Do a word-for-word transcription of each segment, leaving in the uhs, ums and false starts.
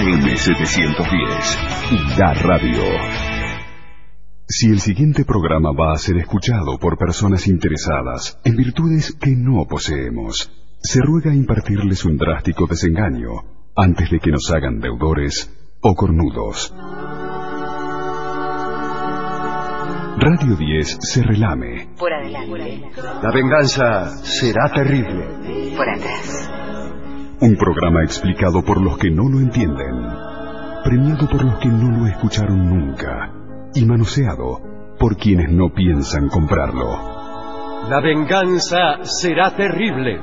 M setecientos diez, la radio. Si el siguiente programa va a ser escuchado por personas interesadas en virtudes que no poseemos, se ruega impartirles un drástico desengaño antes de que nos hagan deudores o cornudos. Radio diez se relame. Por adelante. La venganza será terrible. Por atrás. Un programa explicado por los que no lo entienden, premiado por los que no lo escucharon nunca y manoseado por quienes no piensan comprarlo. La venganza será terrible.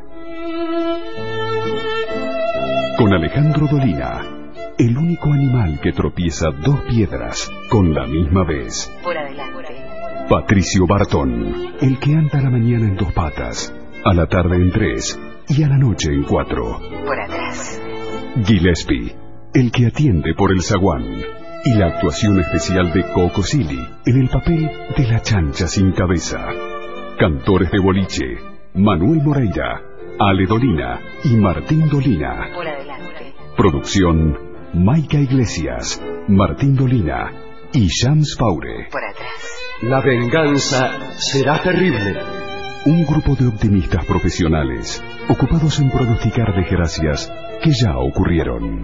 Con Alejandro Dolina, el único animal que tropieza dos piedras con la misma vez. Por adelante. Patricio Bartón, el que anda a la mañana en dos patas, a la tarde en tres y a la noche en cuatro. Por atrás. Gillespie, el que atiende por el zaguán, y la actuación especial de Coco Silly en el papel de la chancha sin cabeza. Cantores de boliche, Manuel Moreira, Ale Dolina y Martín Dolina. Por adelante. Producción, Maica Iglesias, Martín Dolina y Shams Paure. Por atrás. La venganza será terrible. Un grupo de optimistas profesionales ocupados en pronosticar desgracias que ya ocurrieron.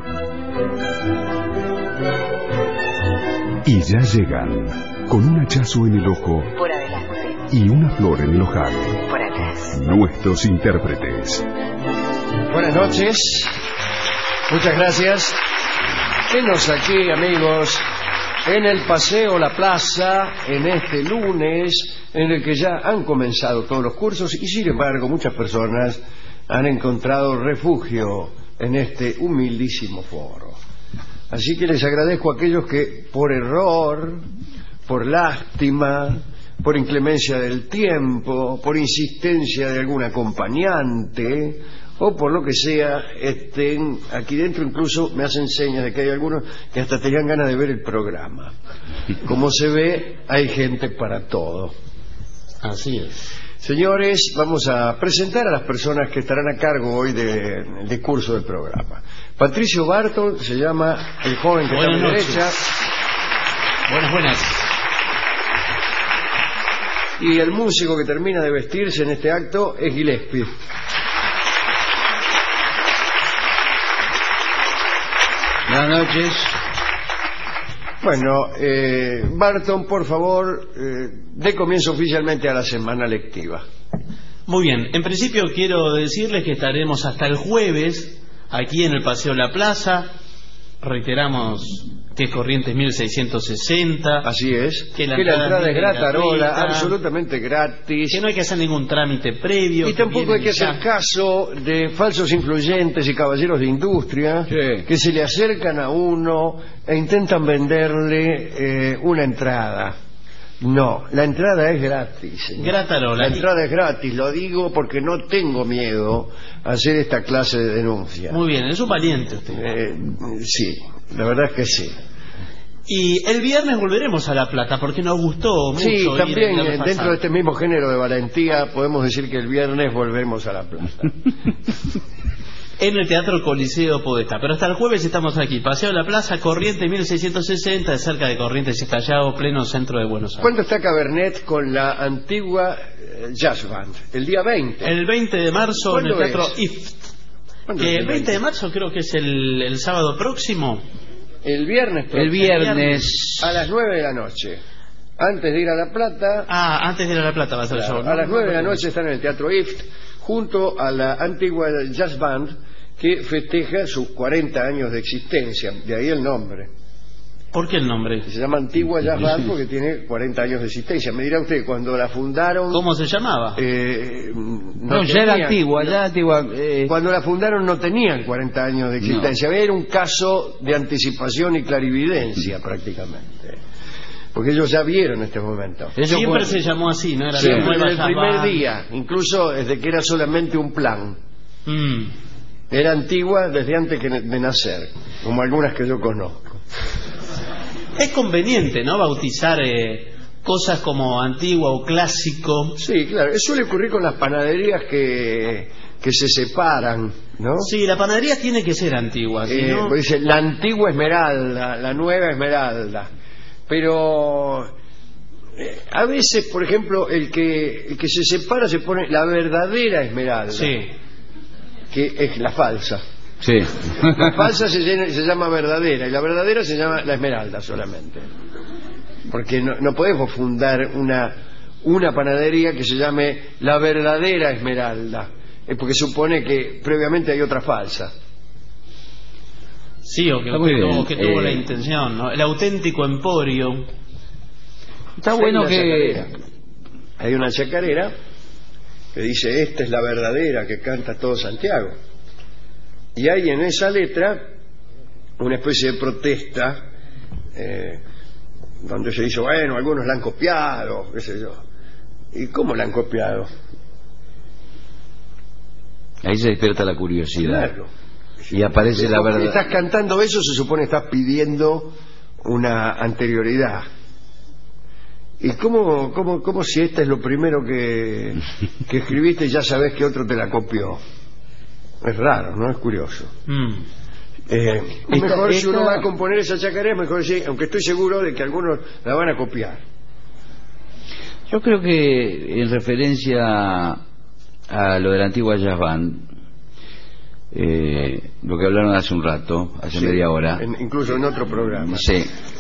Y ya llegan con un hachazo en el ojo Por adelante. y una flor en el ojal. Por atrás. Nuestros intérpretes. Buenas noches. Muchas gracias. Venos aquí, amigos, en el Paseo La Plaza, en este lunes, en el que ya han comenzado todos los cursos y, sin embargo, muchas personas han encontrado refugio en este humildísimo foro. Así que les agradezco a aquellos que, por error, por lástima, por inclemencia del tiempo, por insistencia de algún acompañante o por lo que sea, estén aquí dentro. Incluso me hacen señas de que hay algunos que hasta tenían ganas de ver el programa. Como se ve, hay gente para todo. Así es. Señores, vamos a presentar a las personas que estarán a cargo hoy del de curso del programa. Patricio Bartol se llama el joven que buenas está a mi noches. derecha. Buenas, buenas. Y el músico que termina de vestirse en este acto es Gillespie. Buenas noches. Bueno, eh, Barton, por favor, eh, dé comienzo oficialmente a la semana lectiva. Muy bien, en principio quiero decirles que estaremos hasta el jueves aquí en el Paseo La Plaza. Reiteramos que es Corrientes mil seiscientos sesenta. Así es, Que la que la entrada entrada es es gratarola, gratuita, absolutamente gratis. Que no hay que hacer ningún trámite previo. Y tampoco hay que hacer ya. caso de falsos influyentes y caballeros de industria Sí. que se le acercan a uno e intentan venderle eh, una entrada. No, la entrada es gratis, señor. Gratarola. La entrada es gratis, lo digo porque no tengo miedo a hacer esta clase de denuncia. Muy bien, es un valiente usted. Eh, sí, la verdad es que sí. Y el viernes volveremos a La Plata porque nos gustó mucho. Sí, ir también el viernes eh, dentro pasado. de este mismo género de valentía podemos decir que el viernes volvemos a La Plata. En el Teatro Coliseo Podestá. Pero hasta el jueves estamos aquí. Paseo de la Plaza, Corrientes mil seiscientos sesenta, cerca de Corrientes y Callao, pleno centro de Buenos Aires. ¿Cuándo está Cabernet con la antigua eh, Jazz Band? El día veinte. El veinte de marzo en el ¿Cuándo Teatro es? I F T. ¿Cuándo Que es el veinte de marzo creo que es el, el sábado próximo. El viernes. El viernes. A las nueve de la noche. Antes de ir a La Plata. Ah, antes de ir a La Plata va a ser el Claro, show. a las nueve de la noche están en el Teatro I F T junto a la antigua Jazz Band que festeja sus cuarenta años de existencia. De ahí el nombre. ¿Por qué el nombre? Se llama Antigua Jazz Band porque tiene cuarenta años de existencia. Me dirá usted, cuando la fundaron... ¿Cómo se llamaba? Eh, no, No, ya era tenían- antigua, ya era antigua. eh, Cuando la fundaron no tenían cuarenta años de existencia. Era un caso de anticipación y clarividencia prácticamente. Porque ellos ya vieron este momento. eso Siempre fue- se llamó así, ¿no? Era Sí, la desde nueva el Jazz primer Band. día, incluso desde que era solamente un plan. Mm. Era antigua desde antes que de nacer, como algunas que yo conozco. Es conveniente, ¿no? Bautizar eh, cosas como antigua o clásico. Sí, claro. Eso suele ocurrir con las panaderías que que se separan, ¿no? Sí, la panadería tiene que ser antigua. Si Eh, no... pues dice, la antigua Esmeralda, la nueva Esmeralda. Pero eh, a veces, por ejemplo, el que, el que se separa se pone la verdadera Esmeralda, Sí. que es la falsa. Sí. La falsa se, llena- se llama verdadera y la verdadera se llama la Esmeralda solamente. Porque no, no podemos fundar una, una panadería que se llame la verdadera Esmeralda. Es porque supone que previamente hay otra falsa. Sí, o que, Está muy que tuvo, bien. que tuvo Eh, la intención, ¿no? El auténtico emporio. Está Hay bueno una que... chacarera. Hay una chacarera que dice, esta es la verdadera que canta todo Santiago. Y hay en esa letra una especie de protesta eh, donde se dice, bueno, algunos la han copiado, qué sé yo. ¿Y cómo la han copiado? Ahí se despierta la curiosidad. Claro. Y aparece la Porque verdad. estás cantando eso, se supone que estás pidiendo una anterioridad. ¿Y cómo, cómo, cómo si esta es lo primero que, que escribiste y ya sabes que otro te la copió? Es raro, ¿no? Es curioso. Mm. Eh, Esta- mejor si esta- uno va a componer esa chacarera, mejor decir, aunque estoy seguro de que algunos la van a copiar. Yo creo que en referencia a lo de la antigua jazz band, eh, lo que hablaron hace un rato, hace Sí, media hora, en- incluso en otro programa. sí,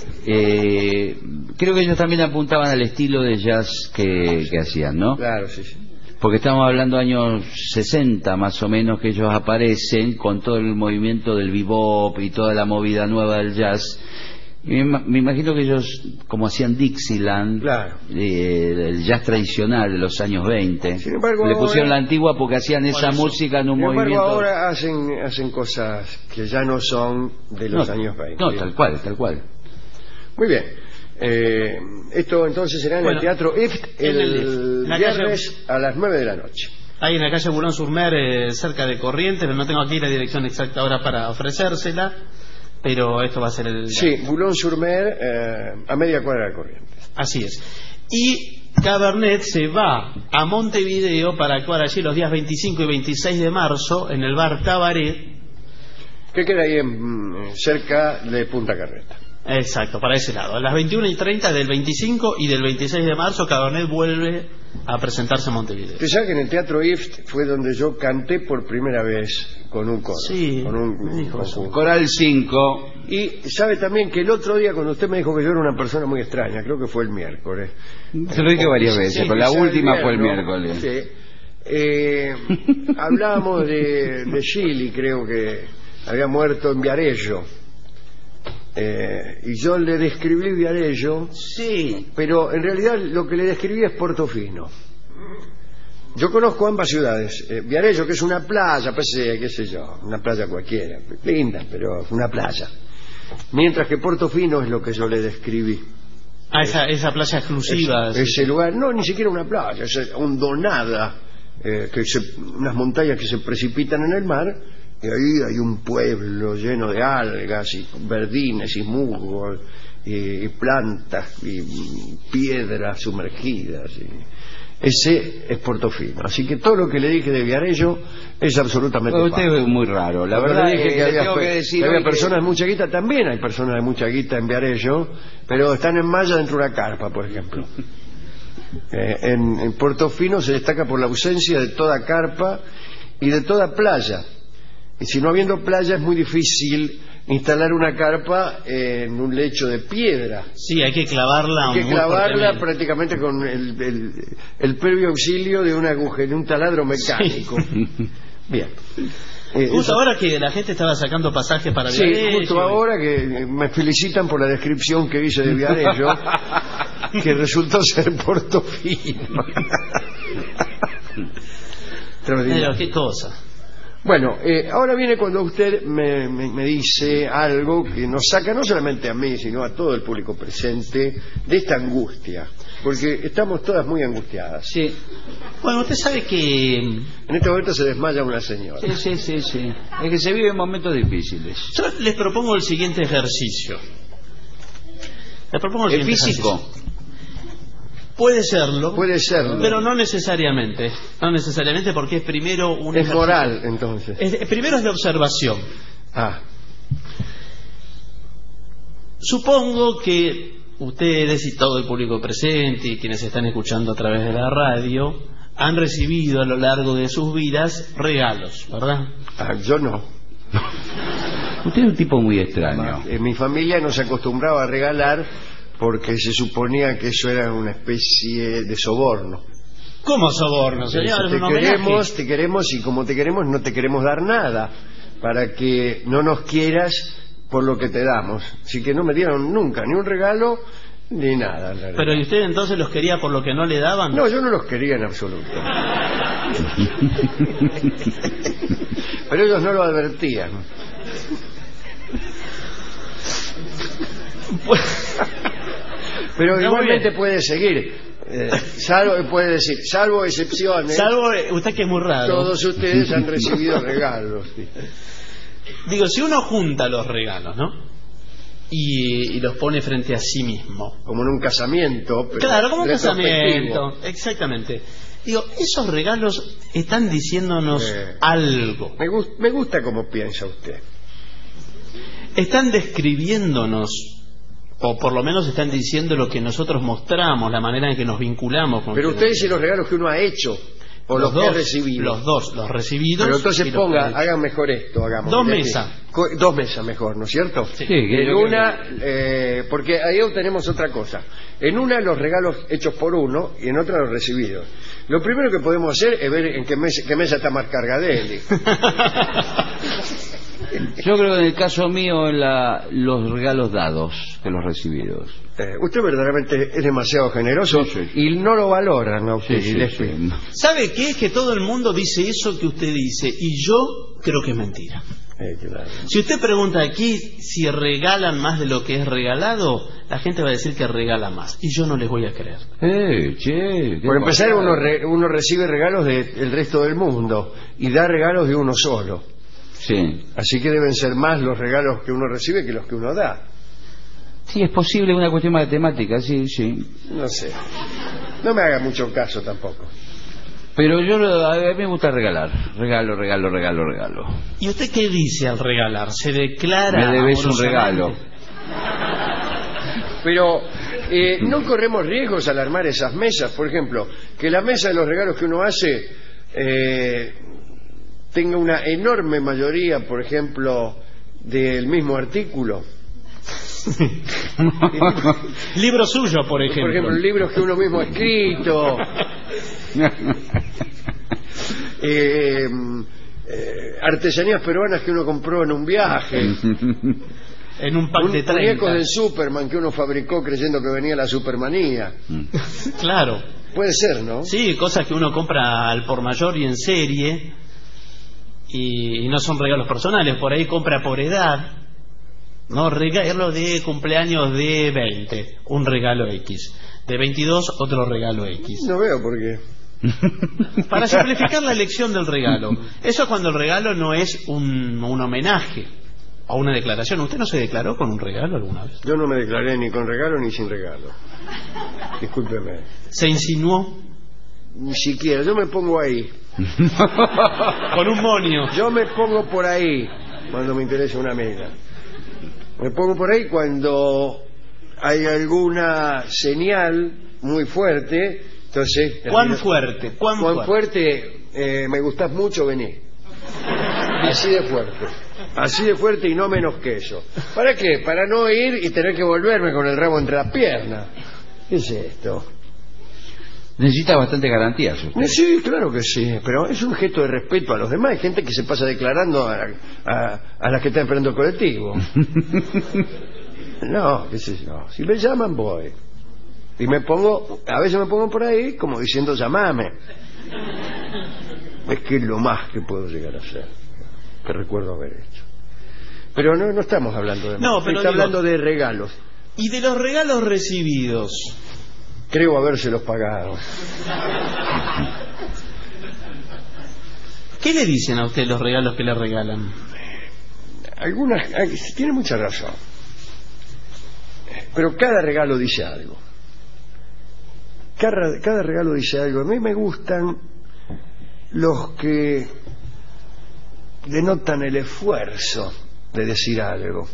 eh, creo que ellos también apuntaban al estilo de jazz que, que hacían, ¿no? Claro, sí, sí. Porque estamos hablando años sesenta más o menos que ellos aparecen con todo el movimiento del bebop y toda la movida nueva del jazz. Y me, ima- me imagino que ellos, como hacían Dixieland, Claro. eh, el jazz tradicional de los años veinte, Sin embargo, le pusieron ahora- la antigua porque hacían esa eso. música en un Sin embargo, movimiento. ahora hacen, hacen cosas que ya no son de los no, años veinte. no, tal cual, tal cual. Muy bien. Eh, esto entonces será en Bueno, el Teatro Ift en el, el Ift, la viernes a las nueve de la noche. Ahí en la calle Boulogne-sur-Mer, eh, cerca de Corrientes, pero no tengo aquí la dirección exacta ahora para ofrecérsela, pero esto va a ser el... Sí, Boulogne-sur-Mer, eh, a media cuadra de Corrientes. Así es. Y Cabernet se va a Montevideo para actuar allí los días veinticinco y veintiséis de marzo en el bar Cabaret. Que queda ahí en, cerca de Punta Carreta. Exacto, para ese lado. A las veintiuna y treinta del veinticinco y del veintiséis de marzo, Cabernet vuelve a presentarse en Montevideo. Usted sabe que en el Teatro Ift fue donde yo canté por primera vez con un coro. Sí, con un, me dijo eso. conjunto. Coral cinco, Y sabe también que el otro día cuando usted me dijo que yo era una persona muy extraña, creo que fue el miércoles. se lo dije varias veces, Sí, pero la quizá última fue el viernes, miércoles. sí. Eh, hablábamos de, de Chile, creo que había muerto en Viarello. Eh, y yo le describí Viarello, Sí, pero en realidad lo que le describí es Portofino. Yo conozco ambas ciudades. Eh, Viarello, que es una playa, pues, eh, qué sé yo, una playa cualquiera, linda, pero una playa. Mientras que Portofino es lo que yo le describí. Ah, esa, esa playa exclusiva. Ese, ese lugar, no, ni siquiera una playa, es hondonada, eh, que se, unas montañas que se precipitan en el mar, y ahí hay un pueblo lleno de algas y verdines y musgos y, y plantas y piedras sumergidas. Y ese es Portofino. Así que todo lo que le dije de Viarello es absolutamente usted falso. es muy raro. La Cuando verdad le dije eh, que había, tengo que pe- decir que había hoy que- personas de mucha guita, también hay personas de mucha guita en Viarello, pero están en malla dentro de una carpa, por ejemplo. Eh, en, en Portofino se destaca por la ausencia de toda carpa y de toda playa. Y si no habiendo playa es muy difícil instalar una carpa en un lecho de piedra. Sí, hay que clavarla. Hay que muy clavarla fuertemente. prácticamente con el, el, el previo auxilio de un agujero, de un taladro mecánico. Bien. Eh, Justo eso- ahora que la gente estaba sacando pasajes para Sí, Viarello, justo ahora que me felicitan por la descripción que hice de Viarello, que resultó ser Portofino. Extraordinario. Pero qué cosa. Bueno, eh, ahora viene cuando usted me, me- me dice algo que nos saca no solamente a mí, sino a todo el público presente de esta angustia, porque estamos todas muy angustiadas. Sí, Bueno, usted sabe que En este momento se desmaya una señora. sí, sí, sí, sí. Es que se viven momentos difíciles. yo les propongo el siguiente ejercicio. Les propongo el ¿Es siguiente físico? ejercicio. Puede serlo. Puede serlo. Pero no necesariamente. No necesariamente porque es primero un... Es moral, entonces. Es, primero es de observación. Ah. Supongo que ustedes y todo el público presente y quienes están escuchando a través de la radio han recibido a lo largo de sus vidas regalos, ¿verdad? Ah, yo no. Usted es un tipo muy extraño. En mi familia no se acostumbraba a regalar porque se suponía que eso era una especie de soborno. ¿Cómo soborno, señor? Te ¿Un queremos, homenaje? te queremos y como te queremos no te queremos dar nada para que no nos quieras por lo que te damos. Así que no me dieron nunca ni un regalo ni nada. en realidad. Pero ¿y usted entonces los quería por lo que no le daban? No, yo no los quería en absoluto. Pero ellos no lo advertían. Pero No, igualmente muy puede seguir. Eh, salvo, puede decir, salvo excepciones, Salvo eh, usted que es muy raro. todos ustedes han recibido regalos. Sí. Digo, si uno junta los regalos, ¿no? Y, y los pone frente a sí mismo. Como en un casamiento. Pero Claro, como un retrospectivo. casamiento. Exactamente. Digo, esos regalos están diciéndonos Eh. algo. Me, gus- me gusta como piensa usted. Están describiéndonos, o por lo menos están diciendo lo que nosotros mostramos, la manera en que nos vinculamos con Pero quienes- usted dice los regalos que uno ha hecho o los, que ha dos, recibido. Los dos, los recibidos. Pero entonces y los ponga, que- hagan mejor esto, hagamos. Dos mire mesas. que- co- Dos mesas mejor, ¿no es cierto? Sí. que En yo- una, eh, porque ahí obtenemos otra cosa. En una los regalos hechos por uno y en otra los recibidos. Lo primero que podemos hacer es ver en qué mesa, qué mesa está más Cargadelli. Yo creo que en el caso mío la, los regalos dados que los recibidos. Eh, usted verdaderamente es demasiado generoso Sí, sí. y no lo valoran a usted. Sí, y sí, les sí. pide. ¿Sabe qué? Es que todo el mundo dice eso que usted dice y yo creo que es mentira. Eh, claro. Si usted pregunta aquí si regalan más de lo que es regalado, la gente va a decir que regala más y yo no les voy a creer. Eh, che, qué Por empezar, pasada. uno, re- uno recibe regalos del resto del mundo y da regalos de uno solo. Sí. Así que deben ser más los regalos que uno recibe que los que uno da. Sí, es posible, una cuestión matemática, sí, sí. No sé. No me haga mucho caso tampoco. Pero yo, a mí me gusta regalar. Regalo, regalo, regalo, regalo. ¿Y usted qué dice al regalar? ¿Se declara Me debes un amorosamente? regalo. Pero eh, no corremos riesgos al armar esas mesas. Por ejemplo, que la mesa de los regalos que uno hace eh, tenga una enorme mayoría, por ejemplo, del mismo artículo. Libro suyo, por ejemplo. Por ejemplo, libros que uno mismo ha escrito. eh, eh, artesanías peruanas que uno compró en un viaje. En un pack Un de muñeco treinta. de Superman que uno fabricó creyendo que venía la Supermanía. Claro. Puede ser, ¿no? Sí, cosas que uno compra al por mayor y en serie y, y no son regalos personales, por ahí compra por edad. No, regalo de cumpleaños de veinte, un regalo X. De veintidós, otro regalo X. No veo por qué. Para simplificar la elección del regalo. Eso es cuando el regalo no es un, un homenaje o una declaración. ¿Usted no se declaró con un regalo alguna vez? Yo no me declaré ni con regalo ni sin regalo. Discúlpeme. ¿Se insinuó Ni siquiera. Yo me pongo ahí. con un monio? Yo me pongo por ahí cuando me interesa una amiga. Me pongo por ahí cuando hay alguna señal muy fuerte. Entonces, ¿Cuán fuerte? ¿Cuán, ¿Cuán fuerte? fuerte? Eh, me gustás mucho, vení. Así de fuerte. Así de fuerte y no menos que eso. ¿Para qué? Para no ir y tener que volverme con el rabo entre las piernas. ¿Qué es esto? Necesita bastante garantías usted. Sí, claro que sí, pero es un gesto de respeto a los demás. Hay gente que se pasa declarando a, a, a las que están esperando el colectivo. No, qué sé yo. Si me llaman, voy. Y me pongo, a veces me pongo por ahí como diciendo, llamame. Es que es lo más que puedo llegar a hacer, que recuerdo haber hecho. Pero no, no estamos hablando de No, más, pero está digo- hablando de regalos. Y de los regalos recibidos, Creo habérselos pagado. ¿qué le dicen a usted los regalos que le regalan? Algunas, tiene mucha razón. Pero cada regalo dice algo. cada, cada regalo dice algo. A mí me gustan los que denotan el esfuerzo de decir algo,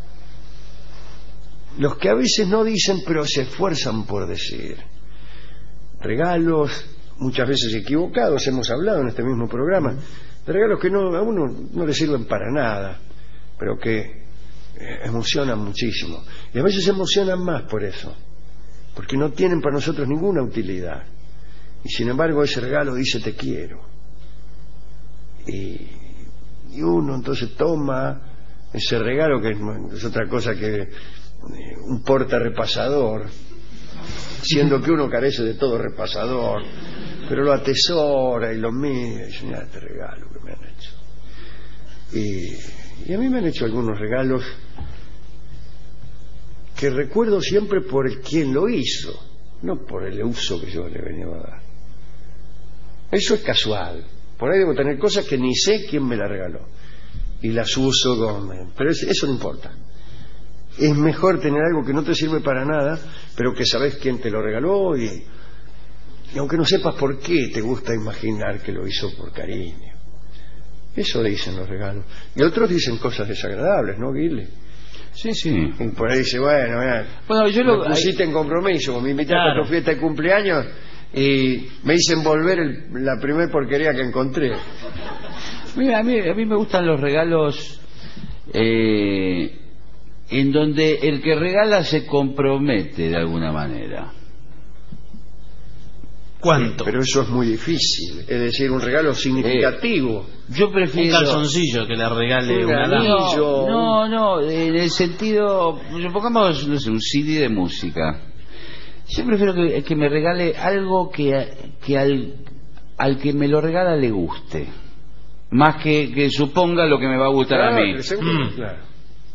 los que a veces no dicen pero se esfuerzan por decir. Regalos muchas veces equivocados, hemos hablado en este mismo programa de regalos que no, a uno no le sirven para nada, pero que eh, emocionan muchísimo, y a veces emocionan más por eso, porque no tienen para nosotros ninguna utilidad, y sin embargo ese regalo dice te quiero, y, y uno entonces toma ese regalo, que es, es otra cosa que eh, un porta repasador, siendo que uno carece de todo repasador, pero lo atesora y lo mira y dice, mira este regalo que me han hecho. Y, y a mí me han hecho algunos regalos que recuerdo siempre por el quien lo hizo, no por el uso que yo le venía a dar. Eso es casual. Por ahí debo tener cosas que ni sé quién me las regaló y las uso con... pero eso no importa. Es mejor tener algo que no te sirve para nada, pero que sabes quién te lo regaló, y, y aunque no sepas por qué, te gusta imaginar que lo hizo por cariño. Eso dicen los regalos. Y otros dicen cosas desagradables, ¿no, Guille? Sí, sí. Y por ahí dice, bueno, mira, bueno, yo lo me pusiste en compromiso, me invitaste Claro. a tu fiesta de cumpleaños y me hice envolver el, la primer porquería que encontré. Mira, a mí, a mí me gustan los regalos eh, en donde el que regala se compromete de alguna manera. ¿Cuánto? Pero eso es muy difícil, es decir, un regalo significativo. Yo Un prefiero... calzoncillo que le regale Un una anillo. dama. No, no, no, en el sentido, supongamos, no sé, un C D de música. Yo prefiero que, que me regale algo que, que al, al que me lo regala le guste, más que, que suponga lo que me va a gustar Claro, a mí. que seguro, Mm. claro.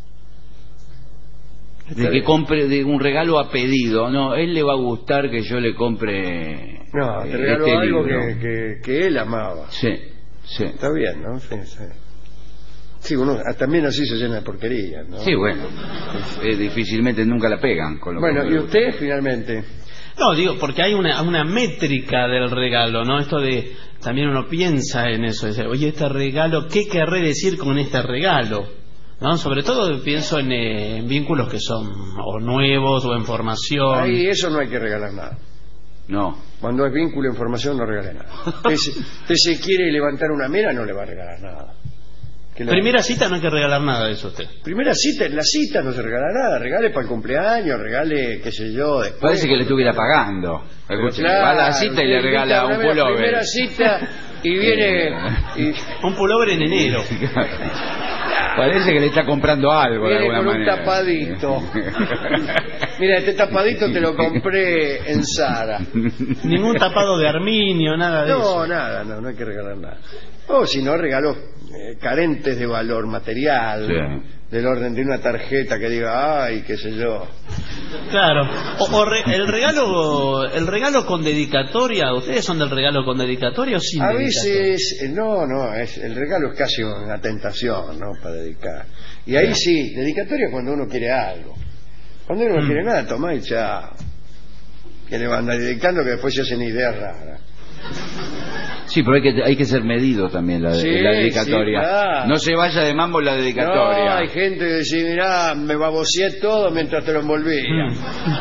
De que compre de un regalo a pedido. No, él le va a gustar que yo le compre No, te eh, regaló este algo libro. que, que, que él amaba. Sí, sí. Está bien, ¿no? Sí, sí. Sí, uno ah, también así se llena de porquería, ¿no? Sí, bueno, eh, difícilmente nunca la pegan con lo Bueno, que ¿y me gusta. usted finalmente? No, digo, porque hay una, una métrica del regalo, ¿no? Esto de, también uno piensa en eso, dice, oye, este regalo, ¿qué querré decir con este regalo? ¿No? Sobre todo pienso en, eh, en vínculos que son o nuevos o en formación. Ahí eso no hay que regalar nada. No. Cuando es vínculo, información, no regale nada. Usted se, usted se quiere levantar una mira, no le va a regalar nada. Que la- Primera cita no hay que regalar nada de eso a usted. Primera cita, en la cita no se regala nada. Regale para el cumpleaños, regale, qué sé yo, después. Parece que le estuviera pagando. Pero Escuche, claro, va a la cita y le usted regala invita a un una pullover. primera cita y viene... y Un pullover en enero. Parece que le está comprando algo de viene alguna con un manera. tapadito. Mira, este tapadito te lo compré en Zara. Ningún tapado de arminio, nada de No, eso. nada, no, no hay que regalar nada. O si no, regalos eh, carentes de valor material, Sí. del orden de una tarjeta que diga, ay, qué sé yo. Claro. O, o re- el regalo el regalo con dedicatoria, ¿ustedes son del regalo con dedicatoria o sin A dedicatoria? veces, eh, no, no, es, el regalo es casi una tentación, ¿no? Para dedicar. Y ahí sí, dedicatoria es cuando uno quiere algo. Cuando uno no Mm. quiere nada, toma y chao. Que le van a dedicando que después se hacen ideas raras. Sí, pero hay que, hay que ser medido también la, Sí, la dedicatoria. sí, claro. No se vaya de mambo la No, dedicatoria. hay gente que dice, mirá, me baboseé todo mientras te lo envolvía.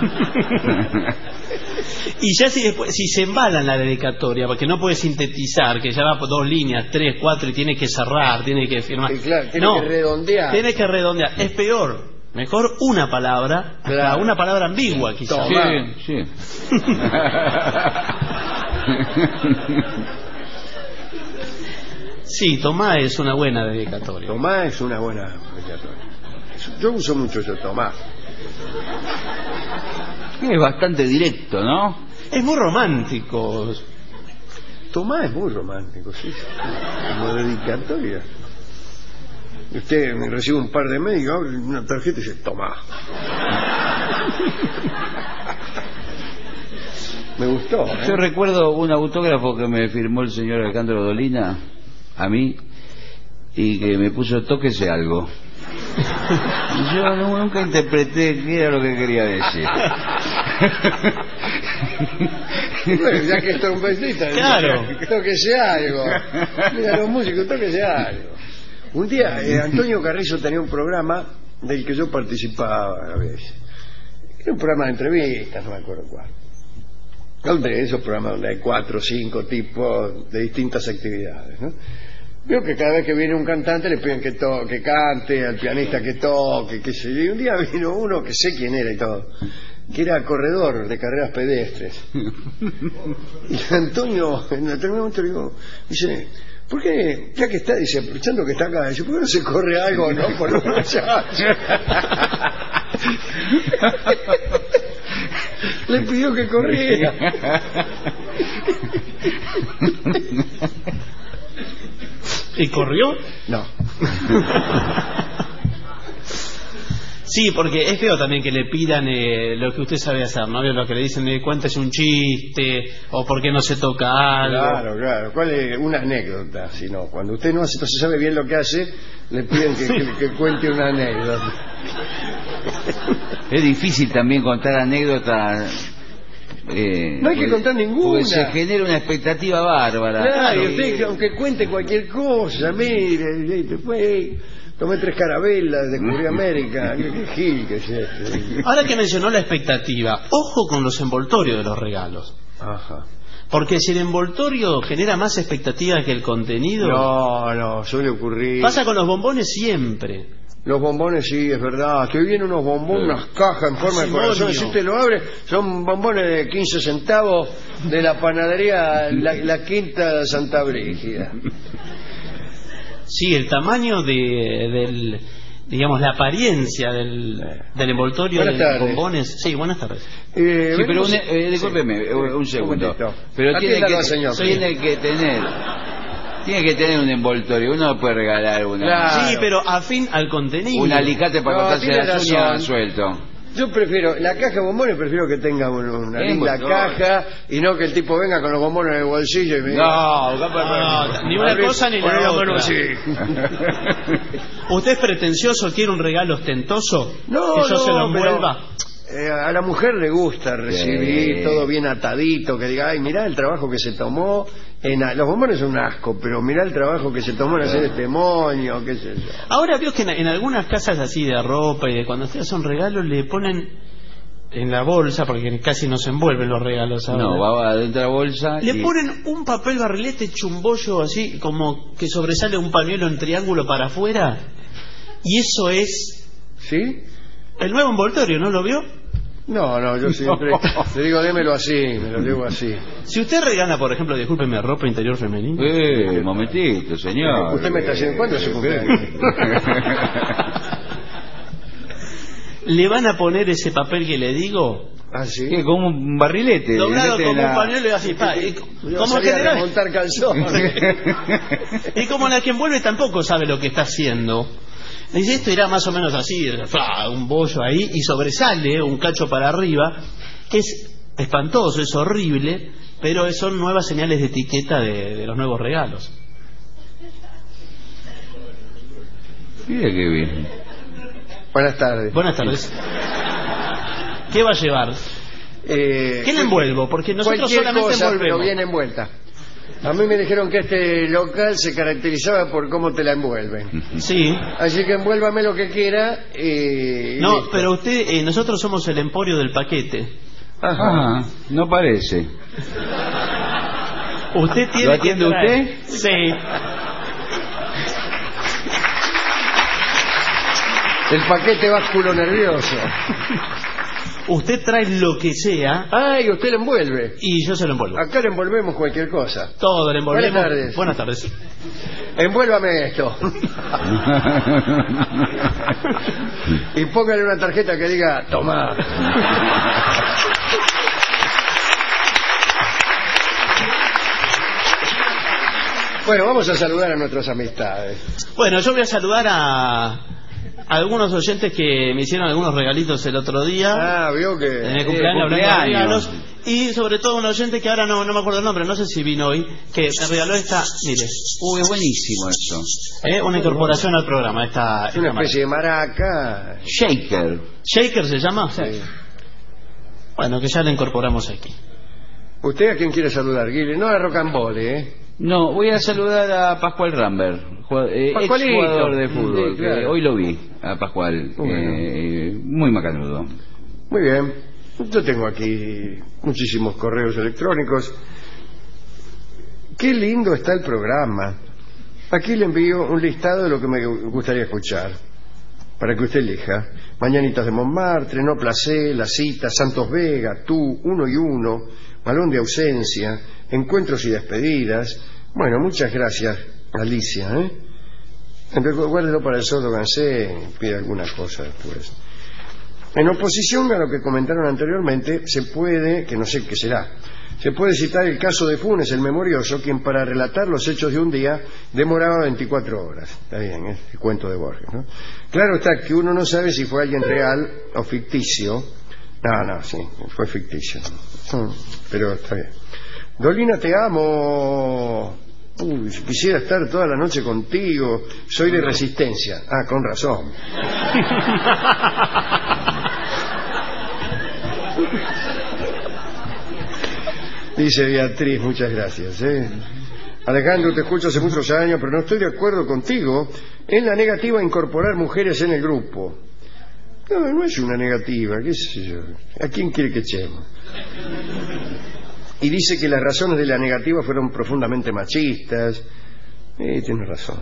Y ya si después, si se embala en la dedicatoria, porque no puede sintetizar, que ya va por dos líneas, tres, cuatro, y tiene que cerrar, tiene que firmar. Y claro, tiene No, que redondear. Tiene que redondear. Es peor. Mejor una palabra, hasta Claro. una palabra ambigua, quizás. Toma. Sí, sí. Sí, Tomá es una buena dedicatoria. Tomá es una buena dedicatoria. Yo uso mucho eso, Tomá. Es bastante directo, ¿no? Es muy romántico. Tomá es muy romántico, sí, sí. Como dedicatoria. Y usted me recibe un par de médicos, abre una tarjeta y dice, Tomá. Me gustó, ¿eh? Yo recuerdo un autógrafo que me firmó el señor Alejandro Dolina a mí y que me puso tóquese algo. Y yo no- nunca interpreté qué era lo que quería decir. Bueno, ya que es trompetista, Claro. tóquese algo. Mira, los músicos, tóquese algo. Un día, eh, Antonio Carrizo tenía un programa del que yo participaba a veces. Era un programa de entrevistas, no me acuerdo cuál. Donde esos programas donde hay cuatro o cinco tipos de distintas actividades, ¿no? Veo que cada vez que viene un cantante le piden que, to que cante, al pianista que toque, que se... Y un día vino uno que sé quién era y todo, que era corredor de carreras pedestres. Y Antonio, en determinado momento le digo, dice, ¿por qué, ya que está, dice, aprovechando que está acá, dice, ¿por qué no se corre algo, no, por los muchachos? Le pidió que corriera. ¿Y corrió? No. Sí, porque es feo también que le pidan eh, lo que usted sabe hacer, ¿no? Lo que le dicen, eh, cuéntese un chiste, o por qué no se toca algo. Claro, claro. ¿Cuál es una anécdota? Si no, cuando usted no, hace, no se sabe bien lo que hace, le piden que, que, que cuente una anécdota. Es difícil también contar anécdotas. Eh, No hay que contar ninguna. Porque se genera una expectativa bárbara. Claro, y Eh, usted, aunque cuente cualquier cosa, mire, después tomé tres carabelas, descubrí América, qué, qué gil que es este. Ahora que mencionó la expectativa, ojo con los envoltorios de los regalos. Ajá. Porque si el envoltorio genera más expectativa que el contenido, No, no, suele ocurrir. pasa con los bombones siempre. Los bombones, sí, es verdad. Que vienen unos bombones, unas cajas en forma de Simonio. corazón. Si usted lo abre, son bombones de quince centavos de la panadería La, la Quinta de Santa Brígida. Sí, el tamaño de, del, digamos, la apariencia del, del envoltorio Buenas de los tardes. bombones. Sí, buenas tardes. Eh, Sí, pero venimos- un, eh, discúlpeme, Sí. un, un segundo. momentito. Pero tiene Atiéndalo, que, señor. tiene que tener, tiene que tener un envoltorio. Uno no puede regalar una, Claro. Sí, pero afín al contenido. un alicate para No, cortarse tiene las razón. uñas suelto. Yo prefiero, la caja de bombones prefiero que tenga un- una Bien, linda doctor. caja y no que el tipo venga con los bombones en el bolsillo y me diga, No, No, ni una "Abrí, cosa ni poné la mano otra. así". ¿Usted es pretencioso? ¿Quiere un regalo ostentoso? No, ¿Que yo no, se lo pero, envuelva? eh, a la mujer le gusta recibir Sí. todo bien atadito, que diga, ay, mirá el trabajo que se tomó. En a- los bombones son un asco, pero mirá el trabajo que se tomó en hacer este moño, qué sé yo. Ahora veo que en, en algunas casas así de ropa y de cuando ustedes son regalos le ponen en la bolsa, porque casi no se envuelven los regalos ahora. No, va adentro de la bolsa. Le y- ponen un papel barrilete chumbollo así, como que sobresale un pañuelo en triángulo para afuera, y eso es ¿Sí? el nuevo envoltorio, ¿no lo vio? No, no, yo siempre le digo, démelo así, me lo digo así. Si usted regala, por ejemplo, discúlpeme, ropa interior femenina, Eh, un momentito, señor. Usted me está haciendo, ¿cuándo es su cumpleaños? le van a poner ese papel que le digo, ¿Ah, sí? ¿Qué? Como un barrilete. doblado mete como la- un pañuelo y así, pa, y Yo como salía a general, remontar calzones. y como la que envuelve tampoco sabe lo que está haciendo. Dice, esto irá más o menos así, ¡fla! Un bollo ahí, y sobresale un cacho para arriba, que es espantoso, es horrible, pero son nuevas señales de etiqueta de, de los nuevos regalos. Mira qué bien. Buenas tardes. Buenas tardes. ¿Qué va a llevar? Eh, ¿Qué le envuelvo? Porque nosotros cualquier solamente cosa, pero envolvemos. bien envuelta. A mí me dijeron que este local se caracterizaba por cómo te la envuelven. Sí. Así que envuélvame lo que quiera y... No, listo. pero usted, eh, nosotros somos el emporio del paquete. Ajá. Ah, no parece. ¿Usted tiene ¿Lo atiende que traer- usted? Sí. El paquete básculo nervioso. Usted trae lo que sea Ay, usted lo envuelve. y yo se lo envuelvo. Acá le envolvemos cualquier cosa. Todo le envolvemos. Buenas tardes. Buenas tardes. Envuélvame esto. Y póngale una tarjeta que diga, toma. Bueno, vamos a saludar a nuestras amistades. Bueno, yo voy a saludar a, a algunos oyentes que me hicieron algunos regalitos el otro día. Ah, vio que... En el eh, cumpleaños, hablando de cumpleaños. regalos. Y sobre todo un oyente que ahora no, no me acuerdo el nombre, no sé si vino hoy, que me regaló esta, mire, Uy, es buenísimo eso. eh, una incorporación al programa. Esta, Es una esta especie de maraca. Shaker. marca. ¿Shaker se llama? Sí. Bueno, que ya la incorporamos aquí. ¿Usted a quién quiere saludar, Guile? No a Rocambole, ¿eh? No, voy a saludar a Pascual Rambert, jugador, eh, ex jugador de fútbol. Sí, claro. Que hoy lo vi, a Pascual, Bueno. eh, muy macanudo. Muy bien. Yo tengo aquí muchísimos correos electrónicos. Qué lindo está el programa. Aquí le envío un listado de lo que me gustaría escuchar, para que usted elija. Mañanitas de Montmartre, No Placé, La Cita, Santos Vega, Tú, Uno y Uno, Balón de Ausencia, Encuentros y Despedidas. Bueno, muchas gracias, Alicia, ¿eh? Entonces, guárdelo para el sordo Gansé y pide alguna cosa después. En oposición a lo que comentaron anteriormente, se puede, que no sé qué será, se puede citar el caso de Funes, el memorioso, quien para relatar los hechos de un día demoraba veinticuatro horas. Está bien, ¿eh? El cuento de Borges, ¿no? Claro está que uno no sabe si fue alguien real o ficticio. No, no, sí, fue ficticio. Pero está bien. Dolina, te amo. Uy, quisiera estar toda la noche contigo. Soy de Resistencia. Ah, con razón. Dice Beatriz, muchas gracias, ¿eh? Alejandro, te escucho hace muchos años, pero no estoy de acuerdo contigo en la negativa a incorporar mujeres en el grupo. No, no es una negativa, qué sé yo. ¿A quién quiere que echemos? Y dice que las razones de la negativa fueron profundamente machistas. Eh, tiene razón.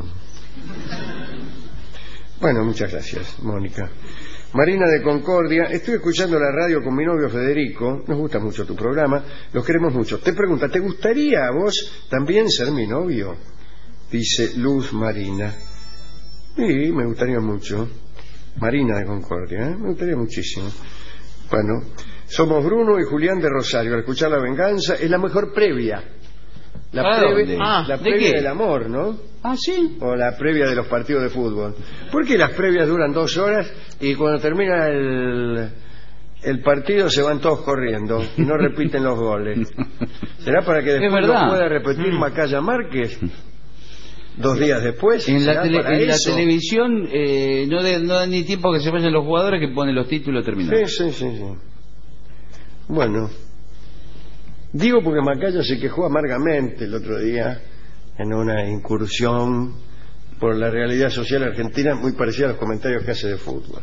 Bueno, muchas gracias, Mónica. Marina de Concordia, estoy escuchando la radio con mi novio Federico, nos gusta mucho tu programa, los queremos mucho. Te pregunta, ¿te gustaría a vos también ser mi novio? Dice Luz Marina. Sí, me gustaría mucho. Marina de Concordia, ¿eh? Me gustaría muchísimo. Bueno, somos Bruno y Julián de Rosario. Al escuchar La Venganza es la mejor previa. La, ¿Ah, previa, dónde? Ah, la ¿de previa qué? del amor, ¿no? Ah, sí. O la previa de los partidos de fútbol. ¿Por qué las previas duran dos horas y cuando termina el, el partido se van todos corriendo y no repiten los goles? ¿Será para que después verdad. lo pueda repetir Macaya Márquez? Dos días después. En, la, ¿será tele- para en la eso? televisión eh, no, de- no dan ni tiempo que se vayan los jugadores que ponen los títulos terminados. Sí, sí, sí, sí. Bueno, digo porque Macaya se quejó amargamente el otro día en una incursión por la realidad social argentina muy parecida a los comentarios que hace de fútbol.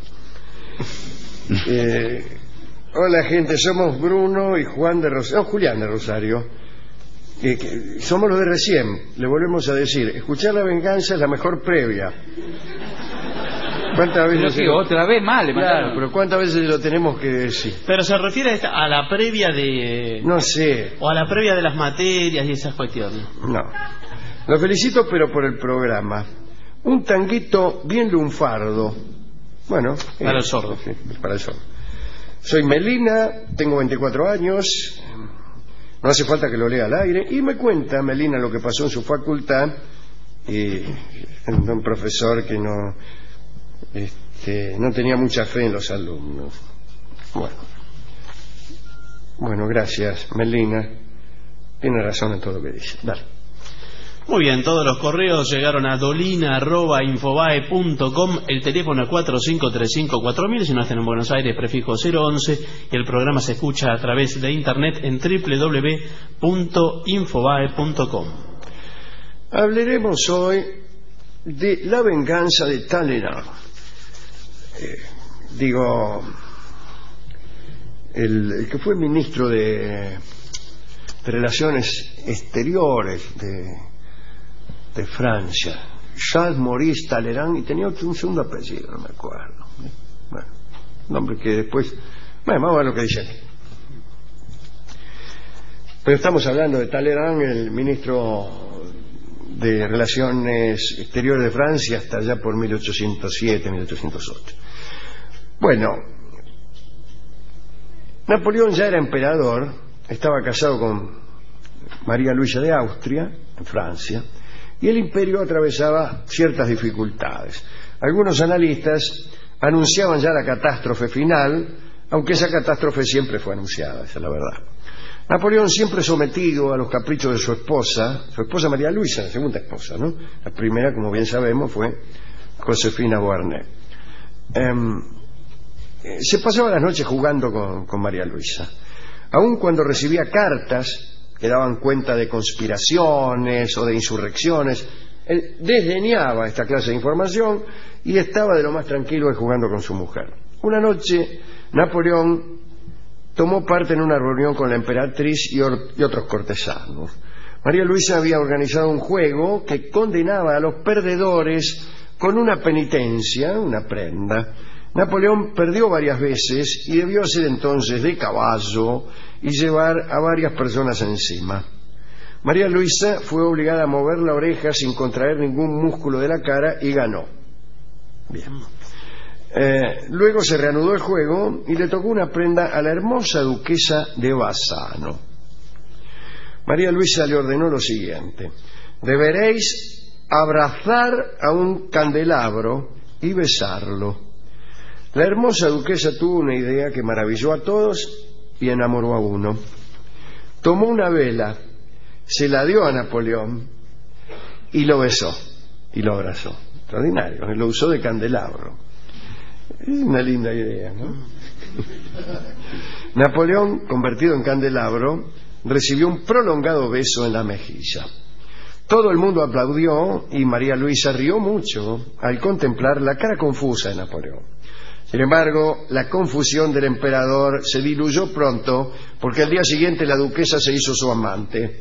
eh, hola gente, somos Bruno y Juan de Rosario, oh, Julián de Rosario. Eh, que somos los de recién, le volvemos a decir, escuchar La Venganza es la mejor previa. ¿Cuántas Pero veces? sí, otra vez mal, le Claro, mandaron. pero ¿cuántas veces lo tenemos que decir? Pero se refiere a, esta- a la previa de... No sé, O a la previa de las materias y esas cuestiones. no. Lo felicito, pero por el programa. Un tanguito bien lunfardo. Bueno. Para eh, el sordo. sí, para el sordo. Soy Melina, tengo veinticuatro años. No hace falta que lo lea al aire. Y me cuenta, Melina, lo que pasó en su facultad. Y un profesor que no, este, no tenía mucha fe en los alumnos. Bueno. Bueno, gracias, Melina. Tiene razón en todo lo que dice. Dale. Muy bien, todos los correos llegaron a dolina arroba infobae punto com, el teléfono cuatro cinco tres cinco cuatro mil, si no están en Buenos Aires, prefijo cero once, y el programa se escucha a través de internet en doble u doble u doble u punto infobae punto com. Hablaremos hoy de La Venganza de Talleyrand. Eh, digo, el, el que fue ministro de, de Relaciones Exteriores de de Francia, Charles Maurice Talleyrand, y tenía otro, un segundo apellido, no me acuerdo. Bueno, un nombre que después... Bueno, vamos a ver lo que dice aquí. Pero estamos hablando de Talleyrand, el ministro de Relaciones Exteriores de Francia, hasta allá por mil ochocientos siete, mil ochocientos ocho. Bueno, Napoleón ya era emperador, estaba casado con María Luisa de Austria, en Francia, y el imperio atravesaba ciertas dificultades. Algunos analistas anunciaban ya la catástrofe final, aunque esa catástrofe siempre fue anunciada, esa es la verdad. Napoleón, siempre sometido a los caprichos de su esposa, su esposa María Luisa, la segunda esposa, ¿no? La primera, como bien sabemos, fue Josefina Beauharnais. Eh, se pasaba las noches jugando con, con María Luisa. Aun cuando recibía cartas que daban cuenta de conspiraciones o de insurrecciones, él desdeñaba esta clase de información y estaba de lo más tranquilo de jugando con su mujer. Una noche, Napoleón tomó parte en una reunión con la emperatriz y, or- y otros cortesanos. María Luisa había organizado un juego que condenaba a los perdedores con una penitencia, una prenda. Napoleón perdió varias veces y debió hacer entonces de caballo y llevar a varias personas encima. María Luisa fue obligada a mover la oreja sin contraer ningún músculo de la cara y ganó. Bien. Eh, luego se reanudó el juego y le tocó una prenda a la hermosa duquesa de Bassano. María Luisa le ordenó lo siguiente: deberéis abrazar a un candelabro y besarlo. La hermosa duquesa tuvo una idea que maravilló a todos y enamoró a uno. Tomó una vela, se la dio a Napoleón y lo besó y lo abrazó. Extraordinario, lo usó de candelabro. Es una linda idea, ¿no? Napoleón, convertido en candelabro, recibió un prolongado beso en la mejilla. Todo el mundo aplaudió y María Luisa rió mucho al contemplar la cara confusa de Napoleón. Sin embargo, la confusión del emperador se diluyó pronto porque al día siguiente la duquesa se hizo su amante.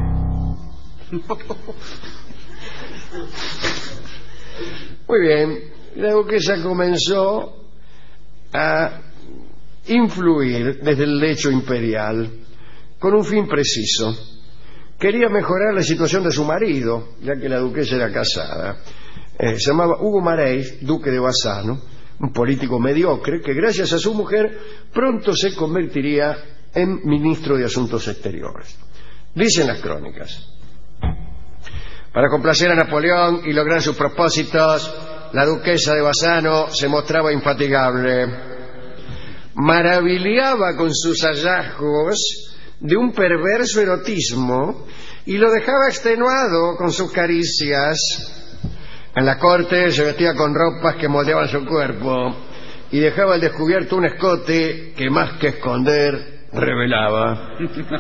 Muy bien, la duquesa comenzó a influir desde el lecho imperial con un fin preciso. Quería mejorar la situación de su marido, ya que la duquesa era casada. Eh, se llamaba Hugo Mareis, duque de Bassano, un político mediocre que gracias a su mujer pronto se convertiría en ministro de Asuntos Exteriores. Dicen las crónicas: para complacer a Napoleón y lograr sus propósitos, la duquesa de Bassano se mostraba infatigable. Maravillaba con sus hallazgos de un perverso erotismo y lo dejaba extenuado con sus caricias. En la corte se vestía con ropas que moldeaban su cuerpo y dejaba al descubierto un escote que más que esconder revelaba.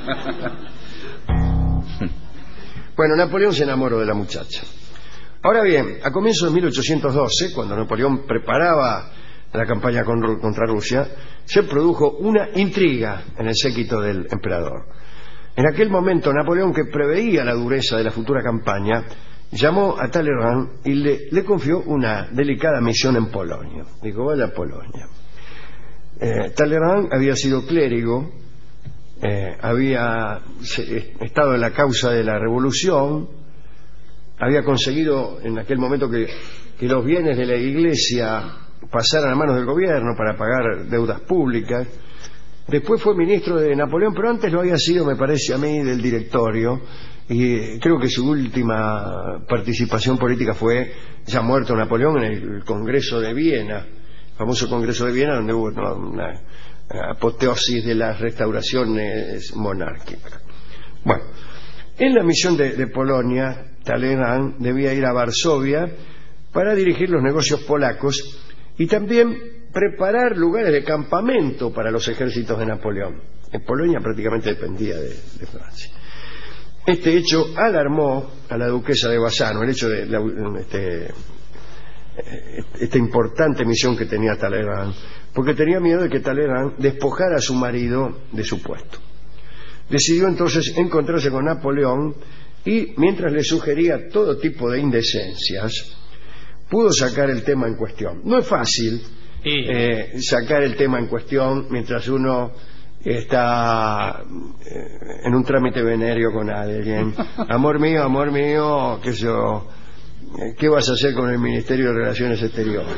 Bueno, Napoleón se enamoró de la muchacha. Ahora bien, a comienzos de mil ochocientos doce, cuando Napoleón preparaba la campaña contra Rusia, se produjo una intriga en el séquito del emperador. En aquel momento, Napoleón, que preveía la dureza de la futura campaña, llamó a Talleyrand y le, le confió una delicada misión en Polonia. Dijo: vaya a Polonia. Eh, Talleyrand había sido clérigo, eh, había se, estado en la causa de la revolución, había conseguido en aquel momento que, que los bienes de la iglesia pasaran a manos del gobierno para pagar deudas públicas. Después fue ministro de Napoleón, pero antes lo había sido, me parece a mí, del directorio, y creo que su última participación política fue, ya muerto Napoleón, en el Congreso de Viena, el famoso Congreso de Viena, donde hubo una, una apoteosis de las restauraciones monárquicas. Bueno, en la misión de, de Polonia, Talleyrand debía ir a Varsovia para dirigir los negocios polacos y también preparar lugares de campamento para los ejércitos de Napoleón. En Polonia prácticamente dependía de, de Francia. Este hecho alarmó a la duquesa de Bassano, el hecho de la, este, esta importante misión que tenía Talleyrand, porque tenía miedo de que Talleyrand despojara a su marido de su puesto. Decidió entonces encontrarse con Napoleón y, mientras le sugería todo tipo de indecencias, pudo sacar el tema en cuestión. No es fácil sí. eh, sacar el tema en cuestión mientras uno está eh, en un trámite venéreo con alguien. Amor mío, amor mío, qué sé yo, ¿qué vas a hacer con el Ministerio de Relaciones Exteriores?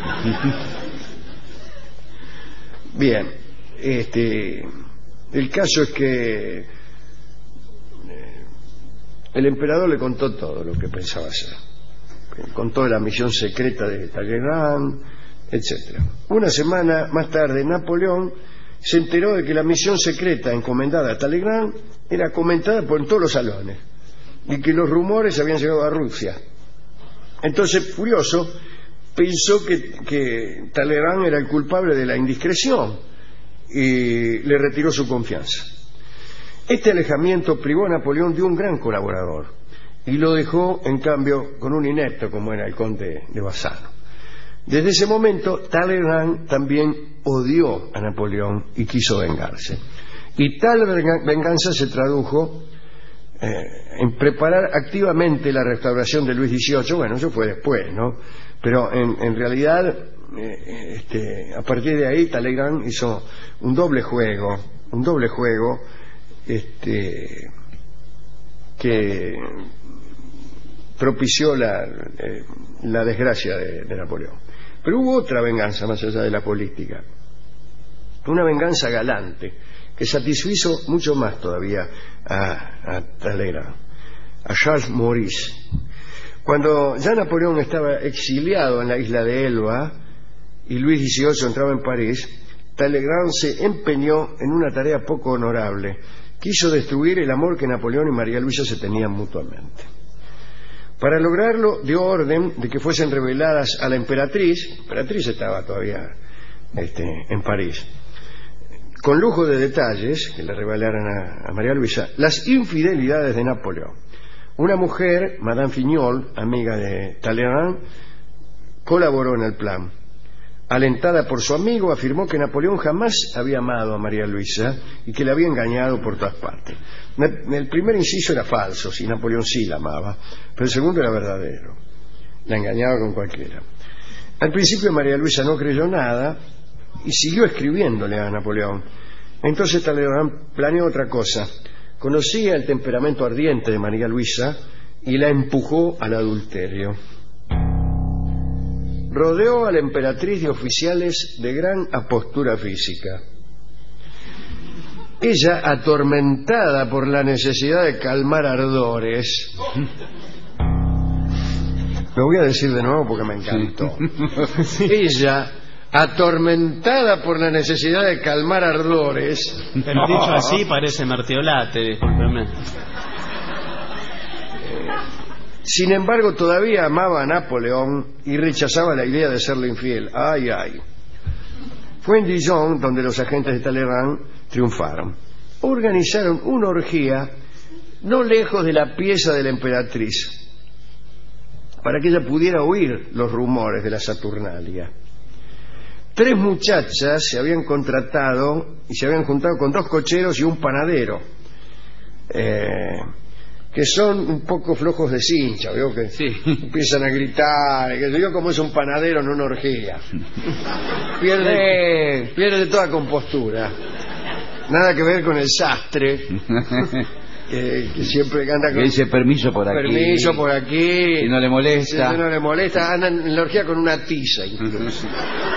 Bien, este, el caso es que eh, el emperador le contó todo lo que pensaba hacer. Contó de la misión secreta de Talleyrand, etcétera. Una semana más tarde, Napoleón se enteró de que la misión secreta encomendada a Talleyrand era comentada por en todos los salones y que los rumores habían llegado a Rusia. Entonces, furioso, pensó que, que Talleyrand era el culpable de la indiscreción y le retiró su confianza. Este alejamiento privó a Napoleón de un gran colaborador y lo dejó, en cambio, con un inepto como era el conde de Bassano. Desde ese momento, Talleyrand también odió a Napoleón y quiso vengarse. Y tal venganza se tradujo eh, en preparar activamente la restauración de Luis dieciocho. Bueno, eso fue después, ¿no? Pero en, en realidad, eh, este, a partir de ahí, Talleyrand hizo un doble juego, un doble juego, este, que propició la, eh, la desgracia de, de Napoleón. Pero hubo otra venganza más allá de la política, una venganza galante que satisfizo mucho más todavía a, a Talleyrand, a Charles Maurice. Cuando ya Napoleón estaba exiliado en la isla de Elba y Luis dieciocho entraba en París, Talleyrand se empeñó en una tarea poco honorable. Quiso destruir el amor que Napoleón y María Luisa se tenían mutuamente. Para lograrlo, dio orden de que fuesen reveladas a la emperatriz. La emperatriz estaba todavía este, en París, con lujo de detalles, que le revelaran a, a María Luisa, las infidelidades de Napoleón. Una mujer, Madame Fignol, amiga de Talleyrand, colaboró en el plan. Alentada por su amigo, afirmó que Napoleón jamás había amado a María Luisa y que la había engañado por todas partes. El primer inciso era falso, si Napoleón sí la amaba, pero el segundo era verdadero. La engañaba con cualquiera. Al principio María Luisa no creyó nada y siguió escribiéndole a Napoleón. Entonces Talleyrand planeó otra cosa. Conocía el temperamento ardiente de María Luisa y la empujó al adulterio. Rodeó a la emperatriz de oficiales de gran apostura física. Ella, atormentada por la necesidad de calmar ardores, lo voy a decir de nuevo porque me encantó. Sí. Ella, atormentada por la necesidad de calmar ardores. Pero dicho así parece Martiolate, discúlpeme. Sin embargo, todavía amaba a Napoleón y rechazaba la idea de serle infiel. Ay, ay. Fue en Dijon donde los agentes de Talleyrand triunfaron. Organizaron una orgía no lejos de la pieza de la emperatriz, para que ella pudiera oír los rumores de la Saturnalia. Tres muchachas se habían contratado y se habían juntado con dos cocheros y un panadero. Eh... que son un poco flojos de cincha, veo que sí. Empiezan a gritar, que yo como es un panadero en una orgía. Pierde, pierde toda compostura. Nada que ver con el sastre, que, que siempre anda con... Que dice permiso por aquí. Permiso por aquí. Si no le molesta. Si no le molesta, andan en la orgía con una tiza incluso.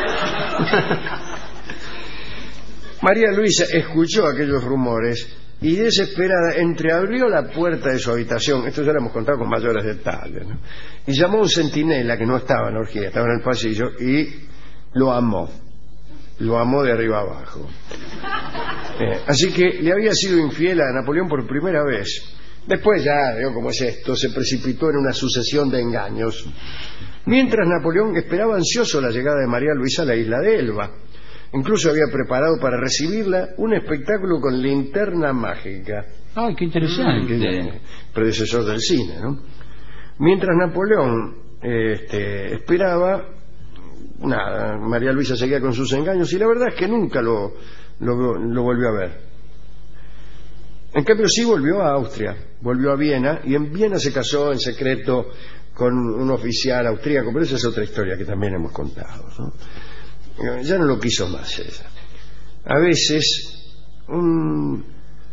María Luisa escuchó aquellos rumores y desesperada entreabrió la puerta de su habitación, esto ya lo hemos contado con mayores detalles, ¿no? Y llamó a un centinela que no estaba en la orgía, estaba en el pasillo, y lo amó, lo amó de arriba abajo. Eh, así que le había sido infiel a Napoleón por primera vez. Después ya, veo cómo es esto, se precipitó en una sucesión de engaños. Mientras Napoleón esperaba ansioso la llegada de María Luisa a la isla de Elba. Incluso había preparado para recibirla un espectáculo con linterna mágica. ¡Ay, qué interesante! Mm, predecesor del cine, ¿no? Mientras Napoleón este, esperaba, nada, María Luisa seguía con sus engaños y la verdad es que nunca lo, lo, lo volvió a ver. En cambio sí volvió a Austria, volvió a Viena y en Viena se casó en secreto con un oficial austríaco, pero esa es otra historia que también hemos contado, ¿no? Ya no lo quiso más ella. A veces un,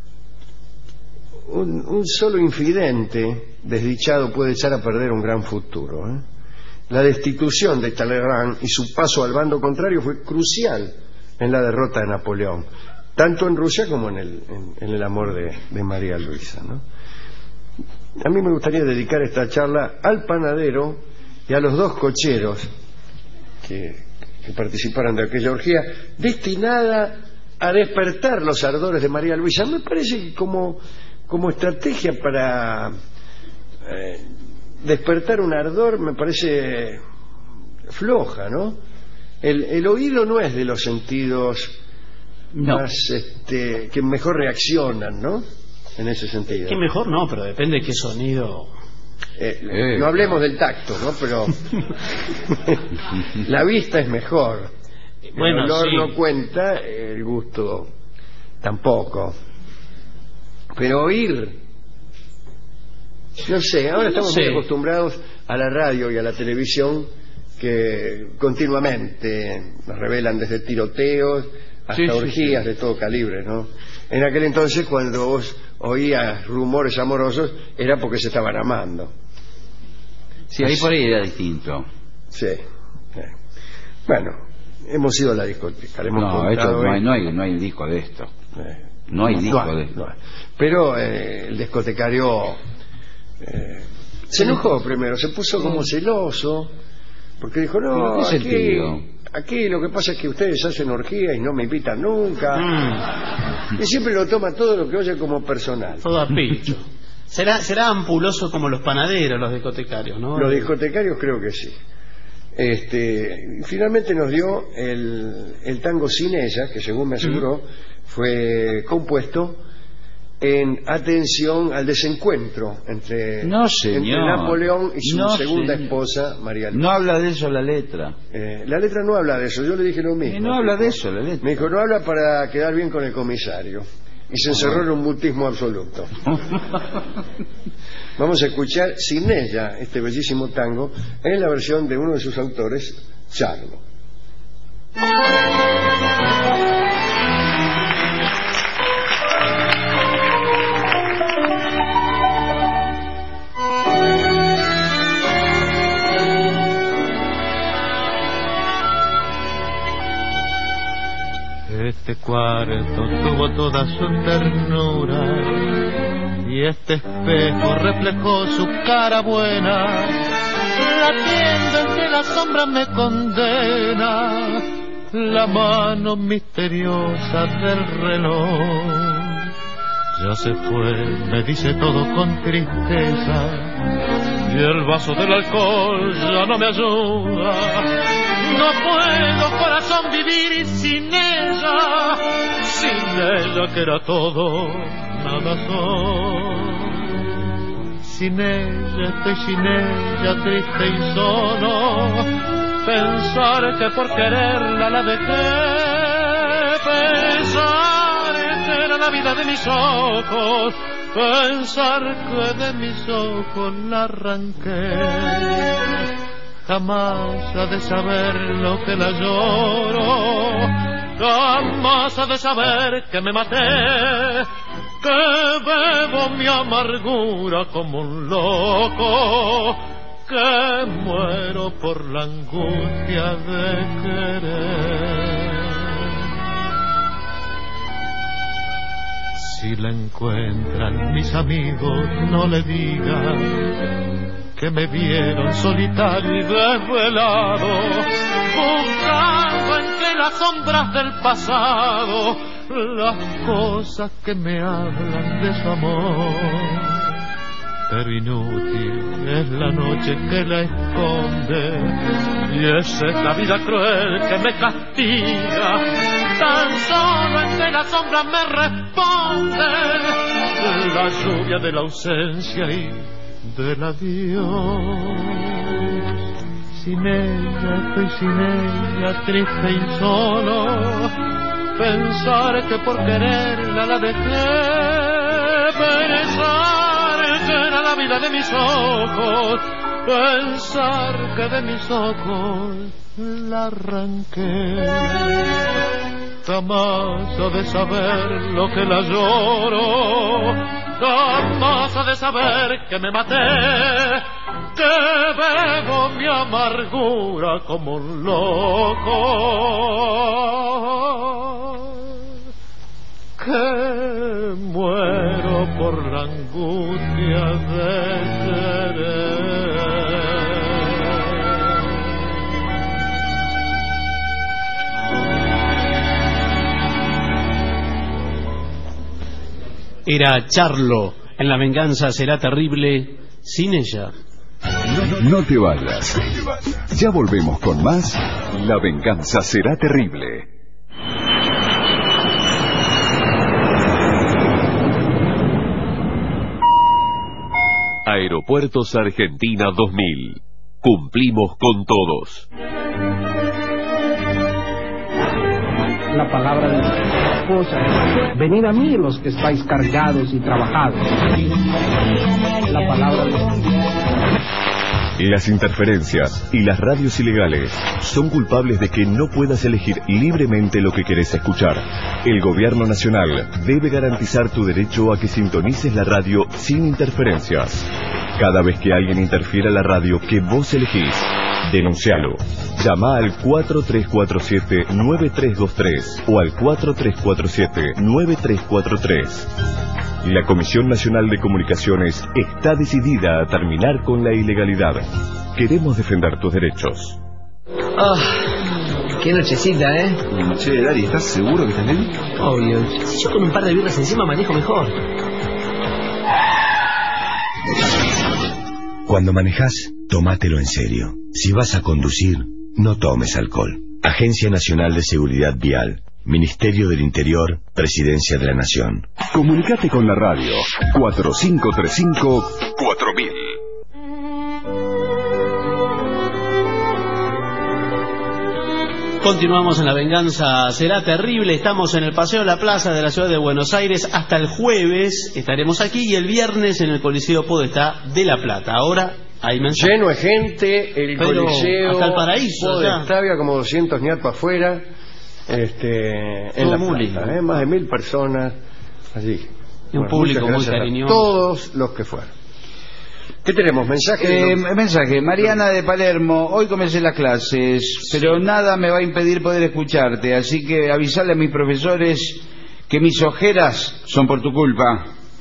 un, un solo infidente desdichado puede echar a perder un gran futuro, ¿eh? La destitución de Talleyrand y su paso al bando contrario fue crucial en la derrota de Napoleón, tanto en Rusia como en el, en, en el amor de, de María Luisa, ¿no? A mí me gustaría dedicar esta charla al panadero y a los dos cocheros que que participaron de aquella orgía, destinada a despertar los ardores de María Luisa. Me parece que como, como estrategia para eh, despertar un ardor me parece floja, ¿no? El, el oído no es de los sentidos no. más este, que mejor reaccionan, ¿no? en ese sentido. Que mejor no, pero depende de qué sonido. Eh, Eh. No hablemos del tacto, ¿no? Pero la vista es mejor. Bueno, el olor sí. no cuenta, el gusto tampoco. Pero oír, no sé, ahora No estamos sé. muy acostumbrados a la radio y a la televisión que continuamente nos revelan desde tiroteos hasta Sí, sí, orgías sí. de todo calibre, ¿no? En aquel entonces, cuando vos oías rumores amorosos, era porque se estaban amando. Sí, ahí por ahí era distinto. Sí. sí. Bueno, hemos ido a la discoteca. le hemos No, esto contado no hay, esto. no hay, no hay disco de esto. Eh, No hay disco hay, de esto. no hay. Pero eh, el discotecario eh, se enojó primero, se puso como celoso, porque dijo, ¿Pero no, qué aquí, sentido? aquí lo que pasa es que ustedes hacen orgías y no me invitan nunca. Mm, Y siempre lo toma todo lo que oye como personal. todo a picho. Será, será ampuloso como los panaderos, los discotecarios, ¿no? Los discotecarios creo que sí. Este, finalmente nos dio el, el tango Sin Ella, que según me aseguró, fue compuesto en atención al desencuentro entre, No, señor. entre Napoleón y su No, segunda señor. esposa, María Luisa. No habla de eso la letra. Eh, la letra no habla de eso, yo le dije lo mismo. Y no habla de eso la letra. Me dijo, no habla para quedar bien con el comisario. Y se encerró en un mutismo absoluto. Vamos a escuchar Sin Ella, este bellísimo tango, en la versión de uno de sus autores, Charlo. Este cuarto tuvo toda su ternura y este espejo reflejó su cara buena. La tienda entre las sombras me condena, la mano misteriosa del reloj. Ya se fue, me dice todo con tristeza, y el vaso del alcohol ya no me ayuda. No puedo, corazón, vivir sin ella, sin ella que era todo, nada soy. Sin ella estoy sin ella, triste y solo, pensar que por quererla la dejé, pensar que era la vida de mis ojos, pensar que de mis ojos la arranqué. Jamás ha de saber lo que la lloro, jamás ha de saber que me maté, que bebo mi amargura como un loco, que muero por la angustia de querer. Si la encuentran mis amigos, no le digan que me vieron solitario y desvelado, buscando entre las sombras del pasado las cosas que me hablan de su amor. Pero inútil es la noche que la esconde, y es esta vida cruel que me castiga. Tan solo entre las sombras me responde la lluvia de la ausencia y del adiós. Sin ella estoy sin ella, triste y solo, pensar que por quererla la dejé, pensar que era la vida de mis ojos, pensar que de mis ojos la arranqué. Jamás ha de saber lo que la lloro, jamás ha de saber que me maté, que bebo mi amargura como un loco, que muero por la angustia de querer. Era Charlo, en La venganza será terrible, sin ella. No, no te vayas. Ya volvemos con más La venganza será terrible. Aeropuertos Argentina dos mil. Cumplimos con todos. La palabra de la esposa. Venid a mí los que estáis cargados y trabajados. La palabra de... Las interferencias y las radios ilegales son culpables de que no puedas elegir libremente lo que querés escuchar. El gobierno nacional debe garantizar tu derecho a que sintonices la radio sin interferencias. Cada vez que alguien interfiera la radio que vos elegís, denuncialo. Llama al cuatro tres cuatro siete nueve tres dos tres o al cuatro tres cuatro siete nueve tres cuatro tres. La Comisión Nacional de Comunicaciones está decidida a terminar con la ilegalidad. Queremos defender tus derechos. Oh, qué nochecita, ¿eh? Che, Dari, ¿estás seguro que estás bien? Obvio. Si yo con un par de birras encima manejo mejor. Cuando manejas, tómatelo en serio. Si vas a conducir, no tomes alcohol. Agencia Nacional de Seguridad Vial. Ministerio del Interior, Presidencia de la Nación. Comunicate con la radio cuatro cinco tres cinco cuatro mil. Continuamos en La Venganza Será Terrible. Estamos en el Paseo La Plaza de la ciudad de Buenos Aires. Hasta el jueves estaremos aquí y el viernes en el Coliseo Podestá de La Plata. Ahora hay mensajes. Lleno de gente, el Pero Coliseo hasta el paraíso, Podestá, había como doscientos ñatos afuera. Este, en Todo La muy Plata, lindo. ¿eh? Más de mil personas allí. Y un Bueno, público muchas muy gracias a cariñoso. todos los que fueron. ¿Qué tenemos? ¿Mensaje? Eh, mensaje, Mariana de Palermo, hoy comencé las clases, pero nada me va a impedir poder escucharte, así que avisarle a mis profesores que mis ojeras son por tu culpa.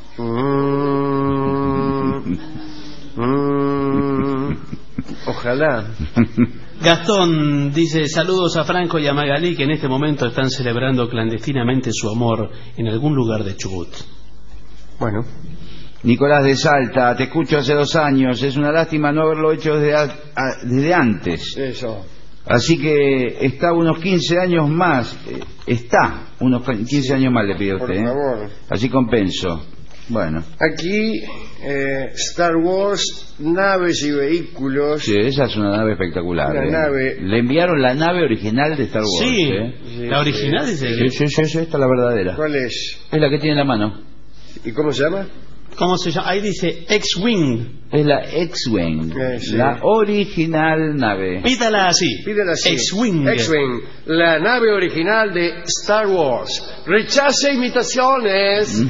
Mm, mm, ojalá. Gastón dice: saludos a Franco y a Magalí, que en este momento están celebrando clandestinamente su amor en algún lugar de Chubut. Bueno. Nicolás de Salta, te escucho hace dos años, es una lástima no haberlo hecho desde, a, a, desde antes. Eso. Así que está unos quince años más, eh, está unos quince años más, le pido a Por usted. favor. ¿eh? Así compenso. Bueno. Aquí, eh, Star Wars, naves y vehículos. Sí, esa es una nave espectacular. Una eh. nave. Le enviaron la nave original de Star Wars. Sí, ¿eh? Sí, la original sí. es el... Sí, sí, sí, sí, esta es la verdadera. ¿Cuál es? Es la que tiene en la mano. ¿Y cómo se llama? ¿Cómo se llama? Ahí dice X-Wing. Es la X-Wing, Eh, sí. la original nave. Pídala así. Pídela así. X-Wing. X-Wing, la nave original de Star Wars. Rechace imitaciones.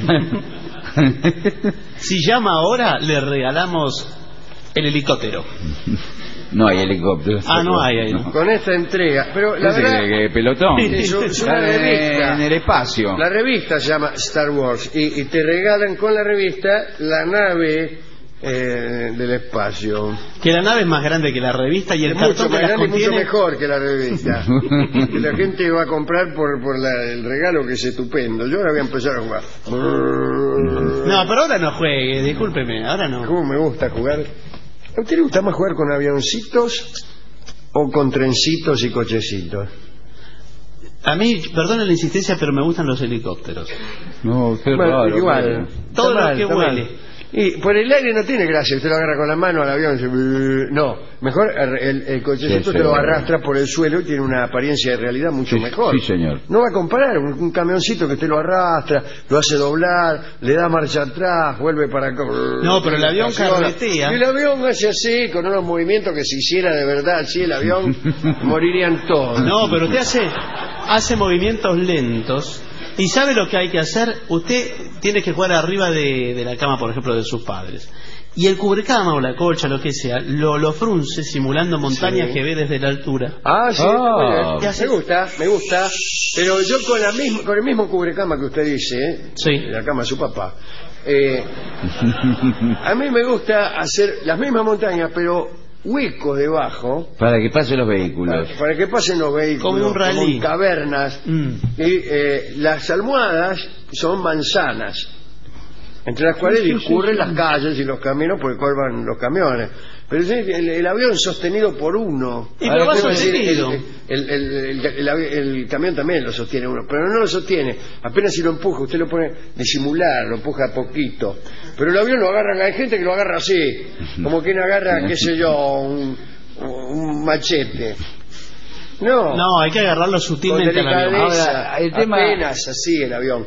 Si llama ahora, le regalamos el helicóptero. No hay helicóptero. Ah, no hay ahí. No. Con esta entrega. Pero la Ese verdad, que- que pelotón. es, un- es una Está en- revista. en el espacio. La revista se llama Star Wars y, y te regalan con la revista la nave eh, del espacio. Que la nave es más grande que la revista y el Es cartón mucho que más las grande y mucho contiene. mejor que la revista. Que la gente va a comprar por, por la- el regalo, que es estupendo. Yo ahora voy a empezar a jugar. No, pero ahora no juegue, discúlpeme, ahora no. ¿Cómo me gusta jugar? ¿A usted le gusta más jugar con avioncitos o con trencitos y cochecitos? A mí, perdone la insistencia, pero me gustan los helicópteros. No, qué Bueno, raro. igual. Todo Está lo mal, que está huele. mal. Y por el aire no tiene gracia, usted lo agarra con la mano al avión y dice, "Brrr". No, mejor el, el cochecito Sí, sí. te lo arrastra por el suelo y tiene una apariencia de realidad mucho Sí, mejor. sí, señor. No va a comparar un, un camioncito que usted lo arrastra, lo hace doblar, le da marcha atrás, vuelve para acá. No, pero el avión Estaciona. carretea. Y el avión hace así, con unos movimientos que si hiciera de verdad así el avión, morirían todos. No, pero usted hace, hace movimientos lentos. ¿Y sabe lo que hay que hacer? Usted tiene que jugar arriba de, de la cama, por ejemplo, de sus padres. Y el cubrecama o la colcha, lo que sea, lo, lo frunce simulando montañas Sí. que ve desde la altura. Ah, sí, Ah. está muy bien. me gusta, me gusta. Pero yo con la misma, con el mismo cubrecama que usted dice, ¿eh? Sí. La cama de su papá. Eh, a mí me gusta hacer las mismas montañas, pero huecos debajo Para que pasen los vehículos. para, para que pasen los vehículos, Como un rally. en cavernas. Mm. Y eh, las almohadas son manzanas. entre las cuales discurren las calles y los caminos por el cual van los camiones. Pero es el, el avión sostenido por uno. Y pero va quiero decir, sostenido. el, el, el, el, el, el camión también lo sostiene uno, pero no lo sostiene. Apenas si lo empuja, usted lo pone disimular, lo empuja poquito. Pero el avión lo agarra, hay gente que lo agarra así, como quien agarra, qué sé yo, un, un machete. No, No, hay que agarrarlo con sutilmente al avión. delicadeza, Ahora, el tema- apenas así el avión.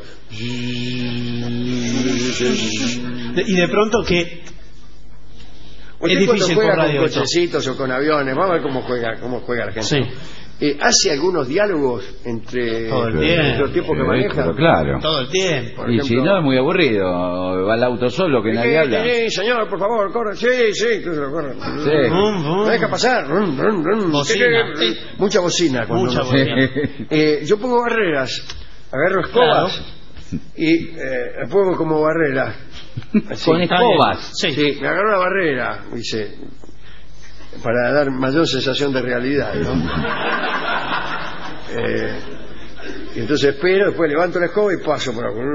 Y de pronto que Usted es cuando difícil juega por con radio esto. cochecitos o con aviones, vamos a ver cómo juega, cómo juega la gente. Sí. Eh, ¿Hace algunos diálogos entre, Todo el entre tiempo. los tiempos que Sí, maneja? pero claro. Todo el tiempo. Por Y ejemplo, si no, es muy aburrido. Va al auto solo, que nadie ¿Qué habla. tenés, señor, por favor, corre. Sí, sí, que se lo corre. Sí. Bum, bum. ¿Me deja pasar? Rum, rum, rum. Bocina. ¿Qué, qué, qué? Mucha bocina. Cuando Mucha uno- bocina. Eh, yo pongo barreras, agarro escobas y eh, las pongo como barreras. Así. Con escobas. Sí. Sí, me agarro la barrera, dice, para dar mayor sensación de realidad, ¿no? eh, y entonces espero, después levanto la escoba y paso por ahí.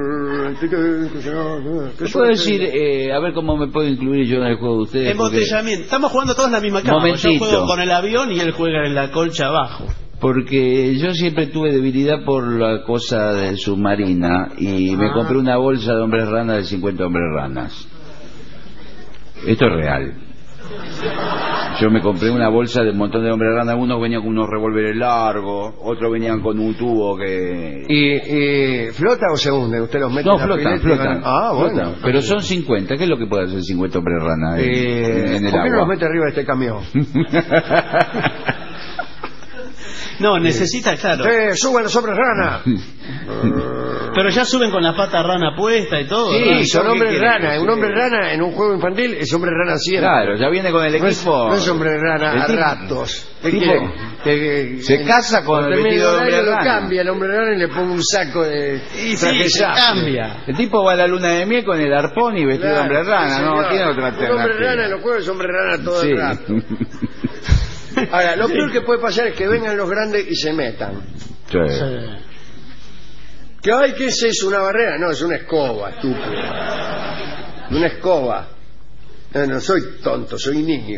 ¿Qué puedo decir? Eh, a ver cómo me puedo incluir yo en el juego de ustedes. porque- Embotellamiento. Estamos jugando todos en la misma cama. Momentito. Yo juego con el avión y él juega en la colcha abajo. Porque yo siempre tuve debilidad por la cosa de submarina y me Ah. compré una bolsa de hombres ranas de cincuenta hombres ranas. Esto es real. Yo me compré una bolsa de un montón de hombres ranas. Unos venían con unos revólveres largos, otros venían con un tubo que... ¿Y, y flota o se hunde? ¿Usted los mete No, en la flotan, pileta y flotan. van- Ah, bueno. flotan. Pero son cincuenta. ¿Qué es lo que puede hacer cincuenta hombres ranas en, Eh, en el ¿Por qué no los agua? mete arriba de este camión? No, necesita, claro. ¡Eh, suban los hombres rana! Pero ya suben con la pata rana puesta y todo. Sí, ¿verdad? son ¿qué hombres quiere? rana. Un hombre rana en un juego infantil es hombre rana siempre. Claro, ya viene con el No es, equipo. no es hombre rana El a tipo- ratos. ¿Qué tipo- quiere? Que- se casa con cuando el termine vestido de horario hombre lo rana. cambia el hombre rana y le pongo un saco de Y sí, traje se sastre. cambia. El tipo va a la luna de miel con el arpón y vestido Claro, de hombre rana, sí, no señor. tiene otra Un alternativa. hombre rana en los juegos es hombre rana todo Sí. el rato. Ahora, lo peor que puede pasar es que vengan los grandes y se metan. Sí. Sí. ¿Qué hay? ¿Qué es eso? ¿Una barrera? No, es una escoba, estúpido. Una escoba. No, no soy tonto, soy niño.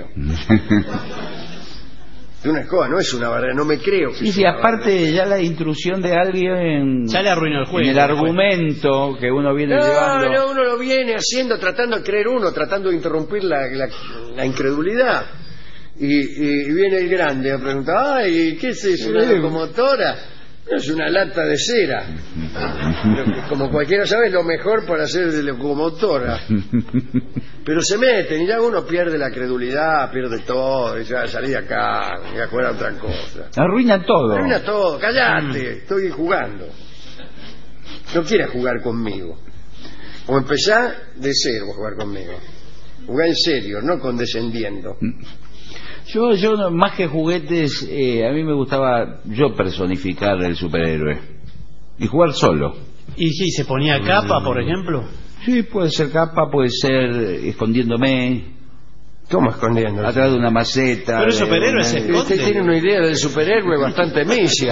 Una escoba no es una barrera, no me creo que Sí, es sí, una aparte ya la intrusión de alguien Ya le arruinó el juego. en el argumento que uno viene No, llevando. no, uno lo viene haciendo, tratando de creer uno, tratando de interrumpir la, la, la incredulidad. Y, y, y viene el grande a preguntar, ay, ¿qué es eso? ¿Una locomotora? No, es una lata de cera. Pero que, como cualquiera sabe, es lo mejor para hacer de locomotora. Pero se meten y ya uno pierde la credulidad, pierde todo, y ya salí de acá, y a jugar a otra cosa. Arruina todo. Termina todo, callate, estoy jugando. No quieras jugar conmigo. O empezá de cero a jugar conmigo. Jugar en serio, no condescendiendo. Yo, yo no- más que juguetes, eh, a mí me gustaba yo personificar el superhéroe y jugar solo. Y sí, se ponía capa, por ejemplo. Sí, puede ser capa, puede ser escondiéndome ¿Cómo escondiendo? atrás de una maceta. Pero el de superhéroe una- se esconde. Usted tiene una idea del superhéroe bastante misia.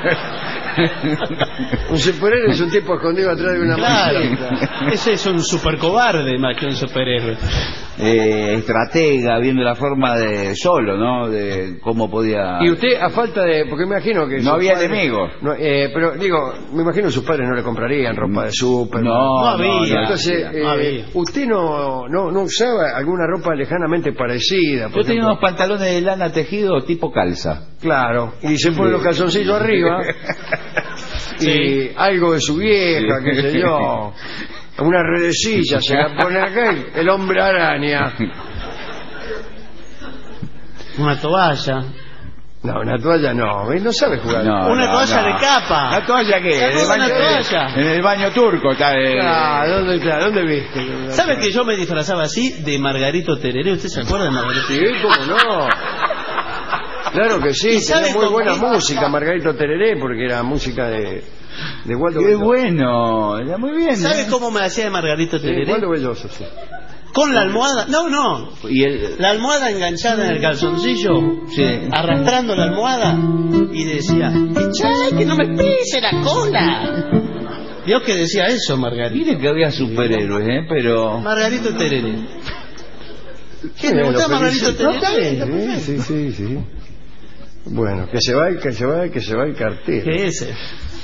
Un superhéroe es un tipo escondido atrás de una Claro. maceta. Ese es un super cobarde más que un superhéroe. eh, estratega, viendo la forma de solo, ¿no? De cómo podía... Y usted, a falta de... Porque me imagino que... No sus había padres- enemigos. No, eh, pero digo, me imagino que sus padres no le comprarían ropa de súper. No, No había. no, Entonces, no. eh, no había. usted no, no, no usaba alguna ropa lejanamente parecida. Por Yo tenía ejemplo. unos pantalones de lana tejido tipo calza. Claro, y se pone los calzoncillos arriba y Sí. algo de su vieja, qué sé yo, una redecilla se la pone acá y el hombre araña. Una toalla. No, una toalla no, él no sabe jugar. No, Una no, toalla no. de capa. ¿La toalla qué? ¿Se En el acuerda baño, una toalla? En el baño turco está el... Ah, ¿dónde está? ¿Dónde viste? ¿Sabe que yo me disfrazaba así de Margarito Tereré? ¿Usted se acuerda de Margarito? Sí, cómo no. Claro que sí, ¿Y sabe tenía muy con buena qué? música, Margarito Tereré, porque era música de, de Waldo Qué Belloso. bueno, está muy bien. ¿Sabe ¿eh? cómo me hacía de Margarito Sí, Tereré? Waldo Belloso, sí. Con la almohada. No, no. Y el... La almohada enganchada en el calzoncillo. Sí. Arrastrando la almohada. Y decía: ¡Che, que no me pise la cola! Dios que decía eso, Margarito. Mire que había superhéroes, ¿eh? Pero... Margarito Terere. ¿Qué Sí, le lo gusta que Margarito dice- Terere? No, está bien, está perfecto. Sí, sí, sí, sí. Bueno, que se va, el- que se va, el- que se va el cartel. ¿Qué es ese?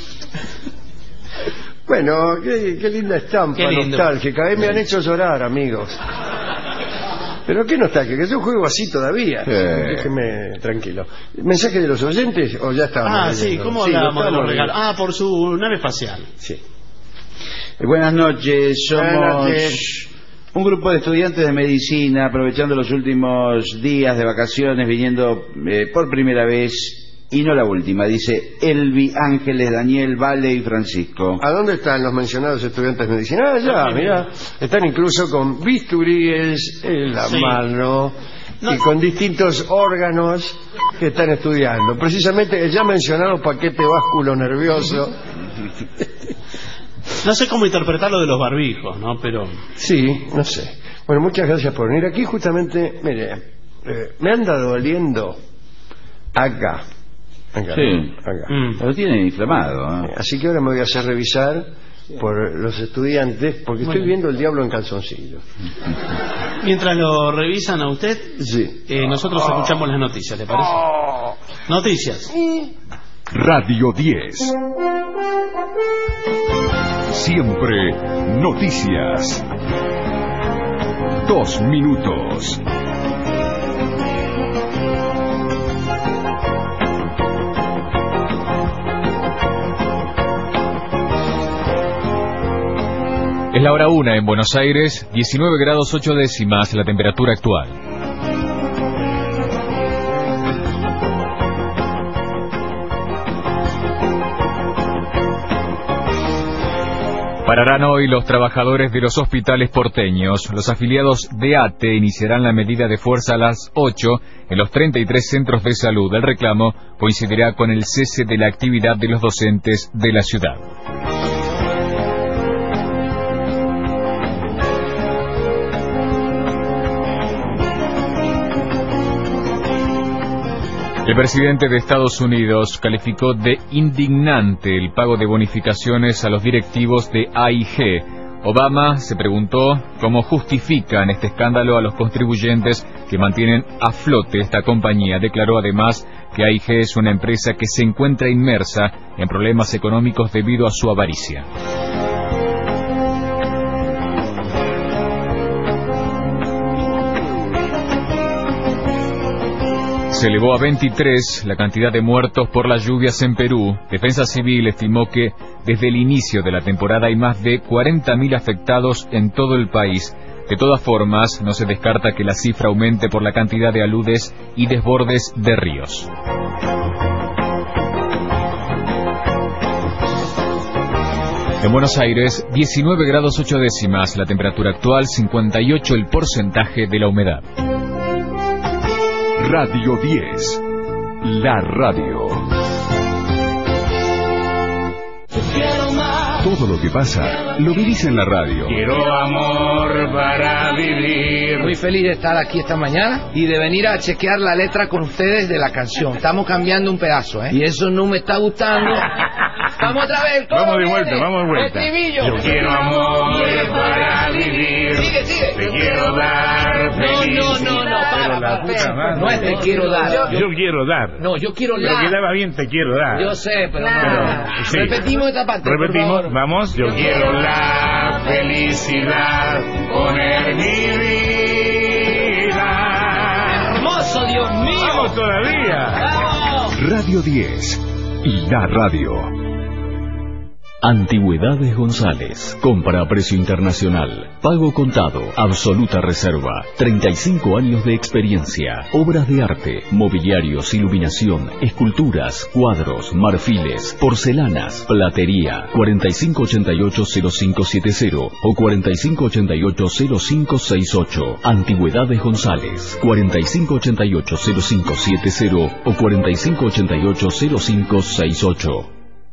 Bueno, qué, qué linda estampa Qué lindo. nostálgica. Eh, me han hecho llorar, amigos. Pero qué nostálgica, que yo juego así todavía. Sí. Déjeme tranquilo. ¿Mensaje de los oyentes o ya estábamos Ah, sí, leyendo? ¿cómo Sí, lo hablábamos de los estábamos regalos? Ah, por su nave espacial. Sí. Eh, Buenas noches, somos Buenas noches. un grupo de estudiantes de medicina aprovechando los últimos días de vacaciones, viniendo eh, por primera vez y no la última, dice Elvi, Ángeles, Daniel, Vale y Francisco. ¿A dónde están los mencionados estudiantes de medicina? Ah, ya, mira. Están incluso con bisturíes en la Sí. mano No. y con distintos órganos que están estudiando. Precisamente el ya mencionado paquete básculo nervioso. No sé cómo interpretar lo de los barbijos, ¿no? Pero... Sí, no sé. Bueno, muchas gracias por venir aquí. Justamente, mire, eh, me anda doliendo acá. Acá, Sí. acá. Mm. Lo tienen inflamado, ¿eh? Así que ahora me voy a hacer revisar por los estudiantes, porque estoy Bueno. viendo el diablo en calzoncillo. Mientras lo revisan a usted, Sí. eh, nosotros escuchamos las noticias, ¿le parece? Noticias. Radio diez. Siempre noticias. Dos minutos. Es la hora una en Buenos Aires, diecinueve grados ocho décimas la temperatura actual. Pararán hoy los trabajadores de los hospitales porteños. Los afiliados de A T E iniciarán la medida de fuerza a las ocho en los treinta y tres centros de salud. El reclamo coincidirá con el cese de la actividad de los docentes de la ciudad. El presidente de Estados Unidos calificó de indignante el pago de bonificaciones a los directivos de A I G. Obama se preguntó cómo justifican este escándalo a los contribuyentes que mantienen a flote esta compañía. Declaró además que A I G es una empresa que se encuentra inmersa en problemas económicos debido a su avaricia. Se elevó a veintitrés la cantidad de muertos por las lluvias en Perú. Defensa Civil estimó que desde el inicio de la temporada hay más de cuarenta mil afectados en todo el país. De todas formas, no se descarta que la cifra aumente por la cantidad de aludes y desbordes de ríos. En Buenos Aires, diecinueve grados ocho décimas la temperatura actual, cincuenta y ocho el porcentaje de la humedad. Radio diez. La radio. Todo lo que pasa lo vivís en la radio. Quiero amor para vivir. Muy feliz de estar aquí esta mañana y de venir a chequear la letra con ustedes de la canción. Estamos cambiando un pedazo, ¿eh? Y eso no me está gustando. Vamos otra vez. ¿Cómo Vamos de vuelta, viene? vamos de vuelta. Estribillo. Yo quiero amor para vivir. Sigue, sigue. Te quiero dar No, felicidad. no, no, no, para, Pero la para, puta espera. madre. No es te quiero dar. Yo, Yo- quiero dar. No, yo quiero Pero la. quedaba bien, te quiero dar. Yo sé, pero no. Pero, sí. Repetimos esta parte. por Repetimos, favor. vamos. Yo quiero la felicidad, poner mi vida. Hermoso, Dios mío. Vamos todavía. Vamos. Radio diez. La radio. Antigüedades González. Compra a precio internacional. Pago contado. Absoluta reserva. treinta y cinco años de experiencia. Obras de arte, mobiliarios, iluminación, esculturas, cuadros, marfiles, porcelanas, platería. cuarenta y cinco ochenta y ocho cero cinco siete cero o cuarenta y cinco ochenta y ocho cero cinco seis ocho. Antigüedades González. cuarenta y cinco ochenta y ocho cero cinco siete cero o cuarenta y cinco ochenta y ocho cero cinco seis ocho.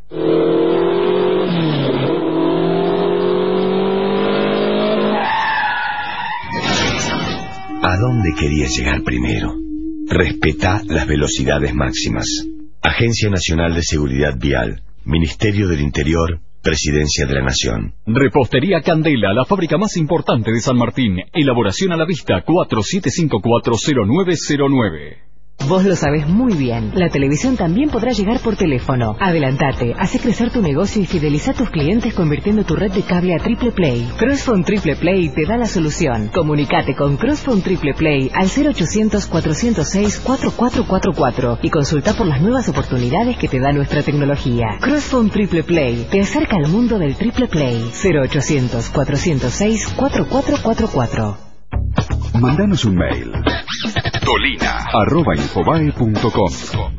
¿A dónde querías llegar primero? Respetá las velocidades máximas. Agencia Nacional de Seguridad Vial, Ministerio del Interior, Presidencia de la Nación. Repostería Candela, la fábrica más importante de San Martín. Elaboración a la vista cuatro siete cinco cuatro cero nueve cero nueve. Vos lo sabés muy bien. La televisión también podrá llegar por teléfono. Adelantate, hace crecer tu negocio y fideliza a tus clientes convirtiendo tu red de cable a Triple Play. Crossphone Triple Play te da la solución. Comunicate con Crossphone Triple Play al cero ochocientos cuatrocientos seis cuatro cuatro cuatro cuatro y consulta por las nuevas oportunidades que te da nuestra tecnología. Crossphone Triple Play te acerca al mundo del Triple Play. cero ochocientos cuatrocientos seis cuatro cuatro cuatro cuatro. Mándanos un mail. Dolina arroba infobae punto com.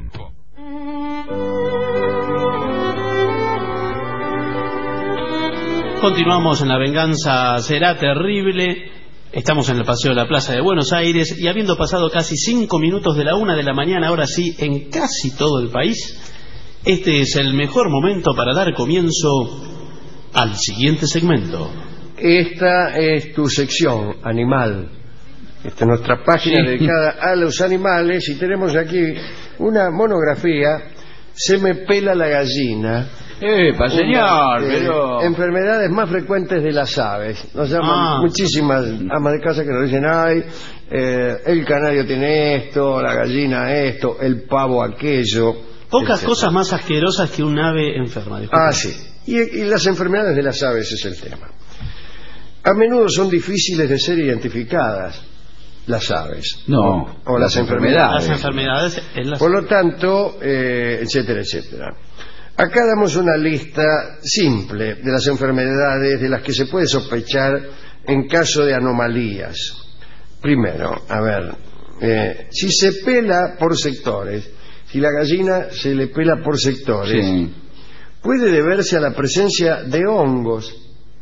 Continuamos en La Venganza Será Terrible. Estamos en el Paseo de la Plaza de Buenos Aires y habiendo pasado casi cinco minutos de la una de la mañana, ahora sí, en casi todo el país, este es el mejor momento para dar comienzo al siguiente segmento. Esta es tu sección, animal. Esta es nuestra página Sí. dedicada a los animales y tenemos aquí una monografía, Se me pela la gallina. Epa, señor, Una, eh, pero... enfermedades más frecuentes de las aves. Nos llaman Ah. muchísimas amas de casa que nos dicen, ay, eh, el canario tiene esto, la gallina esto, el pavo aquello. Pocas etcétera. cosas más asquerosas que un ave enferma. disculpe. Ah, sí. Y, y las enfermedades de las aves es el tema. A menudo son difíciles de ser identificadas las aves. No, O las enfermedades. Las enfermedades en las... Por lo tanto, eh, etcétera, etcétera. Acá damos una lista simple de las enfermedades de las que se puede sospechar en caso de anomalías. Primero, a ver, eh, si se pela por sectores, si la gallina se le pela por sectores, Sí. puede deberse a la presencia de hongos,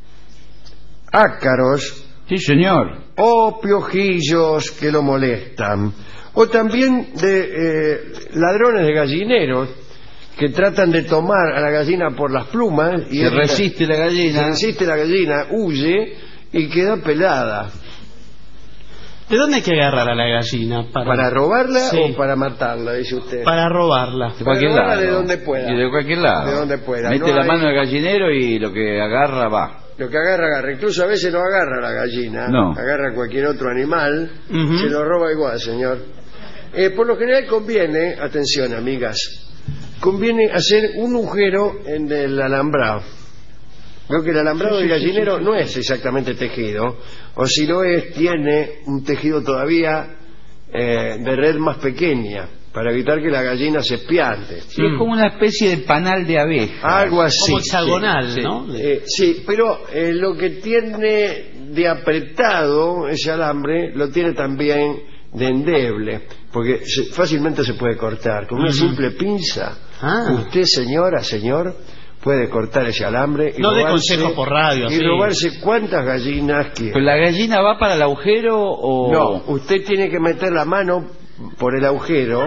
ácaros, Sí, señor. o piojillos que lo molestan, o también de eh, ladrones de gallineros que tratan de tomar a la gallina por las plumas y Se esta- resiste la gallina. se resiste la gallina, huye y queda pelada. ¿De dónde hay que agarrar a la gallina? ¿Para, ¿Para robarla Sí. o para matarla, dice usted? Para robarla. De cualquier robarla lado. de donde pueda. Y de cualquier lado. De donde pueda. Mete No la hay- mano al gallinero y lo que agarra va. Lo que agarra, agarra. Incluso a veces no agarra la gallina, No. agarra cualquier otro animal, Ujú. se lo roba igual, señor. Eh, por lo general conviene, atención amigas, conviene hacer un agujero en el alambrado. Creo que el alambrado Sí, sí, del sí, gallinero sí, sí. no es exactamente tejido, o si lo es, tiene un tejido todavía eh, de red más pequeña, para evitar que la gallina se piante. Sí, es como una especie de panal de abeja. Algo así. Como hexagonal, sí, ¿no? sí. Eh, sí, pero eh, lo que tiene de apretado ese alambre lo tiene también de endeble, porque se- fácilmente se puede cortar. Con una Ujú. simple pinza, Ah. usted, señora, señor, puede cortar ese alambre y No dé robarse- consejos por radio, y así. robarse cuantas gallinas quiera. ¿Pero la gallina va para el agujero o...? No, usted tiene que meter la mano por el agujero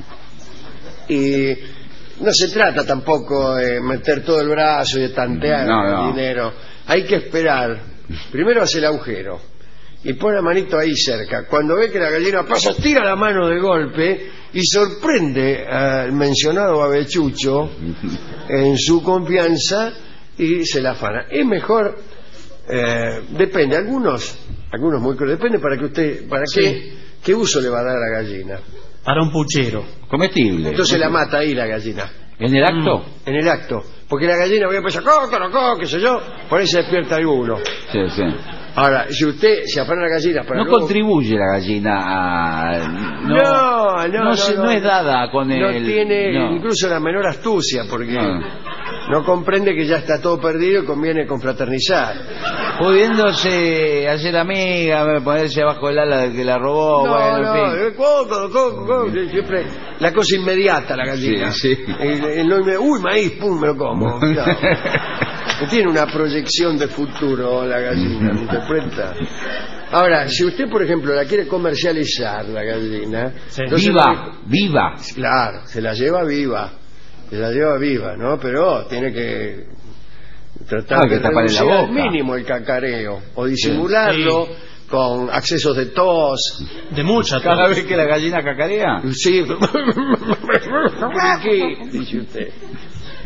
y no se trata tampoco de meter todo el brazo y de tantear No, el no. dinero. Hay que esperar. Primero hace el agujero y pone la manito ahí cerca. Cuando ve que la gallina pasa, tira la mano de golpe y sorprende al mencionado avechucho en su confianza y se la afana. Es mejor, eh, depende, algunos, algunos muy crueles, depende para que usted, para Sí. qué, qué uso le va a dar a la gallina. Para un puchero. Comestible. Entonces la mata ahí la gallina, ¿En el acto? en el acto, porque la gallina voy a empezar, co, co, co, qué sé yo, por ahí se despierta alguno. Sí, sí. Ahora, si usted se afana la gallina para No luego- contribuye la gallina a... No, no, no, se- no. no es dada con no el... tiene no. incluso la menor astucia, porque No. no comprende que ya está todo perdido y conviene confraternizar. Pudiéndose hacer amiga, ponerse abajo del ala del que la robó, no, bueno, no, en fin. eh, co, co, co, co, siempre la cosa inmediata la gallina. Sí, sí. El- el no inme- uy, maíz, pum, me lo como. No. Tiene una proyección de futuro la gallina, ¿me interpreta? Ahora, si usted, por ejemplo, la quiere comercializar, la gallina... Sí. entonces Viva, no- viva. Claro, se la lleva viva, se la lleva viva, ¿no? Pero tiene que tratar Ah, que de taparle la reducir al boca. mínimo el cacareo, o disimularlo Sí. con accesos de tos. De mucha Cada tos. vez que la gallina cacarea. Sí, ¿por qué? Dice usted.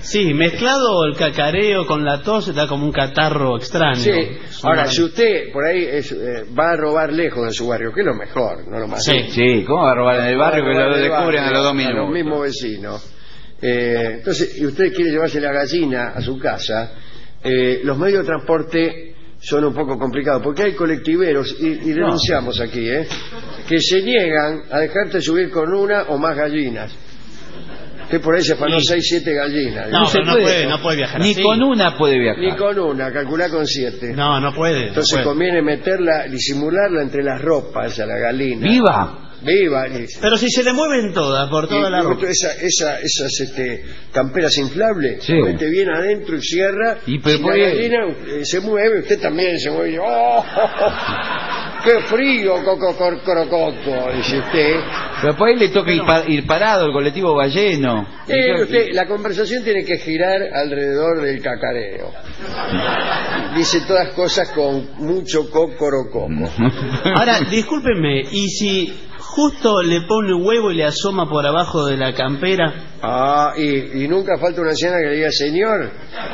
Sí, mezclado el cacareo con la tos da como un catarro extraño. Sí. Ahora, Una- si usted por ahí es, eh, va a robar lejos de su barrio, que es lo mejor, no lo más. Sí, sí, ¿cómo va a robar en el barrio que Va a lo robar en el descubren a barrio, los dos A los minutos? mismos vecinos. Eh, entonces, y usted quiere llevarse la gallina a su casa, eh, los medios de transporte son un poco complicados, porque hay colectiveros, y, y denunciamos aquí, ¿eh? que se niegan a dejarte subir con una o más gallinas. Usted por ahí se afanó Sí. seis, siete gallinas. No, pero no puede, no puede viajar Ni así. con una puede viajar. Ni con una, calculá con siete. No, no puede. Entonces no puede. conviene meterla, disimularla entre las ropas a la galina. ¡Viva! Viva. y- Pero si se le mueven todas, por toda y- la y ropa. esa, esa, esas este, camperas inflables, Sí. mete bien adentro y cierra. Y pero si por la ahí- gallina eh, se mueve, usted también se mueve. ¡Oh! ¡Qué frío, coco, cor, crococo! Dice usted. Pero por ahí le toca ir, pa- ir parado el colectivo va lleno. Eh, Y- usted, la conversación tiene que girar alrededor del cacareo. Dice todas cosas con mucho cocorococo. Ahora, discúlpenme, ¿y si justo le pone huevo y le asoma por abajo de la campera? Ah, y, y nunca falta una anciana que le diga, señor,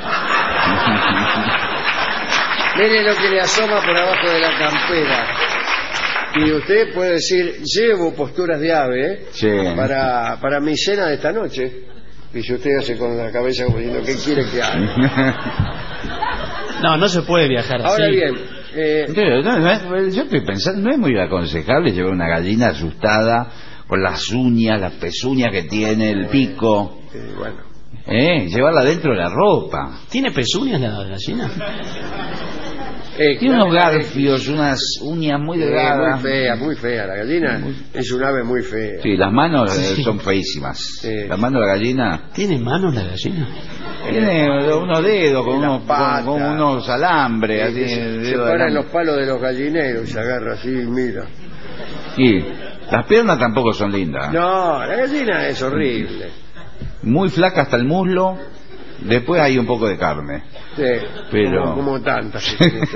mire lo que le asoma por abajo de la campera. Y usted puede decir, llevo posturas de ave Sí. para, para mi cena de esta noche. Y si usted hace con la cabeza como diciendo, ¿qué quiere que haga? No, no se puede viajar así. Ahora bien, eh, Yo, no, no, yo estoy pensando, no es muy aconsejable llevar una gallina asustada con las uñas, las pezuñas que tiene, el pico. eh, bueno, ¿Eh? Llevarla dentro de la ropa. ¿Tiene pezuñas la gallina? eh, Tiene claro, unos garfios, unas uñas muy eh, delgadas. muy fea, muy fea. La gallina es un ave muy fea. Sí, las manos eh, son feísimas. Sí. Las manos de la gallina ¿Tiene manos la gallina? tiene unos dedos con Y las unos, patas. con, con unos alambres. así, Eh, se, se dedo de para en alambre. los palos de los gallineros y se agarra así y mira. Y las piernas tampoco son lindas. No, la gallina es horrible. Muy flaca hasta el muslo. Después hay un poco de carne. Sí, Pero- como, como tantas.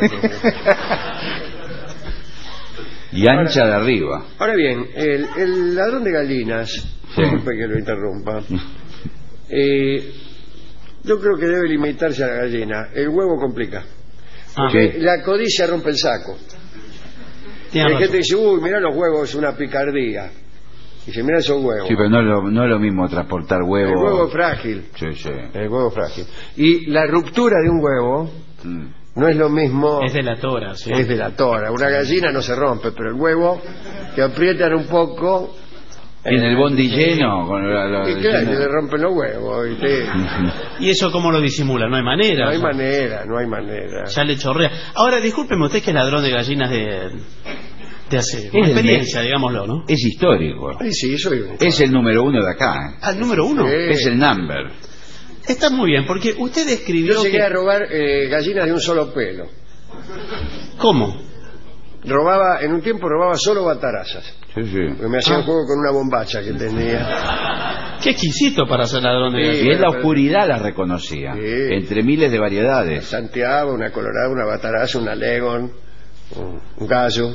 Y ancha de arriba. Ahora bien, el, el ladrón de gallinas, Sí. disculpe que lo interrumpa, eh, yo creo que debe limitarse a la gallina. El huevo complica. Ah, Porque la codicia rompe el saco. tiene Hay razón. gente que dice, uy, mirá los huevos, es una picardía. Y dice, mirá esos huevos. Sí, pero no es lo, no es lo mismo transportar huevo. El huevo es frágil. Sí, sí. El huevo es frágil. Y la ruptura de un huevo Mm. no es lo mismo. Es de la tora, sí. Es de la tora. Una gallina no se rompe, pero el huevo, que aprietan un poco. Tiene el bondi lleno. Con la- la- Y claro, lleno. se le rompen los huevos. ¿viste? ¿Y eso cómo lo disimula? No hay manera. No hay o sea, manera, no hay manera. Ya le chorrea. Ahora, discúlpeme, usted que es ladrón de gallinas de, de hace una Es el experiencia, digámoslo, ¿no? Es histórico. Sí, sí, soy un- Es el número uno de acá. ¿eh? Al número uno. Sí. Es el number. Está muy bien, porque usted describió Yo llegué que... a robar eh, gallinas de un solo pelo. ¿Cómo? Robaba, en un tiempo robaba solo batarazas. Sí, sí. Porque me hacían Ah. juego con una bombacha que tenía. Qué exquisito para ser ladrón de Sí. gallinas. Y en la oscuridad la reconocía. Sí. Entre miles de variedades. Santiago, una colorada, una bataraza, una Legon, un, un gallo.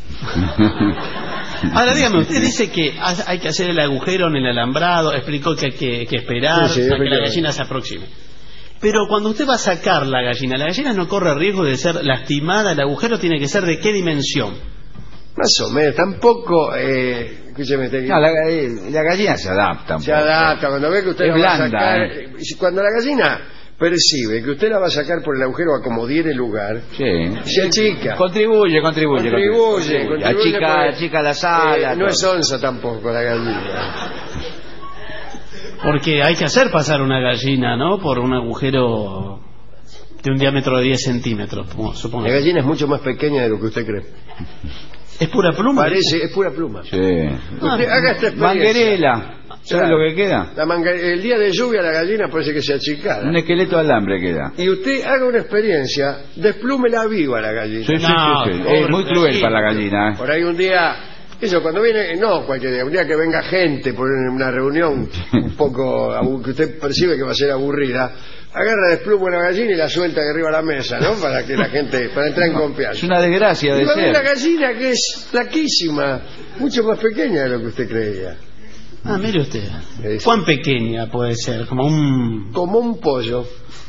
Ahora dígame, usted dice que ha- hay que hacer el agujero en el alambrado, explicó que hay que, que esperar Sí, sí, a que la efectivamente. gallina se aproxime. Pero cuando usted va a sacar la gallina, ¿la gallina no corre riesgo de ser lastimada? ¿El agujero tiene que ser de qué dimensión? Más o menos, tampoco, eh, escúcheme, te- No, la, eh, la gallina se adapta un se poco. adapta. Cuando ve que usted Es la va a blanda, sacar, eh. eh, si- cuando la gallina percibe que usted la va a sacar por el agujero a como diere lugar, Sí. se achica. Contribuye, contribuye. Contribuye, contribuye Achica, porque, achica la sala. eh, no todo. es onza tampoco la gallina. Porque hay que hacer pasar una gallina, ¿no? Por un agujero de un diámetro de diez centímetros, supongo- supongo. La gallina es mucho más pequeña de lo que usted cree. ¿Es pura pluma? Parece, es pura pluma. Sí. Usted haga esta experiencia. Manguerela. ¿Sabes Claro. lo que queda? La manga- el día de lluvia la gallina parece que se achicara. Un esqueleto de alambre queda. Y usted haga una experiencia, desplúmela viva la gallina. Sí, sí, No, sí, sí. pobre Es muy cruel gallina. para la gallina. ¿eh? Por ahí un día, eso cuando viene, no cualquier día, un día que venga gente por una reunión un poco abu- que usted percibe que va a ser aburrida, agarra despluma una gallina y la suelta de arriba a la mesa, ¿no? Para que la gente, para entrar en Es confianza. una desgracia Y de va a ver ser. la gallina que es flaquísima, mucho más pequeña de lo que usted creía. Ah, mire usted. ¿Cuán pequeña puede ser? Como un... Como un pollo.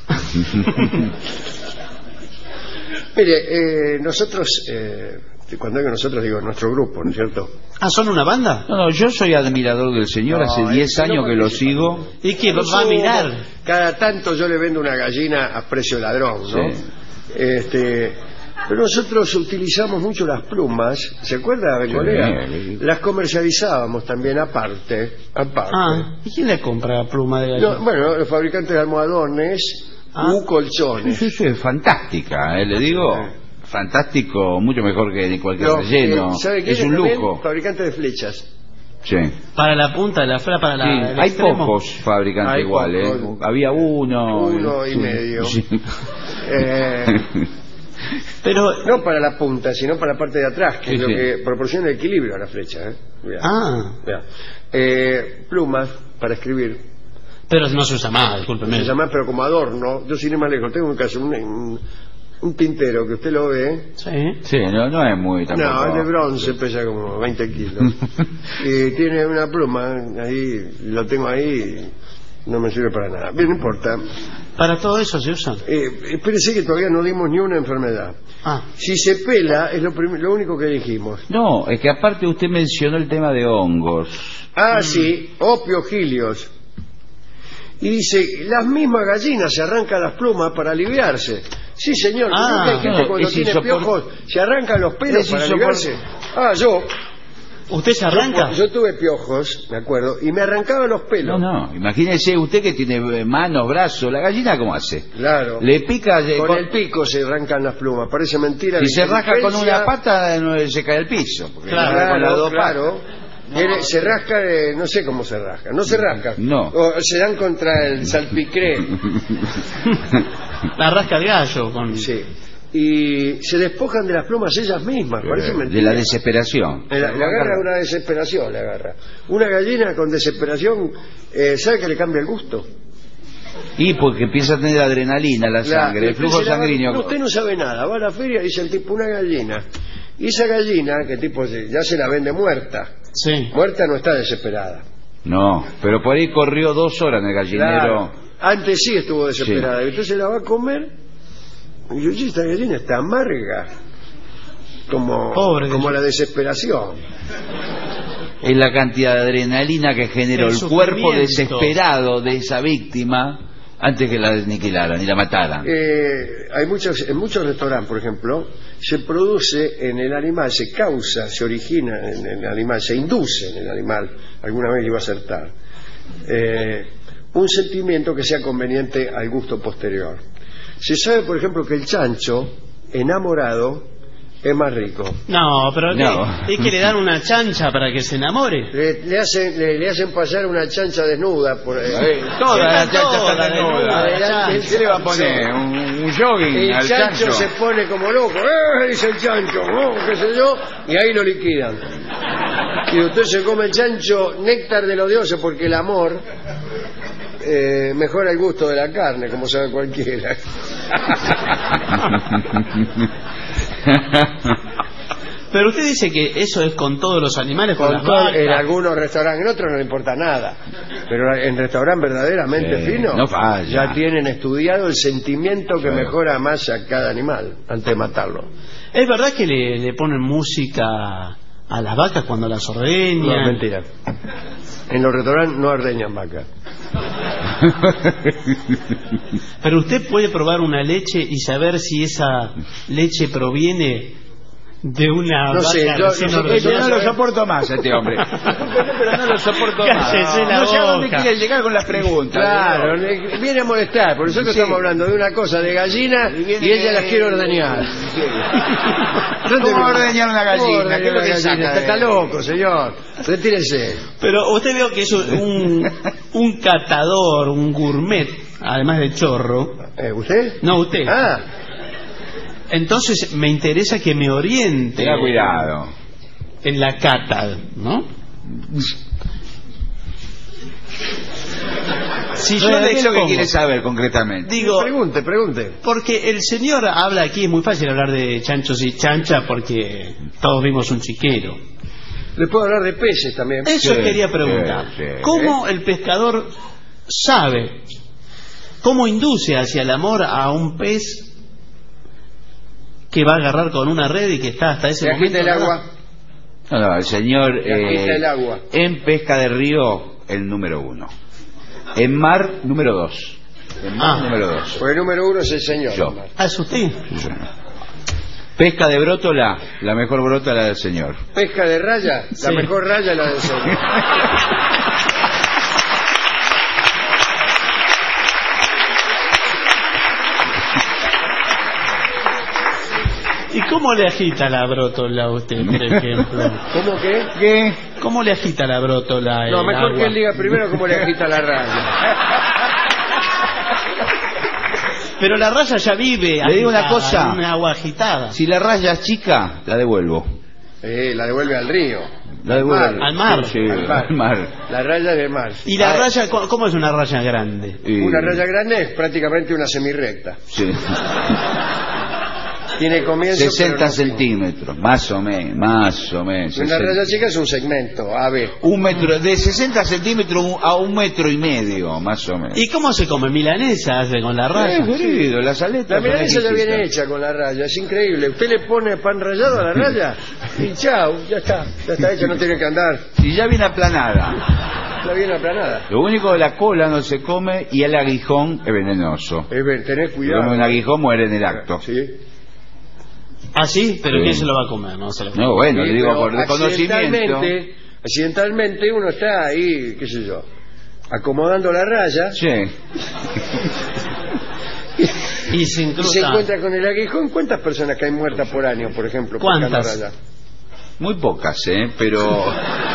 Mire, eh, nosotros, eh, cuando digo nosotros digo nuestro grupo, ¿no es cierto? Ah, ¿son una banda? No, no, yo soy admirador del señor, No, hace diez no años que lo sigo. ¿Y qué? No ¿Va a sumo. mirar? Cada tanto yo le vendo una gallina a precio ladrón, ¿no? Sí. Este, pero nosotros utilizamos mucho las plumas, ¿se acuerda, Bengorea? Sí. Las comercializábamos también aparte, aparte. Ah, ¿y quién le compra pluma de gallina? No, bueno, los fabricantes de almohadones Ah. u colchones. Sí, sí, es fantástica, ¿eh? Le digo, fantástico, mucho mejor que de cualquier Los, relleno. eh, ¿sabe quién Es un también? lujo. Fabricante de flechas. Sí. Para la punta de la flor, para la, Sí, el hay extremo. pocos fabricantes Hay iguales. pocos. ¿eh? Había uno. Uno y sí, medio. sí. Eh, Pero... no para la punta, sino para la parte de atrás, que Sí, es lo sí. que proporciona equilibrio a la flecha. ¿eh? Vea, Ah, vea. Eh, plumas para escribir. pero no se usa más, discúlpeme. Se llama, pero como adorno. Yo, sin ir más lejos, tengo un caso, un, un, un tintero que usted lo ve. Sí. Sí, no, no es muy tampoco. No, es de bronce, pesa como veinte kilos. Y tiene una pluma, ahí, lo tengo ahí, no me sirve para nada. Bien, no importa. Para todo eso se usan. Eh, espérese que todavía no dimos ni una enfermedad. Ah, Si se pela, es lo, prim- lo único que dijimos. No, es que aparte usted mencionó el tema de hongos. Ah, sí, opiogilios. Y dice, las mismas gallinas se arrancan las plumas para aliviarse. Sí, señor. Ah, ¿Cree que hay gente no, cuando es tiene insopor- piojos se arrancan los pelos Es para insopor- aliviarse? Ah, yo. ¿usted se arranca? Yo tuve piojos, me acuerdo, y me arrancaban los pelos. No, no, imagínese usted que tiene eh, manos, brazos, la gallina ¿cómo hace? Claro. Le pica... eh, Con el pico se arrancan las plumas, parece mentira. Si la se rasca con inteligencia- una pata, no, se cae al piso. porque Claro, se rasca con las dos claro. patas. Tiene- se rasca, de- no sé cómo se rasca, no se rasca. No. O se dan contra el salpicré. La rasca el gallo. Con... Sí. Y se despojan de las plumas ellas mismas, parece mentira. De la desesperación. Le, le agarra una desesperación, le agarra. Una gallina con desesperación, eh, ¿sabe que le cambia el gusto? Y porque empieza a tener adrenalina la sangre, el flujo Usted se la va- sanguíneo. no, usted no sabe nada, va a la feria y dice el tipo una gallina. Y esa gallina, que tipo se- ya se la vende muerta. Sí. Muerta no está desesperada. No, pero por ahí corrió dos horas en el gallinero. Claro. Antes sí estuvo desesperada. Y usted se la va a comer. Y yo, "Sí, esta gallina está amarga. Como, Pobre como gallina. la desesperación. Es la cantidad de adrenalina que generó El el, cuerpo sufrimiento. desesperado de esa víctima antes que la aniquilaran y la mataran. Eh, hay muchos, en muchos restaurantes, por ejemplo, se produce en el animal, se causa, se origina en el animal, se induce en el animal, alguna vez iba a acertar, eh, un sentimiento que sea conveniente al gusto posterior. Se sabe, por ejemplo, que el chancho enamorado es más rico. No, pero No. ¿qué? Es que le dan una chancha para que se enamore. Le, le hacen, le, le hacen pasar una chancha desnuda por ahí. Toda la Está chancha toda está desnuda. desnuda, la Adelante el ¿Qué le va a chancho. poner? ¿Un, un jogging El al chancho, chancho? se pone como loco, ¡eh! Dice el chancho, oh, qué sé yo, y ahí lo liquidan. Y usted se come el chancho, néctar de los dioses, porque el amor eh, mejora el gusto de la carne, como sabe cualquiera. Pero usted dice que eso es con todos los animales, con, Con las todo- vacas. en algunos restaurantes, en otros no le importa nada, pero en restaurantes verdaderamente Sí, finos no falla. ya tienen estudiado el sentimiento que Sí. mejora más a cada animal antes de matarlo. ¿Es verdad que le, le ponen música a las vacas cuando las No, ordeñan? es mentira. En los restaurantes no ordeñan vacas. Pero usted puede probar una leche y saber si esa leche proviene de una No sé, vaca yo- recién yo- ordeñada. Yo no lo soporto más a este hombre. Pero no lo soporto más. Cállese la No sé a dónde boca. quiere llegar con las preguntas. Claro, ¿no? le- viene a molestar, por nosotros Sí. estamos hablando de una cosa de gallina y, viene ella que- las quiere ordeñar. ¿Cómo ordeñar una gallina? ¿Qué es lo que saca Está, de- está loco, señor. Retírese. Pero usted veo que es un, un catador, un gourmet, además de chorro. Eh, ¿Usted? No, usted. Ah, Entonces me interesa que me oriente Tenga cuidado. en la cata, ¿no? Si yo No, le ¿qué es lo que expongo, quiere saber concretamente? digo, pregunte, pregunte. porque el señor habla aquí, es muy fácil hablar de chanchos y chancha porque todos vimos un chiquero. Le puedo hablar de peces también. Eso Sí, quería preguntar. sí, sí. ¿Cómo el pescador sabe, cómo induce hacia el amor a un pez que va a agarrar con una red y que está hasta ese Le momento? agita el agua. No, no, el señor Le agita eh, el agua. en pesca de río el número uno, en mar número dos, en mar Ah. número dos. Porque el número uno es el señor. Yo. Ah, ¿es usted? Sí, señor. Pesca de brótola, la mejor brótola del señor. Pesca de raya, la Sí. mejor raya es la del señor. ¿Y cómo le agita la brótola a usted, por ejemplo? ¿Cómo qué? ¿Qué? ¿Cómo le agita la brótola? No, el mejor agua? que él diga primero cómo le agita la raya. Pero la raya ya vive. Le digo una agitada, cosa. en una agua agitada. Si la raya es chica, la devuelvo. Eh, la devuelve al río. La devuelvo. Al mar. Sí, Al mar. al mar. La raya del mar. ¿Y la Ah, raya, co- cómo es una raya grande? Y- Una raya grande es prácticamente una semirrecta. Sí. Tiene comienzo. sesenta pero no fin. centímetros, más o menos, más o menos. Una sesenta. raya chica es un segmento, A B. Un metro, de sesenta centímetros a un metro y medio, más o menos. ¿Y cómo se come? ¿Milanesa hace con la raya? Eh, querido, las aletas La son milanesa ya exquisitas. viene hecha con la raya, es increíble. Usted le pone pan rallado a la raya y chao, ya está, ya está hecha, no tiene que andar. Y ya viene aplanada. La viene aplanada. Lo único de la cola no se come y el aguijón es venenoso. Es ver, tenés Si cuidado. come un aguijón muere en el acto. Sí. ¿Ah, sí? ¿Pero Sí. quién se lo va a comer? No, se lo No, bueno, Sí, le digo pero por desconocimiento. accidentalmente, accidentalmente uno está ahí, qué sé yo, acomodando la raya Sí. Y se y incrusta. se encuentra con el aguijón. ¿Cuántas personas caen muertas por año, por ejemplo? por ¿Cuántas? cada raya? Muy pocas, ¿eh? Pero...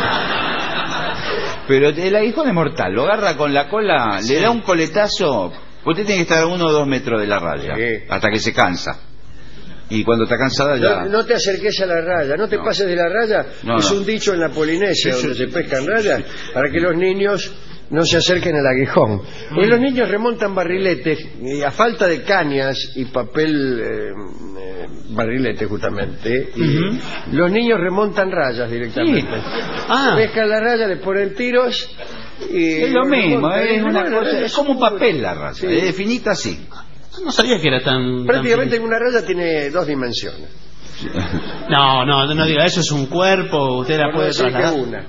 Pero el aguijón es mortal. Lo agarra con la cola, Sí. le da un coletazo. Usted tiene que estar a uno o dos metros de la raya. Sí. Hasta que se cansa. Y cuando está cansada ya... No, no te acerques a la raya, no te No. pases de la raya. No, es no. un dicho en la Polinesia Sí, sí, donde sí. se pescan rayas para que los niños no se acerquen al aguijón. Porque los niños remontan barriletes y a falta de cañas y papel eh, eh, barrilete justamente. Y Ujú. los niños remontan rayas directamente. Ah, Pescan la raya, le ponen tiros y Es lo mismo, remontan. es Y una bueno, cosa, es como un papel la raya, Sí. es finita así. no sabía que era tan... tan Prácticamente fin- una raya tiene dos dimensiones. No, no, no diga, eso es un cuerpo, usted la Por no puede decir que trasladar. una.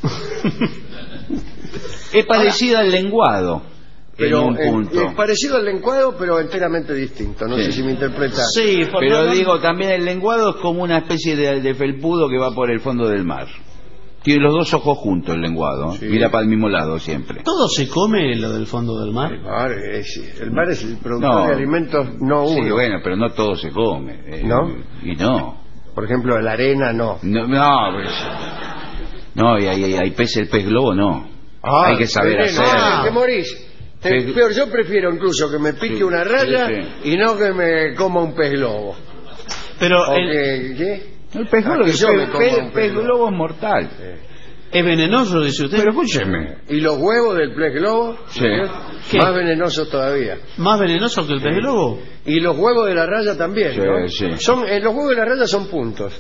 Es parecida al lenguado Pero en un eh, punto. es parecido al lenguado, pero enteramente distinto. No Sí. sé si me interpreta. Sí, por Pero no- digo, también el lenguado es como una especie de, de felpudo que va por el fondo del mar. Tiene los dos ojos juntos el lenguado, Sí. mira para el mismo lado siempre. ¿Todo se come lo del fondo del mar? El mar es, el mar es el productor No. de alimentos, no Sí, uno. bueno, pero no todo se come. eh, ¿No? Y no. Por ejemplo, la arena no. No, no, pues, no y hay, hay, hay pez, el pez globo no. Ah, hay que saber veneno, hacer. ah, te morís. Te- Pez- peor, yo prefiero incluso que me pique Sí, una raya sí, y no que me coma un pez globo. Pero O el- que- ¿qué? El pez globo, Ah, que el yo pez, me como pez- un pez pez globo. globo es mortal. es venenoso, dice usted. Pero escúcheme. ¿Y los huevos del pez globo? Sí. ¿Qué? Más venenosos todavía. ¿Más venenoso que el pez globo? Y los huevos de la raya también, Sí, ¿no? sí. Son, eh, los huevos de la raya son puntos.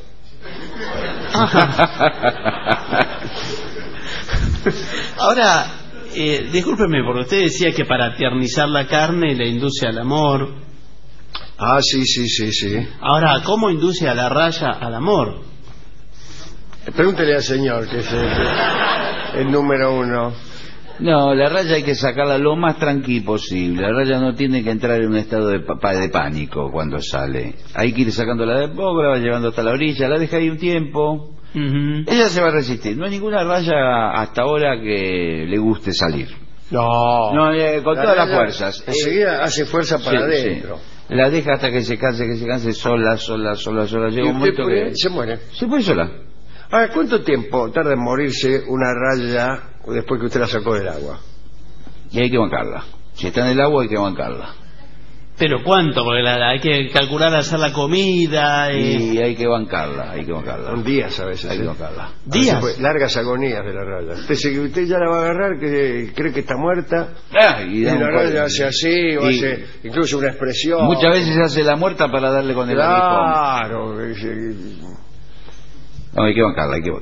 Ahora, eh, discúlpeme, porque usted decía que para tiernizar la carne le induce al amor. Ah, sí, sí, sí, sí. Ahora, ¿cómo induce a la raya al amor? Pregúntele al señor, que es el, el número uno. No, la raya hay que sacarla lo más tranquilo posible. La raya no tiene que entrar en un estado de, pa- de pánico cuando sale. Hay que ir sacándola de poco, la va llevando hasta la orilla, la deja ahí un tiempo. Ujú. Ella se va a resistir. No hay ninguna raya hasta ahora que le guste salir. No. No, eh, con La todas las raya fuerzas. Enseguida hace fuerza para Sí, adentro. sí. La deja hasta que se canse, que se canse sola, sola, sola, sola. Y Llega un usted momento puede- que se muere. se pone sola. Ahora, ¿cuánto tiempo tarda en morirse una raya después que usted la sacó del agua? Y hay que bancarla. Si está en el agua hay que bancarla. ¿Pero cuánto? Porque la- la- hay que calcular hacer la comida. eh. Y hay que bancarla, hay que bancarla. Son días a veces. Hay que ¿eh? bancarla. A veces ¿Días? fue- largas agonías de la raya. Usted, se- usted ya la va a agarrar, que cree que está muerta, Ah, y y da un la par- raya hace así, o y hace incluso una expresión. Muchas veces hace la muerta para darle con el aguijón. Claro. es- No, hay que bancarla, hay que bancarla.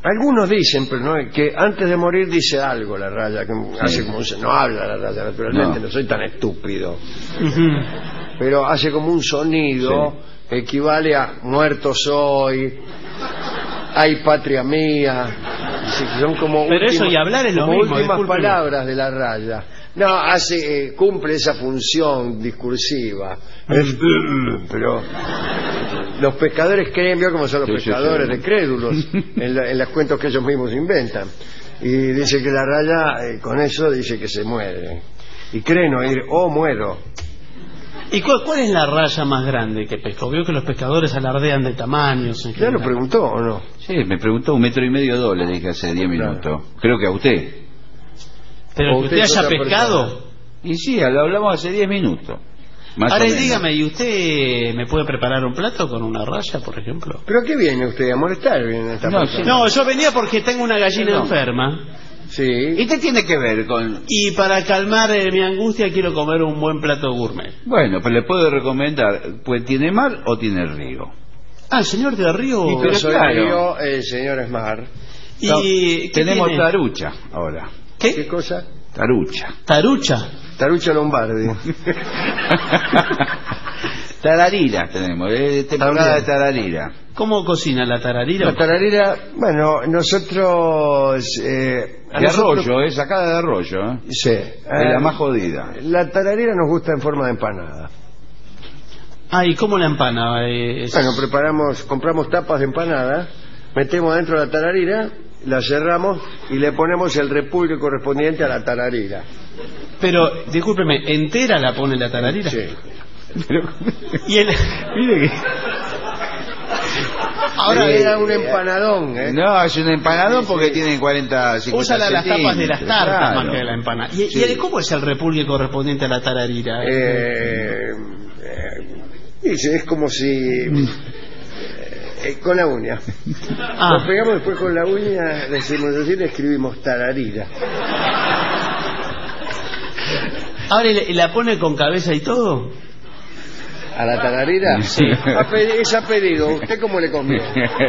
Algunos dicen, pero no, que antes de morir dice algo la raya, que sí. hace como un, no habla la raya naturalmente, no, no soy tan estúpido, uh-huh. pero hace como un sonido, sí. equivale a muerto soy, hay patria mía, son como pero últimos, eso y hablar es lo como mismo, últimas discúlpeme. palabras de la raya. No, hace, eh, cumple esa función discursiva. Es, pero los pescadores creen, vio cómo son los sí, pescadores sí, sí. de crédulos en, la, en los cuentos que ellos mismos inventan. Y dice que la raya, eh, con eso, dice que se muere. Y creen oír, oh, muero. ¿Y cuál, cuál es la raya más grande que pescó? Veo que los pescadores alardean de tamaños. ¿Ya lo preguntó o no? Sí, me preguntó un metro y medio de le dije hace diez minutos. Claro. Creo que a usted. Pero que usted, usted haya pescado. Persona. Y sí, lo hablamos hace diez minutos. Más Ahora dígame, ¿y usted me puede preparar un plato con una raya, por ejemplo? ¿Pero a qué viene usted? ¿A molestar? Viene esta no, sí, no, yo venía porque tengo una gallina no. enferma. Sí. ¿Y qué tiene que ver con...? Y para calmar eh, mi angustia quiero comer un buen plato gourmet. Bueno, pues le puedo recomendar, pues ¿tiene mar o tiene río? Ah, el señor de río... Y pero soy claro. río, el señor es mar. Y no, tenemos tiene? tarucha ahora. ¿Qué? ¿Qué cosa? Tarucha. ¿Tarucha? Tarucha Lombardi. Tararira tenemos, de temporada de tararira. ¿Cómo cocina la tararira? La tararira, bueno, nosotros... Eh, de nosotros, arroyo, es sacada de arroyo, ¿eh? Sí. Es eh, la más jodida. La tararira nos gusta en forma de empanada. Ah, ¿y cómo la empana? Eh, es... Bueno, preparamos, compramos tapas de empanada, metemos dentro la tararira, la cerramos y le ponemos el repulgue correspondiente a la tararira. Pero, discúlpeme, ¿entera la pone la tararira? Sí. Pero, y el... mire que... Ahora era un empanadón, ¿eh? No, es un empanadón porque sí. tiene cuarenta, cincuenta usa las tapas de las tartas claro. más que de la empanada. ¿Y, sí. ¿Y el, cómo es el repulgue correspondiente a la tararira? Eh, eh, es como si... Eh, con la uña. Ah. Nos pegamos después con la uña, decimos así, le escribimos tararira. Ahora, ¿y la pone con cabeza y todo? ¿A la tararira? Sí. Es a pedido. ¿Usted cómo le conviene?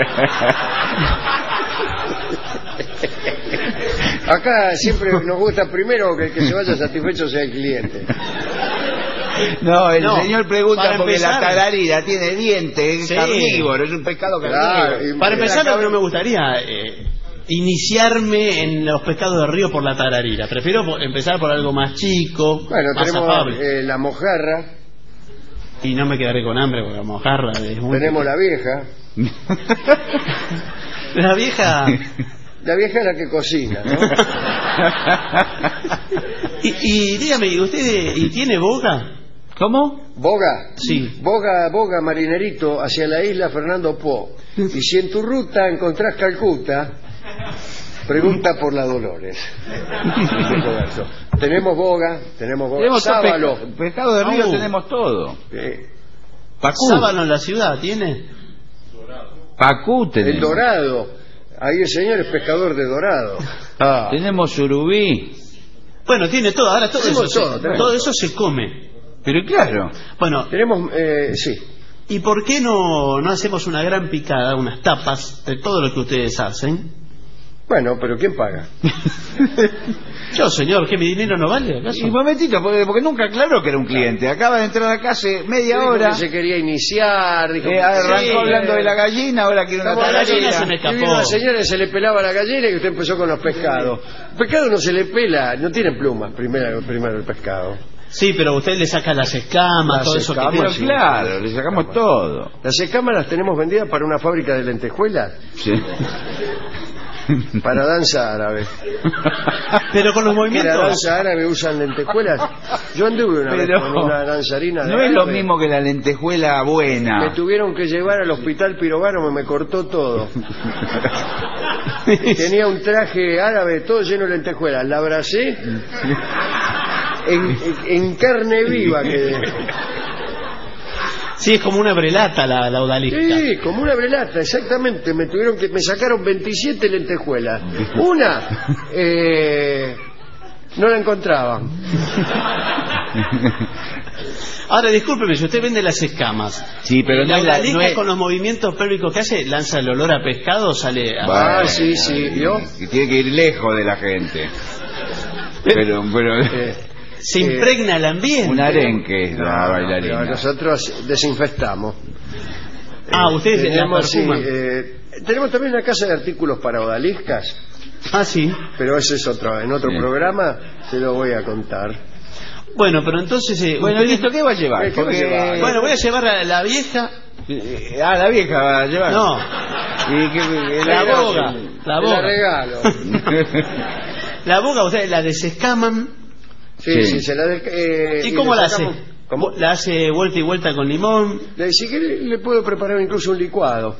Acá siempre nos gusta primero que el que se vaya satisfecho sea el cliente. No, el no, señor pregunta porque empezar, la tararira tiene dientes, es sí. carnívoro, es un pescado carnívoro. Claro, para empezar, acá... no me gustaría eh, iniciarme en los pescados de río por la tararira. Prefiero empezar por algo más chico, bueno, más tenemos eh, la mojarra. Y no me quedaré con hambre porque la mojarra es muy... Tenemos la vieja. La vieja... La vieja es la que cocina, ¿no? y, y dígame, ¿y usted y tiene boga? ¿Cómo? ¿Boga? Sí. Boga, boga, marinerito, hacia la isla Fernando Po. Y si en tu ruta encontrás Calcuta, pregunta por la Dolores. Tenemos boga, tenemos boga. Tenemos sábalo. Pesca, pescado de río, oh. tenemos todo. Eh. Pacú. ¿Sábalo en la ciudad tiene? Pacú tenemos. El dorado. Ahí el señor es pescador de dorado. Ah. Tenemos surubí. Bueno, tiene todo. Ahora todo, eso, todo, se, todo eso se come. Pero claro. Bueno, tenemos, eh, sí. ¿Y por qué no, no hacemos una gran picada, unas tapas de todo lo que ustedes hacen? Bueno, pero ¿quién paga? Yo, señor, ¿que mi dinero no vale acaso? Un momentito, porque, porque nunca aclaró que era un cliente. Acaba de entrar acá hace media dijo hora. Que se quería iniciar. Dijo eh, que arrancó sí, hablando eh, de la gallina, ahora quiere una tararira. La gallina se me escapó. Y una señora se le pelaba la gallina y usted empezó con los pescados. El pescado no se le pela, no tiene plumas, primero, primero el pescado. Sí, pero usted le saca las escamas, las todo escamas, eso que sí, claro, le sacamos escamas. todo. Las escamas las tenemos vendidas para una fábrica de lentejuelas. Sí. Para danza árabe. Pero con los movimientos. La danza árabe usan lentejuelas. Yo anduve una pero vez con una danzarina de no árabe. Es lo mismo que la lentejuela buena. Me tuvieron que llevar al hospital pirogano, me, me cortó todo. Tenía un traje árabe todo lleno de lentejuelas. La abracé en, en, en carne viva que... Sí, es como una brelata la, la odalisca. Sí, como una brelata, exactamente. Me tuvieron que me sacaron veintisiete lentejuelas. Una eh, no la encontraban. Ahora, discúlpeme, si usted vende las escamas, sí, pero la no es la, odalisca no es... con los movimientos pélvicos que hace, lanza el olor a pescado, sale a... Ah, bueno, sí, sí, ¿vio? Que tiene que ir lejos de la gente. Pero, pero... Eh, se impregna el ambiente. Un arenque es la no, bailarina. pero nosotros desinfectamos. Ah, eh, ustedes tenemos, sí, perfuman. eh, tenemos también una casa de artículos para odaliscas. Ah, sí. Pero ese es otro, en otro sí. programa se lo voy a contar. Bueno, pero entonces... Eh, bueno, usted... listo, ¿qué va a llevar? ¿Qué Porque... va a llevar? Bueno, voy a llevar a la vieja... Eh, ah, la vieja va a llevar. No. ¿Y qué, la la boga. La boga. La regalo. La boga, ustedes la desescaman. Sí, sí, sí, se la de, eh, ¿Y, ¿Y cómo la hace? ¿Cómo? La hace vuelta y vuelta con limón. Le, si quiere, le puedo preparar incluso un licuado.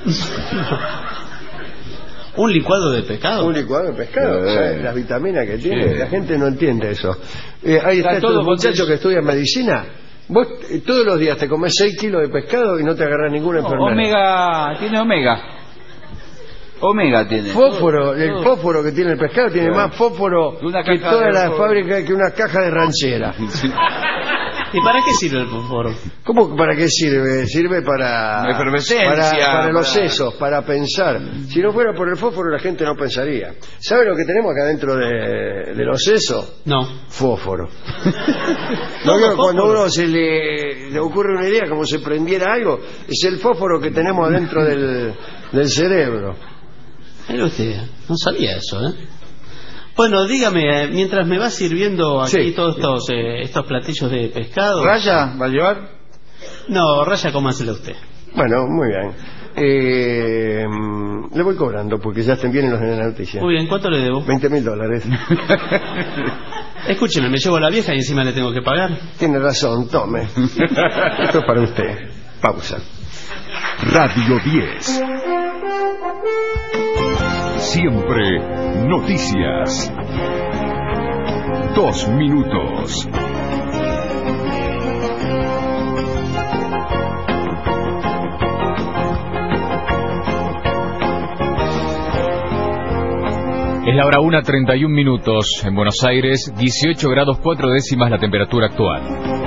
¿Un licuado de pescado? Un licuado de pescado, sí. ¿sabes? Las vitaminas que tiene, Sí. la gente no entiende eso. Eh, ahí está, Está estos todo muchachos que estudian medicina. Vos eh, todos los días te comes seis kilos de pescado y no te agarras ninguna enfermedad. Omega, tiene omega. Omega tiene. Fósforo, el fósforo que tiene el pescado tiene Claro. más fósforo Una que caja toda de la fósforo. fábrica, que una caja de ranchera. ¿Y para qué sirve el fósforo? ¿Cómo para qué sirve? Sirve para La efervescencia, para, para los para- sesos, para pensar. Si no fuera por el fósforo la gente no pensaría. ¿Sabe lo que tenemos acá dentro de, de los sesos? No. Fósforo. No, No, no, cuando fósforo. uno se le, le ocurre una idea, como si prendiera algo, es el fósforo que tenemos adentro del, del cerebro. Mire usted, no sabía eso, ¿eh? Bueno, dígame, eh, mientras me va sirviendo aquí Sí. todos estos, eh, estos platillos de pescado... ¿Raya va a llevar? No, Raya, cómaselo usted. Bueno, muy bien. Eh, mm, le voy cobrando porque ya estén bien los de la noticia. Muy bien, ¿cuánto le debo? veinte mil dólares. Escúcheme, me llevo a la vieja y encima le tengo que pagar. Tiene razón, tome. Esto es para usted. Pausa. Radio diez. Siempre noticias. Dos minutos. Es la hora una treinta y un minutos. En Buenos Aires, dieciocho grados cuatro décimas la temperatura actual.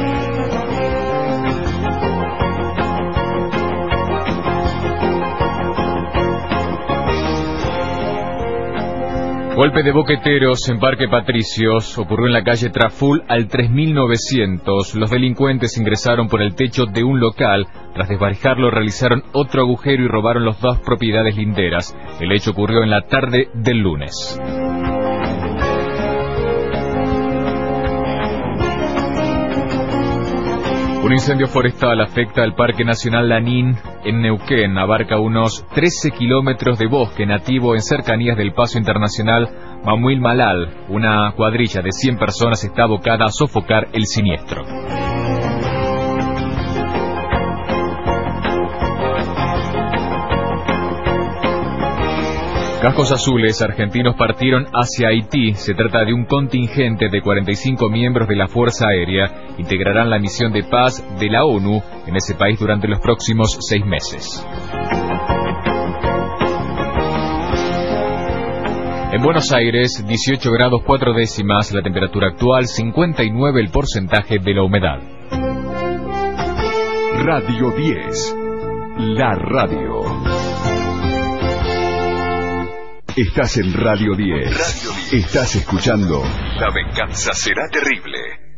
Golpe de boqueteros en Parque Patricios ocurrió en la calle Traful al tres mil novecientos. Los delincuentes ingresaron por el techo de un local. Tras desvalijarlo, realizaron otro agujero y robaron las dos propiedades linderas. El hecho ocurrió en la tarde del lunes. Un incendio forestal afecta al Parque Nacional Lanín en Neuquén. Abarca unos trece kilómetros de bosque nativo en cercanías del Paso Internacional Mamuil Malal. Una cuadrilla de cien personas está abocada a sofocar el siniestro. Cascos azules argentinos partieron hacia Haití. Se trata de un contingente de cuarenta y cinco miembros de la Fuerza Aérea. Integrarán la misión de paz de la ONU en ese país durante los próximos seis meses. En Buenos Aires, dieciocho grados cuatro décimas la temperatura actual, cincuenta y nueve el porcentaje de la humedad. Radio diez. La radio. Estás en Radio diez. Estás escuchando La venganza será terrible.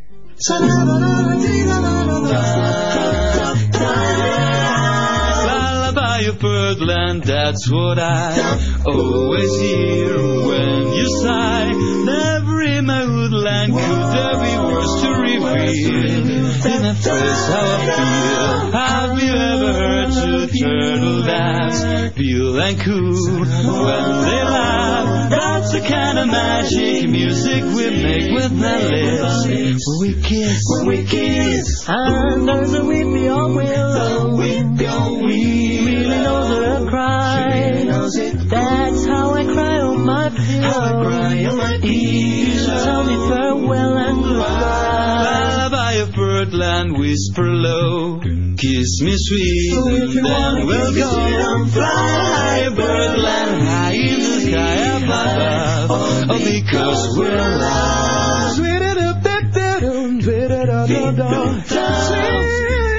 Lullaby of birdland, that's what I always hear when you sigh. Never in my woodland could there be words to reveal in a phrase how I feel. Have you ever heard two turtle doves feel and coo when they laugh? That's the kind of magic music we make with our lips when we kiss, when we kiss. And there's a weepy old willow, weepy old willow, really knows her cry. That's how I cry on my pillow. You should tell me farewell and goodbye. Lullaby of birdland, whisper low, kiss me sweet, then we'll go and fly. Birdland high in the sky above, oh, because we're lost. Ain't no time.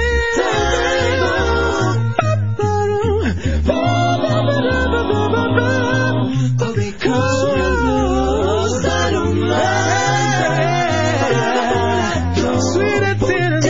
Because I don't mind. Sweet and thin and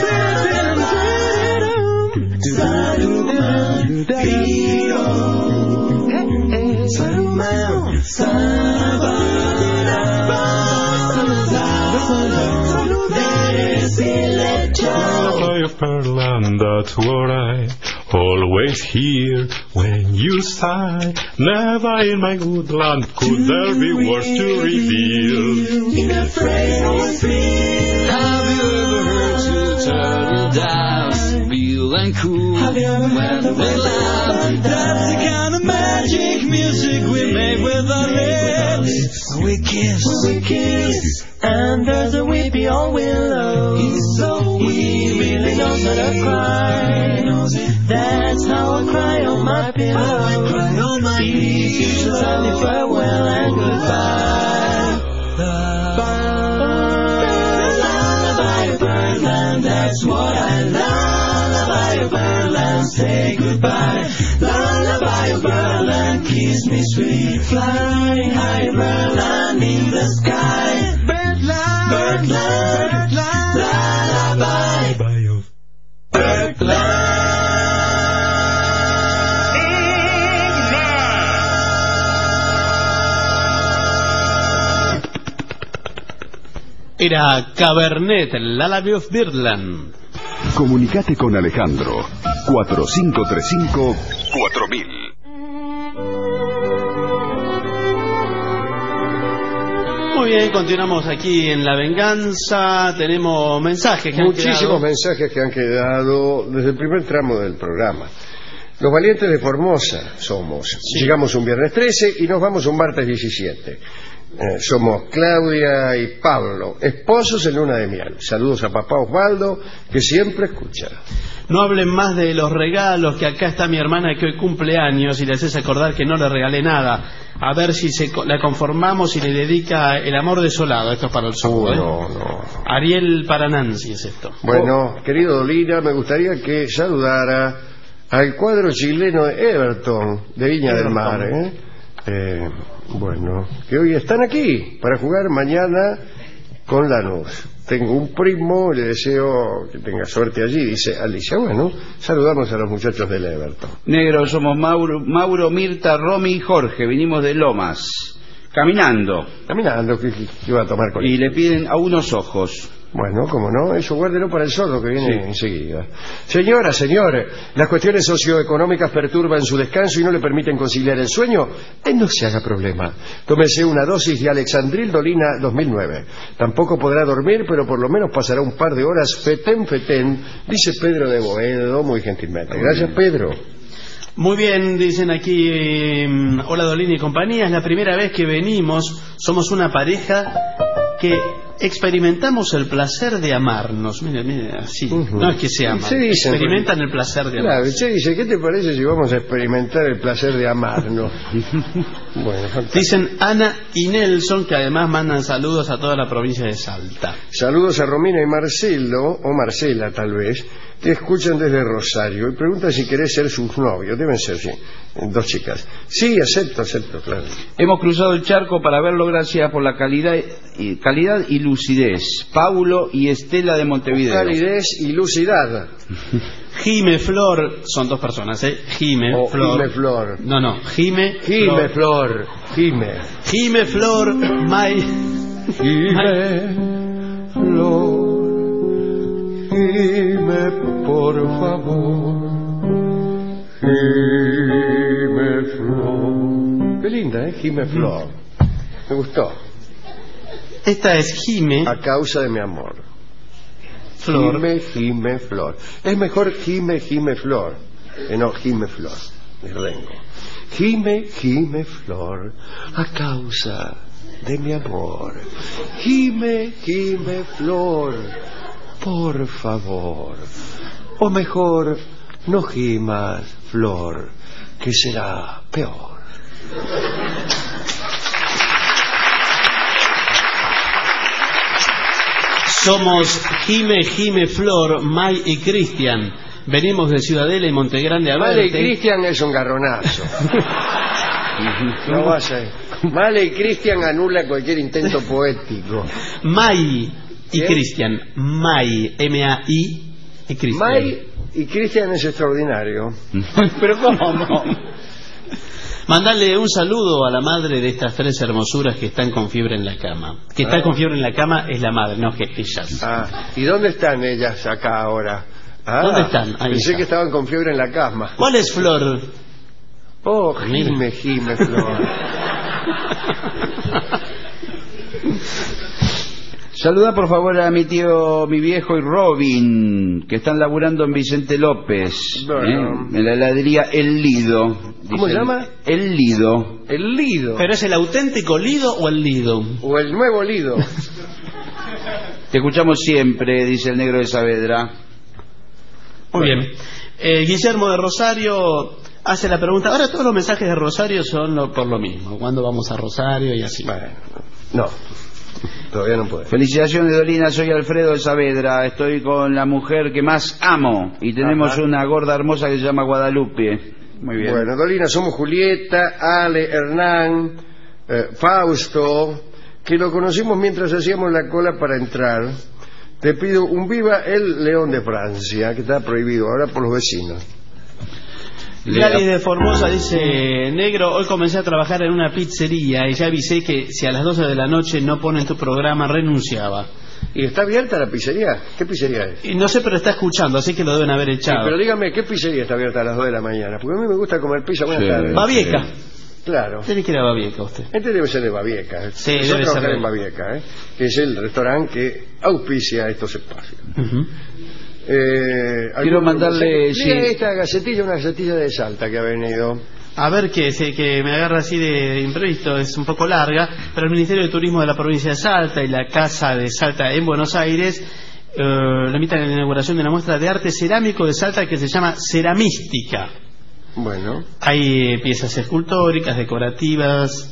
Furland, that's what I always hear when you sigh. Never in my good land could there be words to reveal. In a fragrant field, have you ever heard two turtle doves, real and cool, when they laugh? That's the kind of magic music we make with our lips. We kiss, we kiss, and there's a weepy old willow. He's so he really knows how to cry. That's how I cry on my pillow. I cry on my knees. You should tell me farewell and goodbye. Lullaby of Birdland, that's what I lullaby of Birdland, say goodbye. Lullaby of Birdland, kiss me sweet, flying high, Birdland in the sky. Birdland, Birdland, lullaby of Birdland. Era Cabernet, Lullaby of Birdland. Comunicate con Alejandro. cuatro cinco tres cinco cuatro mil. Muy bien, continuamos aquí en La Venganza. Tenemos mensajes que Muchísimos han quedado. mensajes que han quedado desde el primer tramo del programa. Los valientes de Formosa somos. Sí. Llegamos un viernes trece y nos vamos un martes diecisiete. Eh, somos Claudia y Pablo, esposos en luna de miel. Saludos a papá Osvaldo, que siempre escucha. No hablen más de los regalos, que acá está mi hermana que hoy cumple años y le haces acordar que no le regalé nada. A ver si se la conformamos y le dedica El amor desolado. Esto es para el sur, uh, ¿eh? No, no. Ariel para Nancy es esto. Bueno, oh. Querido Dolina, me gustaría que saludara al cuadro chileno de Everton, de Viña Everton. del Mar, ¿eh? Eh, bueno, que hoy están aquí para jugar mañana con Lanús. Tengo un primo, le deseo que tenga suerte allí, dice Alicia. Bueno, saludamos a los muchachos del Everton. Negro, somos Mauro, Mauro, Mirta, Romy y Jorge, venimos de Lomas, caminando. Caminando, ¿qué, qué va a tomar con Y él? le piden a unos ojos. Bueno, como no, eso guárdelo para el sordo que viene sí. enseguida. Señora, señor, las cuestiones socioeconómicas perturban su descanso y no le permiten conciliar el sueño. Eh, no se haga problema. Tómese una dosis de Alexandril Dolina dos mil nueve. Tampoco podrá dormir, pero por lo menos pasará un par de horas fetén fetén, dice Pedro de Boedo muy gentilmente. Gracias, Pedro. Muy bien, dicen aquí, eh, hola Dolina y compañía, es la primera vez que venimos, somos una pareja que experimentamos el placer de amarnos. Mire, mire, así, uh-huh. No es que se aman, se dicen, experimentan el placer de claro, amarnos. Se dice, ¿qué te parece si vamos a experimentar el placer de amarnos? Bueno, dicen Ana y Nelson, que además mandan saludos a toda la provincia de Salta. Saludos a Romina y Marcelo, o Marcela tal vez, que escuchan desde Rosario y preguntan si querés ser sus novios. Deben ser, sí, dos chicas. Sí, acepto, acepto, claro. Hemos cruzado el charco para verlo gracias por la calidad y, calidad y lucidez. Paulo y Estela de Montevideo. Calidez y lucidad. Jime Flor, son dos personas, ¿eh? Jime oh, Flor. Jime Flor. No, no, Jime Jime Flor. Jime. Jime Flor, my... Jime Flor. Jime, por favor. Jime Flor. Qué linda, ¿eh? Jime Flor. Me gustó. Esta es Jime. A causa de mi amor. Flor. Jime, Jime Flor. Es mejor Jime, Jime Flor. Que no Jime Flor. Me rengo. Jime, Jime Flor. A causa de mi amor. Jime, Jime Flor. Por favor. O mejor, no gimas, Flor, que será peor. Somos Jime, Jime, Flor, May y Cristian. Venimos de Ciudadela y Montegrande a Male y verte. Cristian es un garronazo. No va a ser. Male y Cristian anula cualquier intento poético. May y ¿Qué? Cristian. May, M A I y Cristian. May y Cristian es extraordinario. Pero ¿cómo no? Mandale un saludo a la madre de estas tres hermosuras que están con fiebre en la cama. Que está Ah. con fiebre en la cama es la madre, no que ellas. Ah, ¿y dónde están ellas acá ahora? Ah, ¿Dónde están? Ahí pensé está. que estaban con fiebre en la cama. ¿Cuál es Flor? Oh, Jime, Jime, Flor. Saluda por favor a mi tío, mi viejo y Robin, que están laburando en Vicente López, Bueno. ¿eh? En la heladería El Lido. ¿Cómo se Dice, llama? El Lido. El Lido. ¿Pero es el auténtico Lido o el Lido? O el nuevo Lido. Te escuchamos siempre, dice el negro de Saavedra. Muy bien. Eh, Guillermo de Rosario hace la pregunta. Ahora todos los mensajes de Rosario son lo- por lo mismo. ¿Cuándo vamos a Rosario y así? Bueno, no. Todavía no puede. Felicitaciones, Dolina, soy Alfredo de Saavedra, estoy con la mujer que más amo y tenemos Ajá. una gorda hermosa que se llama Guadalupe. Muy bien. Bueno, Dolina, somos Julieta, Ale, Hernán, eh, Fausto, que lo conocimos mientras hacíamos la cola para entrar. Te pido un viva el León de Francia, que está prohibido ahora por los vecinos. Gladys de Formosa dice: Negro, hoy comencé a trabajar en una pizzería y ya avisé que si a las doce de la noche no ponen tu programa renunciaba. ¿Y está abierta la pizzería? ¿Qué pizzería es? Y no sé, pero está escuchando, así que lo deben haber Sí, echado. pero dígame, ¿qué pizzería está abierta a las dos de la mañana? Porque a mí me gusta comer pizza. Buenas Sí. tardes. Babieca. Claro. Tiene que ir a Babieca usted. Este debe ser de Babieca. Sí, Yo debe trabajar ser de- en Babieca, ¿eh? Que es el restaurante que auspicia estos espacios. Ujú. Eh, Quiero ¿algún- mandarle, sí, Lea sí. esta gacetilla, una gacetilla de Salta que ha venido. A ver, que, sé que me agarra así de imprevisto, es un poco larga, pero el Ministerio de Turismo de la provincia de Salta y la Casa de Salta en Buenos Aires eh, le invitan a la inauguración de una muestra de arte cerámico de Salta que se llama Ceramística. Bueno, Hay eh, piezas escultóricas, decorativas.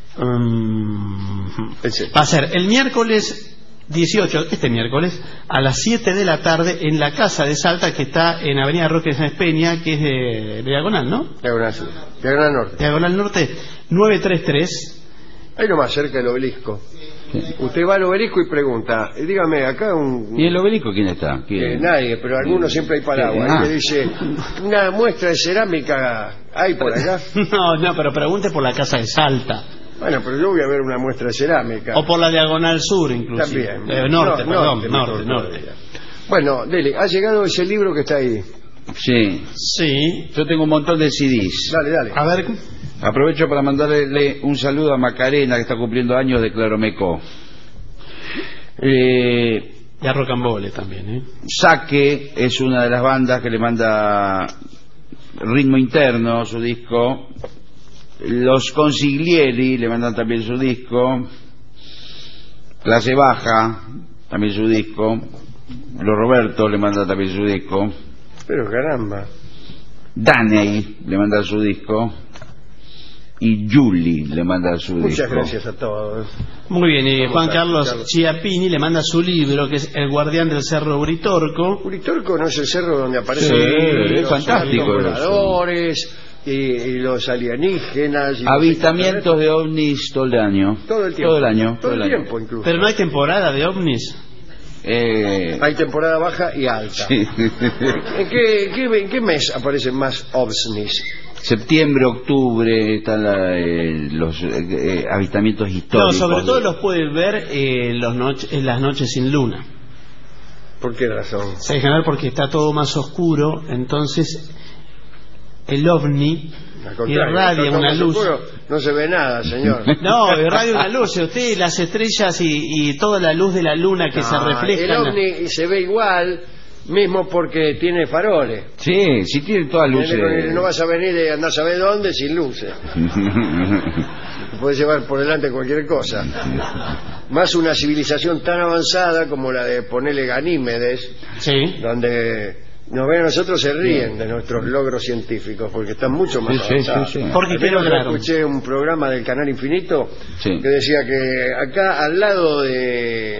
um, va a ser el miércoles dieciocho, este miércoles, a las siete de la tarde en la Casa de Salta que está en Avenida Roque Sáenz Peña, que es de, de Diagonal, ¿no? Diagonal Sur, Diagonal Norte. Diagonal Norte, novecientos treinta y tres. Ahí nomás, cerca del obelisco. Usted va al obelisco y pregunta, eh, dígame, acá un... ¿Y el obelisco quién está? ¿Quién? Eh, nadie, pero algunos siempre hay paraguas. Ah. Ahí le dice, una muestra de cerámica hay por acá. No, no, pero pregunte por la Casa de Salta. Bueno, pero yo voy a ver una muestra de cerámica. O por la Diagonal Sur, inclusive. También. Eh, norte, No, perdón, norte, norte, mejor norte. todavía. Bueno, Dele, ha llegado ese libro que está ahí. Sí. Sí. Yo tengo un montón de C Ds. Dale, dale. A ver, Aprovecho para mandarle un saludo a Macarena, que está cumpliendo años de Claromecó. Eh, y a Rocambole también, ¿eh? Saque es una de las bandas que le manda Ritmo Interno, su disco. Los Consiglieri le mandan también su disco. Clase Baja, también su disco. Los Roberto le mandan también su disco. Pero caramba. Daney le manda su disco. Y Julie le manda su Muchas disco. gracias a todos. Muy bien, y Vamos Juan a Carlos escucharlo. Chiappini le manda su libro, que es El Guardián del Cerro Uritorco. Uritorco no es el cerro donde aparecen Sí, es los fantástico autos eso. voladores y, y los alienígenas. Y los Avistamientos de ovnis todo el año. Todo el tiempo. Todo el año. Todo el año. tiempo, incluso. Pero no hay temporada de ovnis. Eh, Hay temporada baja y alta. sí. ¿En qué, en qué- en qué mes aparecen más ovnis? Septiembre, octubre están la- eh, los eh, eh, avistamientos No, históricos. sobre todo los puedes ver eh, los noche- en las noches sin luna. ¿Por qué razón? Se dejan ver porque está todo más oscuro, entonces el ovni Al contrario, irradia está todo una más luz. oscuro, no se ve nada, señor. No, irradia una luz. Usted, las estrellas y, y toda la luz de la luna que se No, refleja. el en la- ovni se ve igual, mismo porque tiene faroles. Sí, sí tienen todas luces. No vas a venir de andar a saber dónde sin luces. Puedes llevar por delante cualquier cosa. Más una civilización tan avanzada como la de ponerle Ganímedes, Sí. donde nos ven a nosotros, se ríen de nuestros logros científicos porque están mucho más Sí, sí, avanzados. sí, sí. Porque Al ¿qué menos yo lograron? escuché un programa del Canal Infinito Sí. que decía que acá al lado de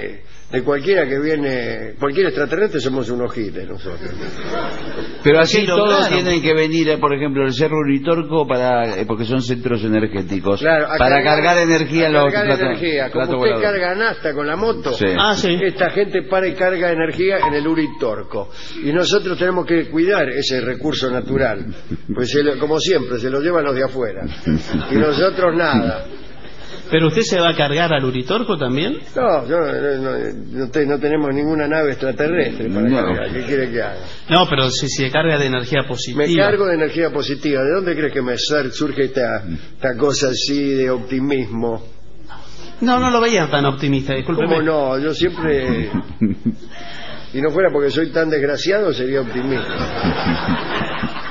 de cualquiera que viene, cualquier extraterrestre somos unos giles nosotros. Pero así Sí, lo todos claro. tienen que venir, eh, por ejemplo, el Cerro Uritorco, para, eh, porque son centros energéticos, Claro, a para cargar, energía a en los cargar platos- energía. Como platos usted voladores. carga nafta con la moto, Sí. Ah, sí. esta gente para y carga energía en el Uritorco. Y nosotros tenemos que cuidar ese recurso natural. Pues se lo- como siempre, se lo llevan los de afuera. Y nosotros nada. ¿Pero usted se va a cargar al Uritorco también? No, yo, no, no, no te- no tenemos ninguna nave extraterrestre para No. cargar. ¿Qué quiere que haga? No, pero si se carga de energía positiva. Me cargo de energía positiva. ¿De dónde crees que me sur- surge esta, esta cosa así de optimismo? No, no lo veía tan optimista, discúlpeme. ¿Cómo no? Yo siempre... Si no fuera porque soy tan desgraciado, sería optimista.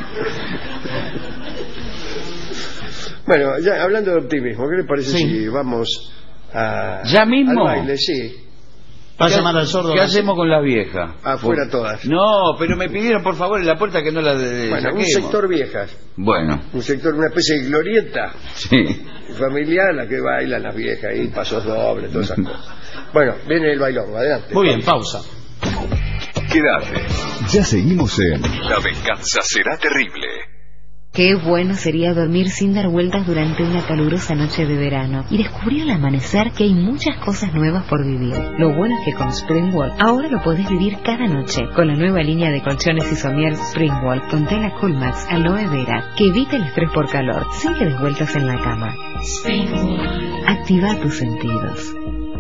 Bueno, ya hablando de optimismo, ¿qué le parece Sí. si vamos a... ¿Ya mismo? al baile? Sí. ¿Va a ¿Qué- llamar al sordo? ¿Qué hacemos con las viejas? Afuera Por- todas. No, pero me pidieron por favor en la puerta que no las de- Bueno, un saquemos. sector viejas. Bueno, Un sector, una especie de glorieta sí. familiar, la que bailan las viejas y pasos dobles, todas esas cosas. Bueno, viene el bailón, adelante. Muy bien, pausa. Quédate. Ya seguimos en La venganza será terrible. Qué bueno sería dormir sin dar vueltas durante una calurosa noche de verano y descubrir al amanecer que hay muchas cosas nuevas por vivir. Lo bueno es que con Springwall ahora lo podés vivir cada noche con la nueva línea de colchones y somier Springwall con tela Coolmax aloe vera que evita el estrés por calor sin que des vueltas en la cama. Springwall. Activa tus sentidos.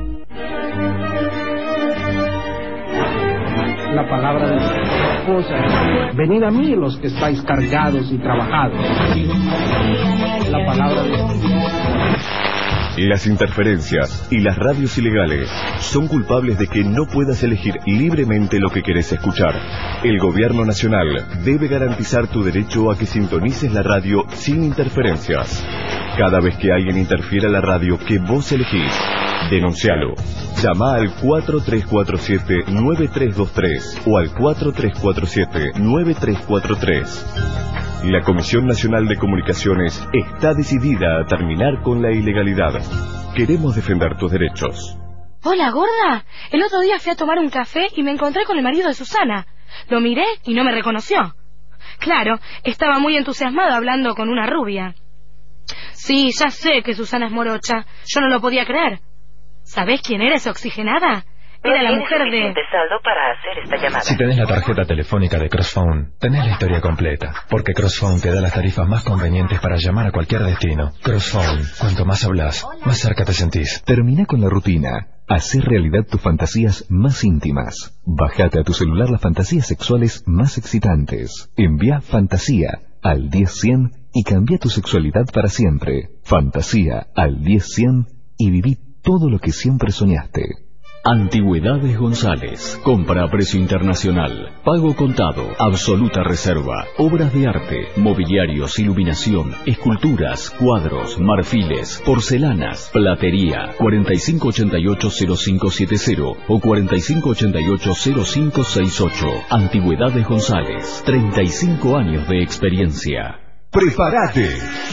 La palabra de esposa. Venid a mí los que estáis cargados y trabajados. La palabra de Las interferencias y las radios ilegales son culpables de que no puedas elegir libremente lo que querés escuchar. El gobierno nacional debe garantizar tu derecho a que sintonices la radio sin interferencias. Cada vez que alguien interfiera la radio que vos elegís, denuncialo. Llama al cuatro tres cuatro siete nueve tres dos tres o al cuatro tres cuatro siete nueve tres cuatro tres. La Comisión Nacional de Comunicaciones está decidida a terminar con la ilegalidad. Queremos defender tus derechos. Hola, gorda. El otro día fui a tomar un café y me encontré con el marido de Susana. Lo miré y no me reconoció. Claro, estaba muy entusiasmado hablando con una rubia. Sí, ya sé que Susana es morocha. Yo no lo podía creer. ¿Sabés quién era esa oxigenada? Era la mujer de... saldo para hacer esta llamada. Si tenés la tarjeta telefónica de Crossphone, tenés la historia completa, porque Crossphone te da las tarifas más convenientes para llamar a cualquier destino. Crossphone, cuanto más hablas, más cerca te sentís. Termina con la rutina. Hacé realidad tus fantasías más íntimas. Bájate a tu celular las fantasías sexuales más excitantes. Envía fantasía al diez cien y cambia tu sexualidad para siempre. Fantasía al diez cien y viví todo lo que siempre soñaste. Antigüedades González. Compra a precio internacional. Pago contado. Absoluta reserva. Obras de arte. Mobiliarios, iluminación, esculturas, cuadros, marfiles, porcelanas, platería. cuarenta y cinco ochenta y ocho cero cinco siete cero o cuarenta y cinco ochenta y ocho cero cinco seis ocho. Antigüedades González. treinta y cinco años de experiencia. ¡Prepárate!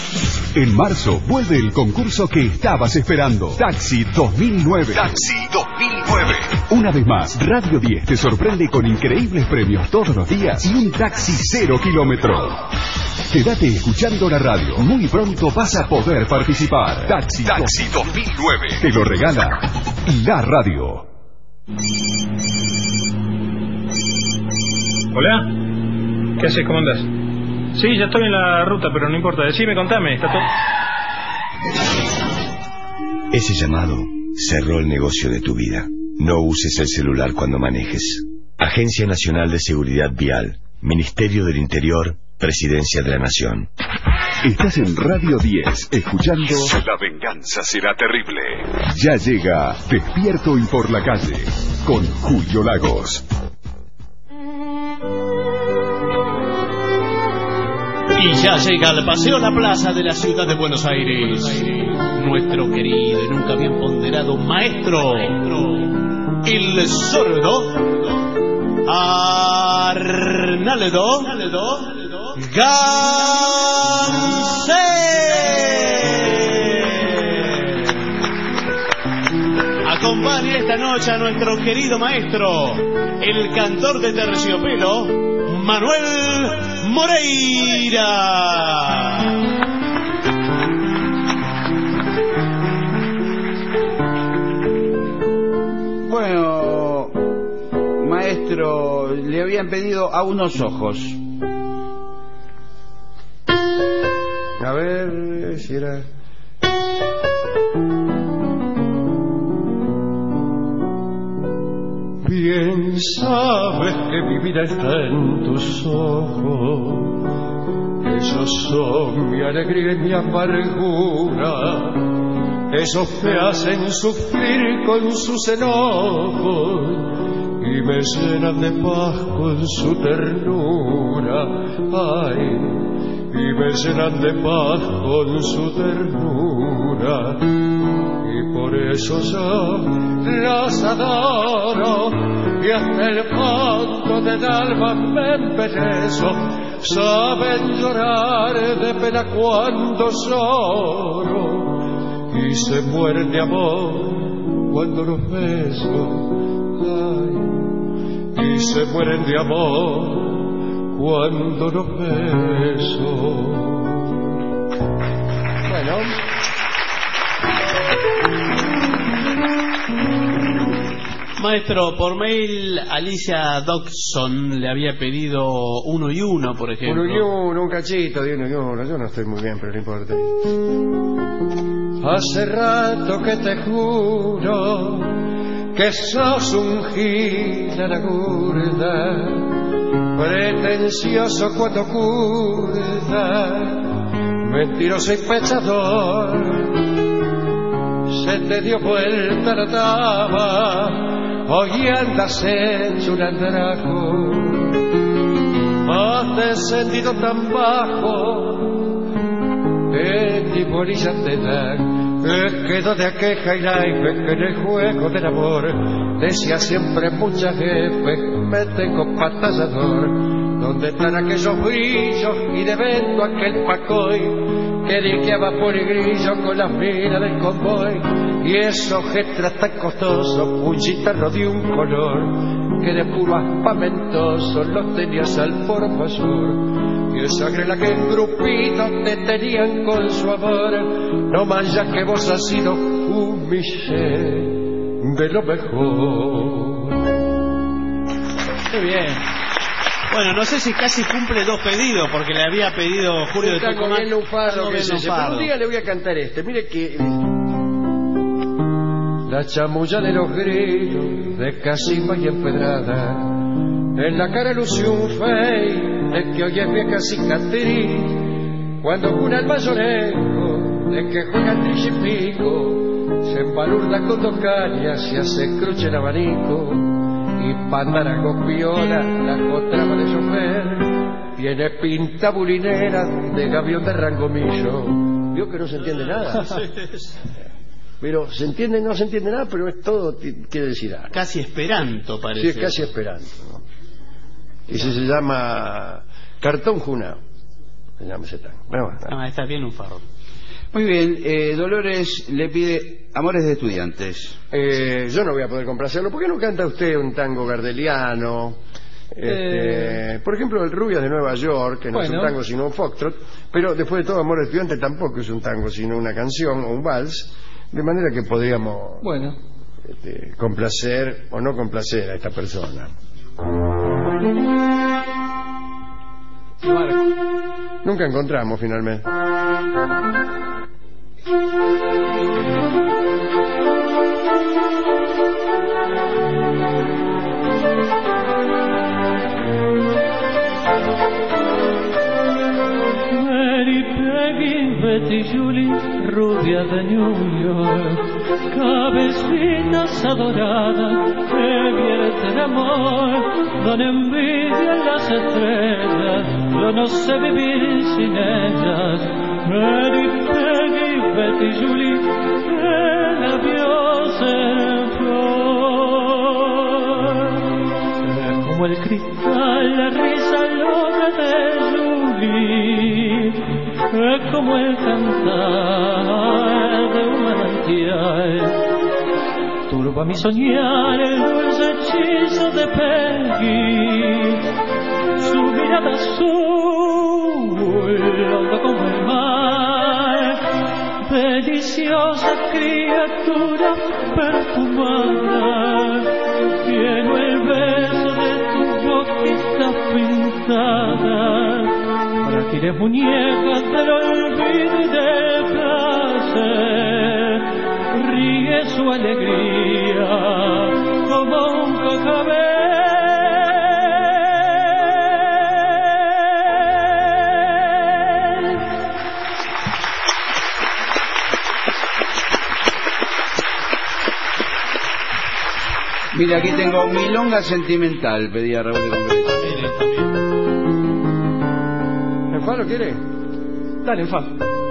En marzo vuelve el concurso que estabas esperando. Taxi dos mil nueve. Taxi dos mil nueve. Una vez más, Radio diez te sorprende con increíbles premios todos los días y un taxi cero kilómetro. Quédate escuchando la radio. Muy pronto vas a poder participar. Taxi, Taxi dos mil nueve. Te lo regala la radio. Hola. ¿Qué haces? ¿Cómo andas? Sí, ya estoy en la ruta, pero no importa. Decime, contame. Está todo... Ese llamado cerró el negocio de tu vida. No uses el celular cuando manejes. Agencia Nacional de Seguridad Vial, Ministerio del Interior, Presidencia de la Nación. Estás en Radio diez, escuchando La venganza será terrible. Ya llega Despierto y por la calle, con Julio Lagos. Y ya llega al Paseo La Plaza de la ciudad de Buenos Aires, nuestro querido y nunca bien ponderado maestro, el sordo Arnaldo Gansé. Acompaña esta noche noche a nuestro querido maestro, el cantor de terciopelo, Manuel Moreira. Bueno, maestro, le habían pedido a unos ojos. A ver si era... Bien sabes que mi vida está en tus ojos, esos son mi alegría y mi amargura, esos me hacen sufrir con sus enojos y me llenan de paz con su ternura. Ay, y me llenan de paz con su ternura, y por eso yo las adoro, y hasta el fondo del alma me embelezo. Saben llorar de pena cuando lloro, y se mueren de amor cuando los beso. Ay, y se mueren de amor cuando los beso. Bueno, maestro, por mail Alicia Dodson le había pedido uno y uno, por ejemplo. Uno y uno, un cachito de uno y uno. Yo no estoy muy bien, pero no importa. Hace rato que te juro que sos un gil a la curda, pretencioso cuando curda, mentiroso y pechador. Se te dio vuelta la taba, hoy andas hecho un andrajo. Has descendido tan bajo que ni bolilla te dan. Quedó de aqueja y naipe que en el juego del amor decía siempre mucha jefe, me tengo patallador. ¿Dónde están aquellos brillos y de vento aquel pacoy que liqueaba por el grillo con las minas del convoy? Y esos getras tan costosos, un chitarro de un color que de puro aspamentoso los tenías al por mayor. Y esa grela que en grupito te tenían con su amor, no más ya que vos has sido un miché de lo mejor. Qué bien. Bueno, no sé si casi cumple dos pedidos, porque le había pedido Julio de Tucumán. Está comiendo un fardo, que se pero un día le voy a cantar este. Mire que... La chamulla de los grillos, de Casima y Empedrada, en la cara lució un fey de que hoy es vieja cicatriz, cuando un alma llorejo de que juega trich y pico, se embalurda con dos cañas y hace cruche el abanico, y pandara copiola la cotraba de chofer, tiene pinta bulinera de gavión de rangomillo. Vio que no se entiende nada. Pero se entiende, no se entiende nada, pero es todo, quiere decir algo. Casi esperanto, parece. Sí, es casi esperanto, ¿no? Ese se llama Cartón Junao. Se llama ese tango. Bueno, bueno, ah, está bien un farro. Muy bien, eh, Dolores le pide Amores de Estudiantes. Eh, yo no voy a poder complacerlo. ¿Por qué no canta usted un tango gardeliano? Este, eh... Por ejemplo, el Rubias de Nueva York, que no bueno. es un tango sino un foxtrot, pero después de todo, Amores de Estudiantes tampoco es un tango sino una canción o un vals, de manera que podríamos bueno. este, complacer o no complacer a esta persona. Marco. Nunca encontramos finalmente. Mary, Peggy, Betty, Julie, rubia de New York, cabecitas adoradas que vierten amor, dan envidia en las estrellas, yo no sé vivir sin ellas. Mary, Peggy, Betty, Julie, que la vio ser flor, como el cristal, la risa loca de Julie, es como el cantar de un manantial. Tú turba mi soñar el dulce hechizo de Peggy. Su mirada azul, honda como el mar, deliciosa criatura perfumada, lleno el beso de tu boquita pintada, para ti eres muñeca del olvido y del placer, ríe su alegría como un cacabel. Mira, aquí tengo Milonga Sentimental, pedía Raúl de Congreso. ¿El Fa lo quiere? Dale, Fa.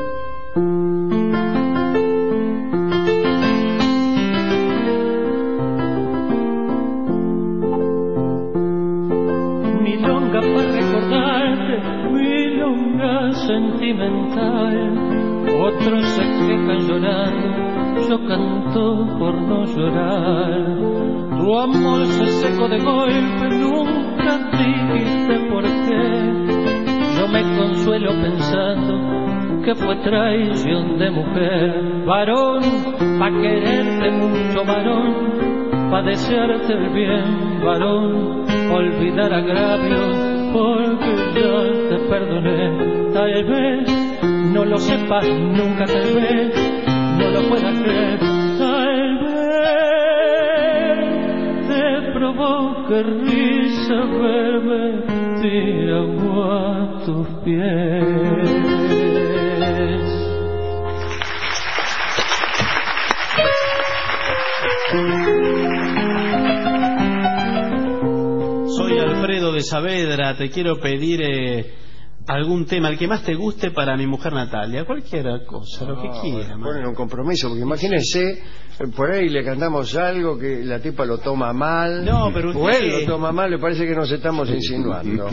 Milonga para recordarte, milonga sentimental. Otros se quejan llorando, yo canto por no llorar. Tu amor se secó de golpe, nunca dijiste por qué. Yo me consuelo pensando que fue traición de mujer. Varón, pa' quererte mucho, varón, pa' desearte el bien, varón, olvidar agravios, porque ya te perdoné. Tal vez no lo sepas nunca, tal vez no lo puedas creer, tal vez provoca risa verme tirado a tus pies. Soy Alfredo de Saavedra, te quiero pedir eh, algún tema, el que más te guste para mi mujer Natalia, cualquier cosa, lo que Ah, quiera. bueno, ponen un compromiso, porque imagínense, eh, por ahí le cantamos algo que la tipa lo toma mal, No, pero o usted- él lo toma mal, le parece que nos estamos insinuando.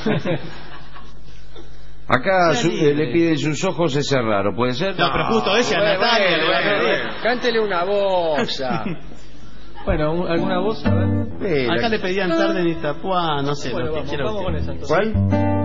Acá Sea su- libre. eh, le piden sus ojos ese raro, ¿puede ser? No, pero justo ese a Bueno, Natalia bueno, le va a bueno, pedir. bueno. Cántele una bosa. Bueno, un- ¿alguna voz? A ver. Sí, Acá la- le pedían tarde en Itapuá, no sé, Bueno, lo que vamos, quiera vamos usted. con esa entonces. ¿Cuál?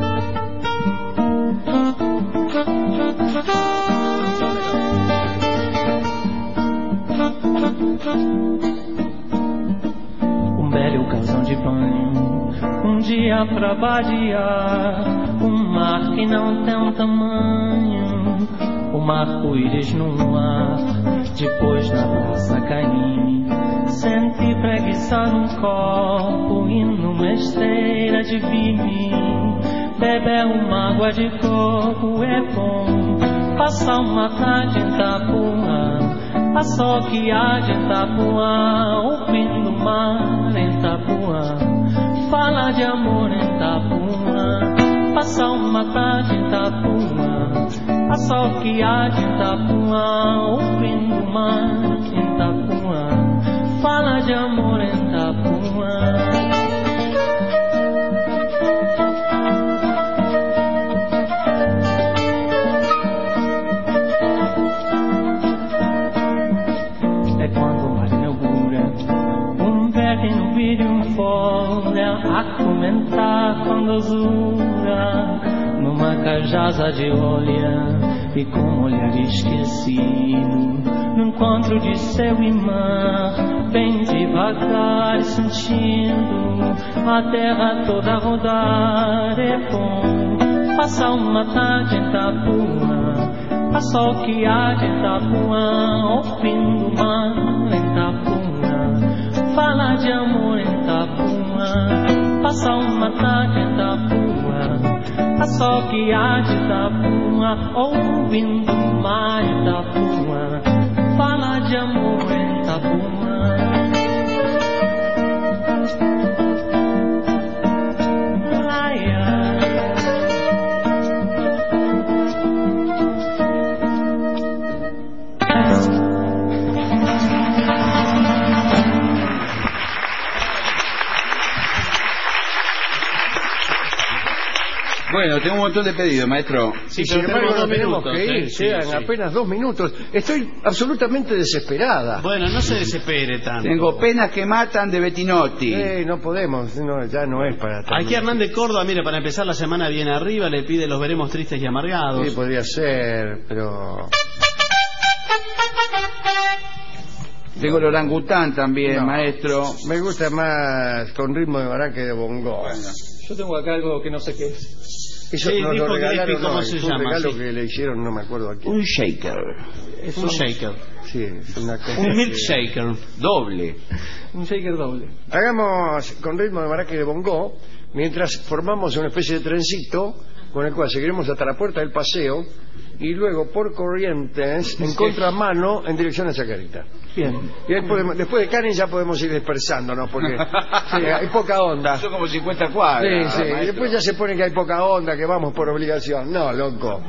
Um velho calção de banho, um dia pra vadiar, um mar que não tem um tamanho, um arco-íris no ar, depois na praça caí, senti preguiçar num copo e numa esteira de vinho, beber uma água de coco é bom, passar uma tarde em Itapuã, a sol que há de Itapuã, o fim do mar em Itapuã, fala de amor em Itapuã, passar uma tarde em Itapuã, a sol que há de Itapuã, o fim do mar em Itapuã, fala de amor em Itapuã. É quando o mar inaugura um verde no vídeo, um folha a comentar com dosura numa cajaza de olha e com um olhar esquecido no encontro de céu e mar, bem devagar sentindo a terra toda rodar. É bom passar uma tarde em Itapuã, a sol que há de Itapuã, ao fim do mar em Itapuã, falar de amor em Itapuã, passar uma tarde em Itapuã, a sol que há de Itapuã, ouvindo o mar em Itapuã, falar de amor em Itapuã. Ai, ai. Bueno, Bueno, tengo un montón de pedidos, maestro. Sí, sin embargo, no tenemos que ir, sí, quedan sí. apenas dos minutos. Estoy absolutamente desesperada. Bueno, no se desespere tanto. Tengo Penas que matan de Bettinotti. Eh, no podemos, no, ya no es para tanto. Aquí Hernández Córdoba, mire, para empezar la semana viene arriba, le pide Los veremos tristes y amargados. Sí, podría ser, pero... Tengo el orangután también, No, maestro. Me gusta más con ritmo de baraque de bongo. Yo tengo acá algo que no sé qué es. Eso Sí, nos dijo lo Gillespie, regalaron, ¿cómo no, se fue un llama? regalo Sí. que le hicieron, no me acuerdo a quién. Un shaker. Es un shaker. Sí, es una cosa Un que- milkshaker. Doble. Un shaker doble. Hagamos con ritmo de baraque de bongo, mientras formamos una especie de trencito con el cual seguiremos hasta la puerta del paseo y luego por Corrientes en contramano en dirección a Chacarita. Bien. Y después, después de Canning ya podemos ir dispersándonos porque sí, hay poca onda. Son como cincuenta cuadras. Sí, sí. Y maestro. después ya se pone que hay poca onda, que vamos por obligación. No, loco.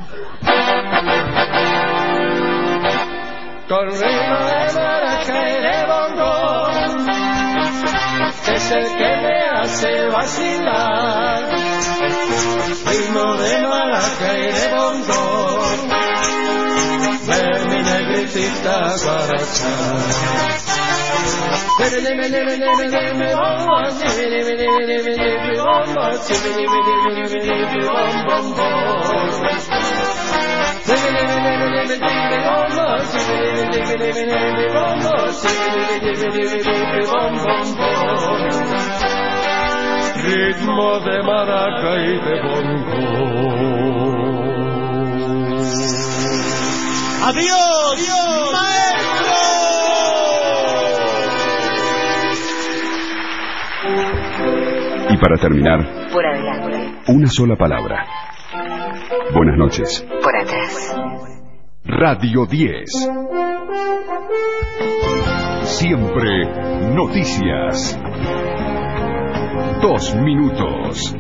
Con ritmo de maraca y de bongo, es el que me hace vacilar. Ritmo de maraca y de bongo, de mi negritita guaracha. Ritmo de maraca y de bongo. ¡Adiós, Dios, maestro! Y para terminar, Por adelante. una sola palabra. Buenas noches. Por atrás. Radio diez. Siempre noticias. Dos minutos.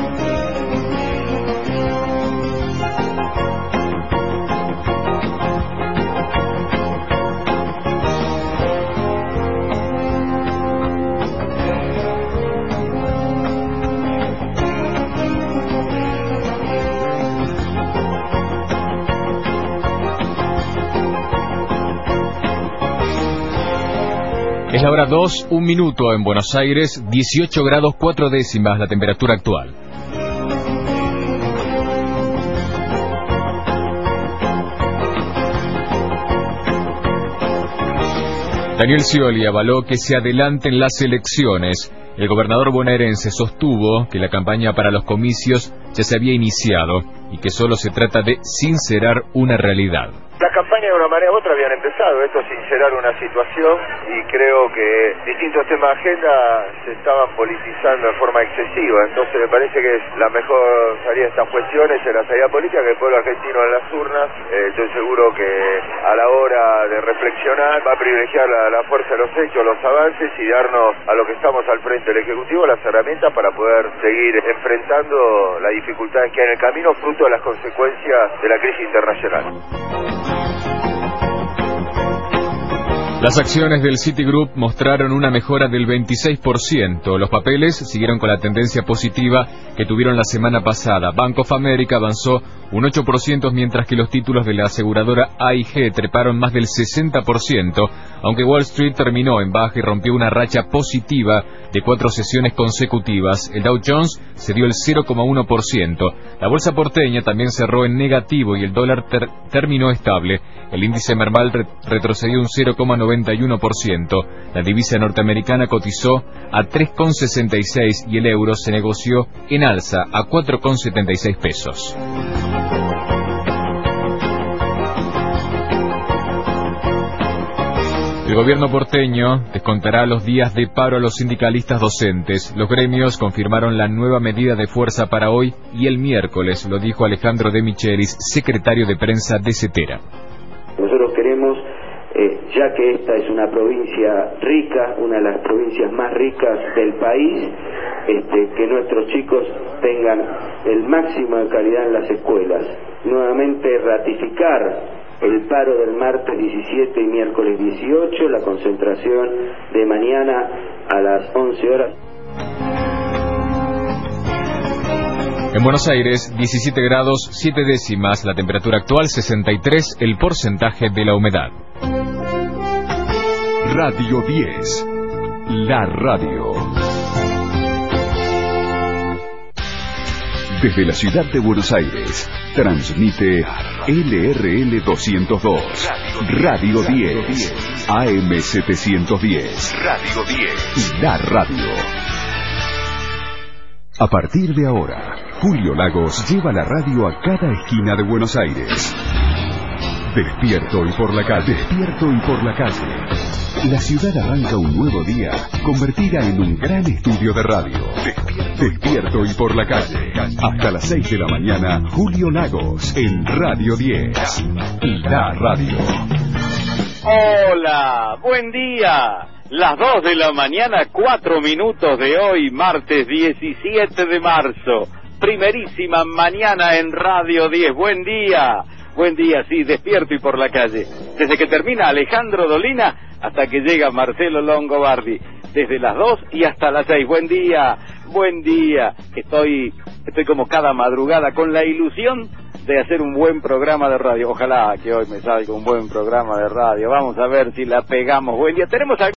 Es la hora dos, un minuto en Buenos Aires, dieciocho grados cuatro décimas la temperatura actual. Daniel Scioli avaló que se adelanten las elecciones. El gobernador bonaerense sostuvo que la campaña para los comicios ya se había iniciado y que solo se trata de sincerar una realidad. La campaña de una manera u otra habían empezado, esto es sincerar una situación y creo que distintos temas de agenda se estaban politizando de forma excesiva, entonces me parece que es la mejor salida de estas cuestiones en la salida política, que el pueblo argentino en las urnas, eh, estoy seguro que a la hora de reflexionar va a privilegiar la, la fuerza de los hechos, los avances y darnos a lo que estamos al frente del Ejecutivo las herramientas para poder seguir enfrentando las dificultades que hay en el camino fruto de las consecuencias de la crisis internacional. Las acciones del Citigroup mostraron una mejora del veintiséis por ciento. Los papeles siguieron con la tendencia positiva que tuvieron la semana pasada. Bank of America avanzó un ocho por ciento, mientras que los títulos de la aseguradora A I G treparon más del sesenta por ciento, aunque Wall Street terminó en baja y rompió una racha positiva de cuatro sesiones consecutivas. El Dow Jones cedió el cero coma uno por ciento. La bolsa porteña también cerró en negativo y el dólar ter terminó estable. El índice Merval re retrocedió un cero coma noventa y uno por ciento. La divisa norteamericana cotizó a tres coma sesenta y seis y el euro se negoció en alza a cuatro coma setenta y seis pesos. El gobierno porteño descontará los días de paro a los sindicalistas docentes. Los gremios confirmaron la nueva medida de fuerza para hoy y el miércoles, lo dijo Alejandro De Michelis, secretario de prensa de CETERA. Nosotros queremos, eh, ya que esta es una provincia rica, una de las provincias más ricas del país, este, que nuestros chicos tengan el máximo de calidad en las escuelas. Nuevamente ratificar el paro del martes diecisiete y miércoles dieciocho, la concentración de mañana a las once horas. En Buenos Aires, diecisiete grados siete décimas, la temperatura actual sesenta y tres, el porcentaje de la humedad. Radio diez, la radio. Desde la ciudad de Buenos Aires, transmite L R L doscientos dos, Radio diez, A M setecientos diez, Radio diez, la radio. A partir de ahora, Julio Lagos lleva la radio a cada esquina de Buenos Aires. Despierto y por la calle, despierto y por la calle. La ciudad arranca un nuevo día, convertida en un gran estudio de radio. Despierto, despierto y por la calle. Hasta las seis de la mañana, Julio Lagos en Radio diez. La radio. Hola, buen día. Las dos de la mañana, cuatro minutos de hoy, martes diecisiete de marzo. Primerísima mañana en Radio diez. Buen día. Buen día, sí, despierto y por la calle. Desde que termina Alejandro Dolina hasta que llega Marcelo Longobardi. Desde las dos y hasta las seis. Buen día, buen día. Estoy, estoy como cada madrugada con la ilusión de hacer un buen programa de radio. Ojalá que hoy me salga un buen programa de radio. Vamos a ver si la pegamos. Buen día. Tenemos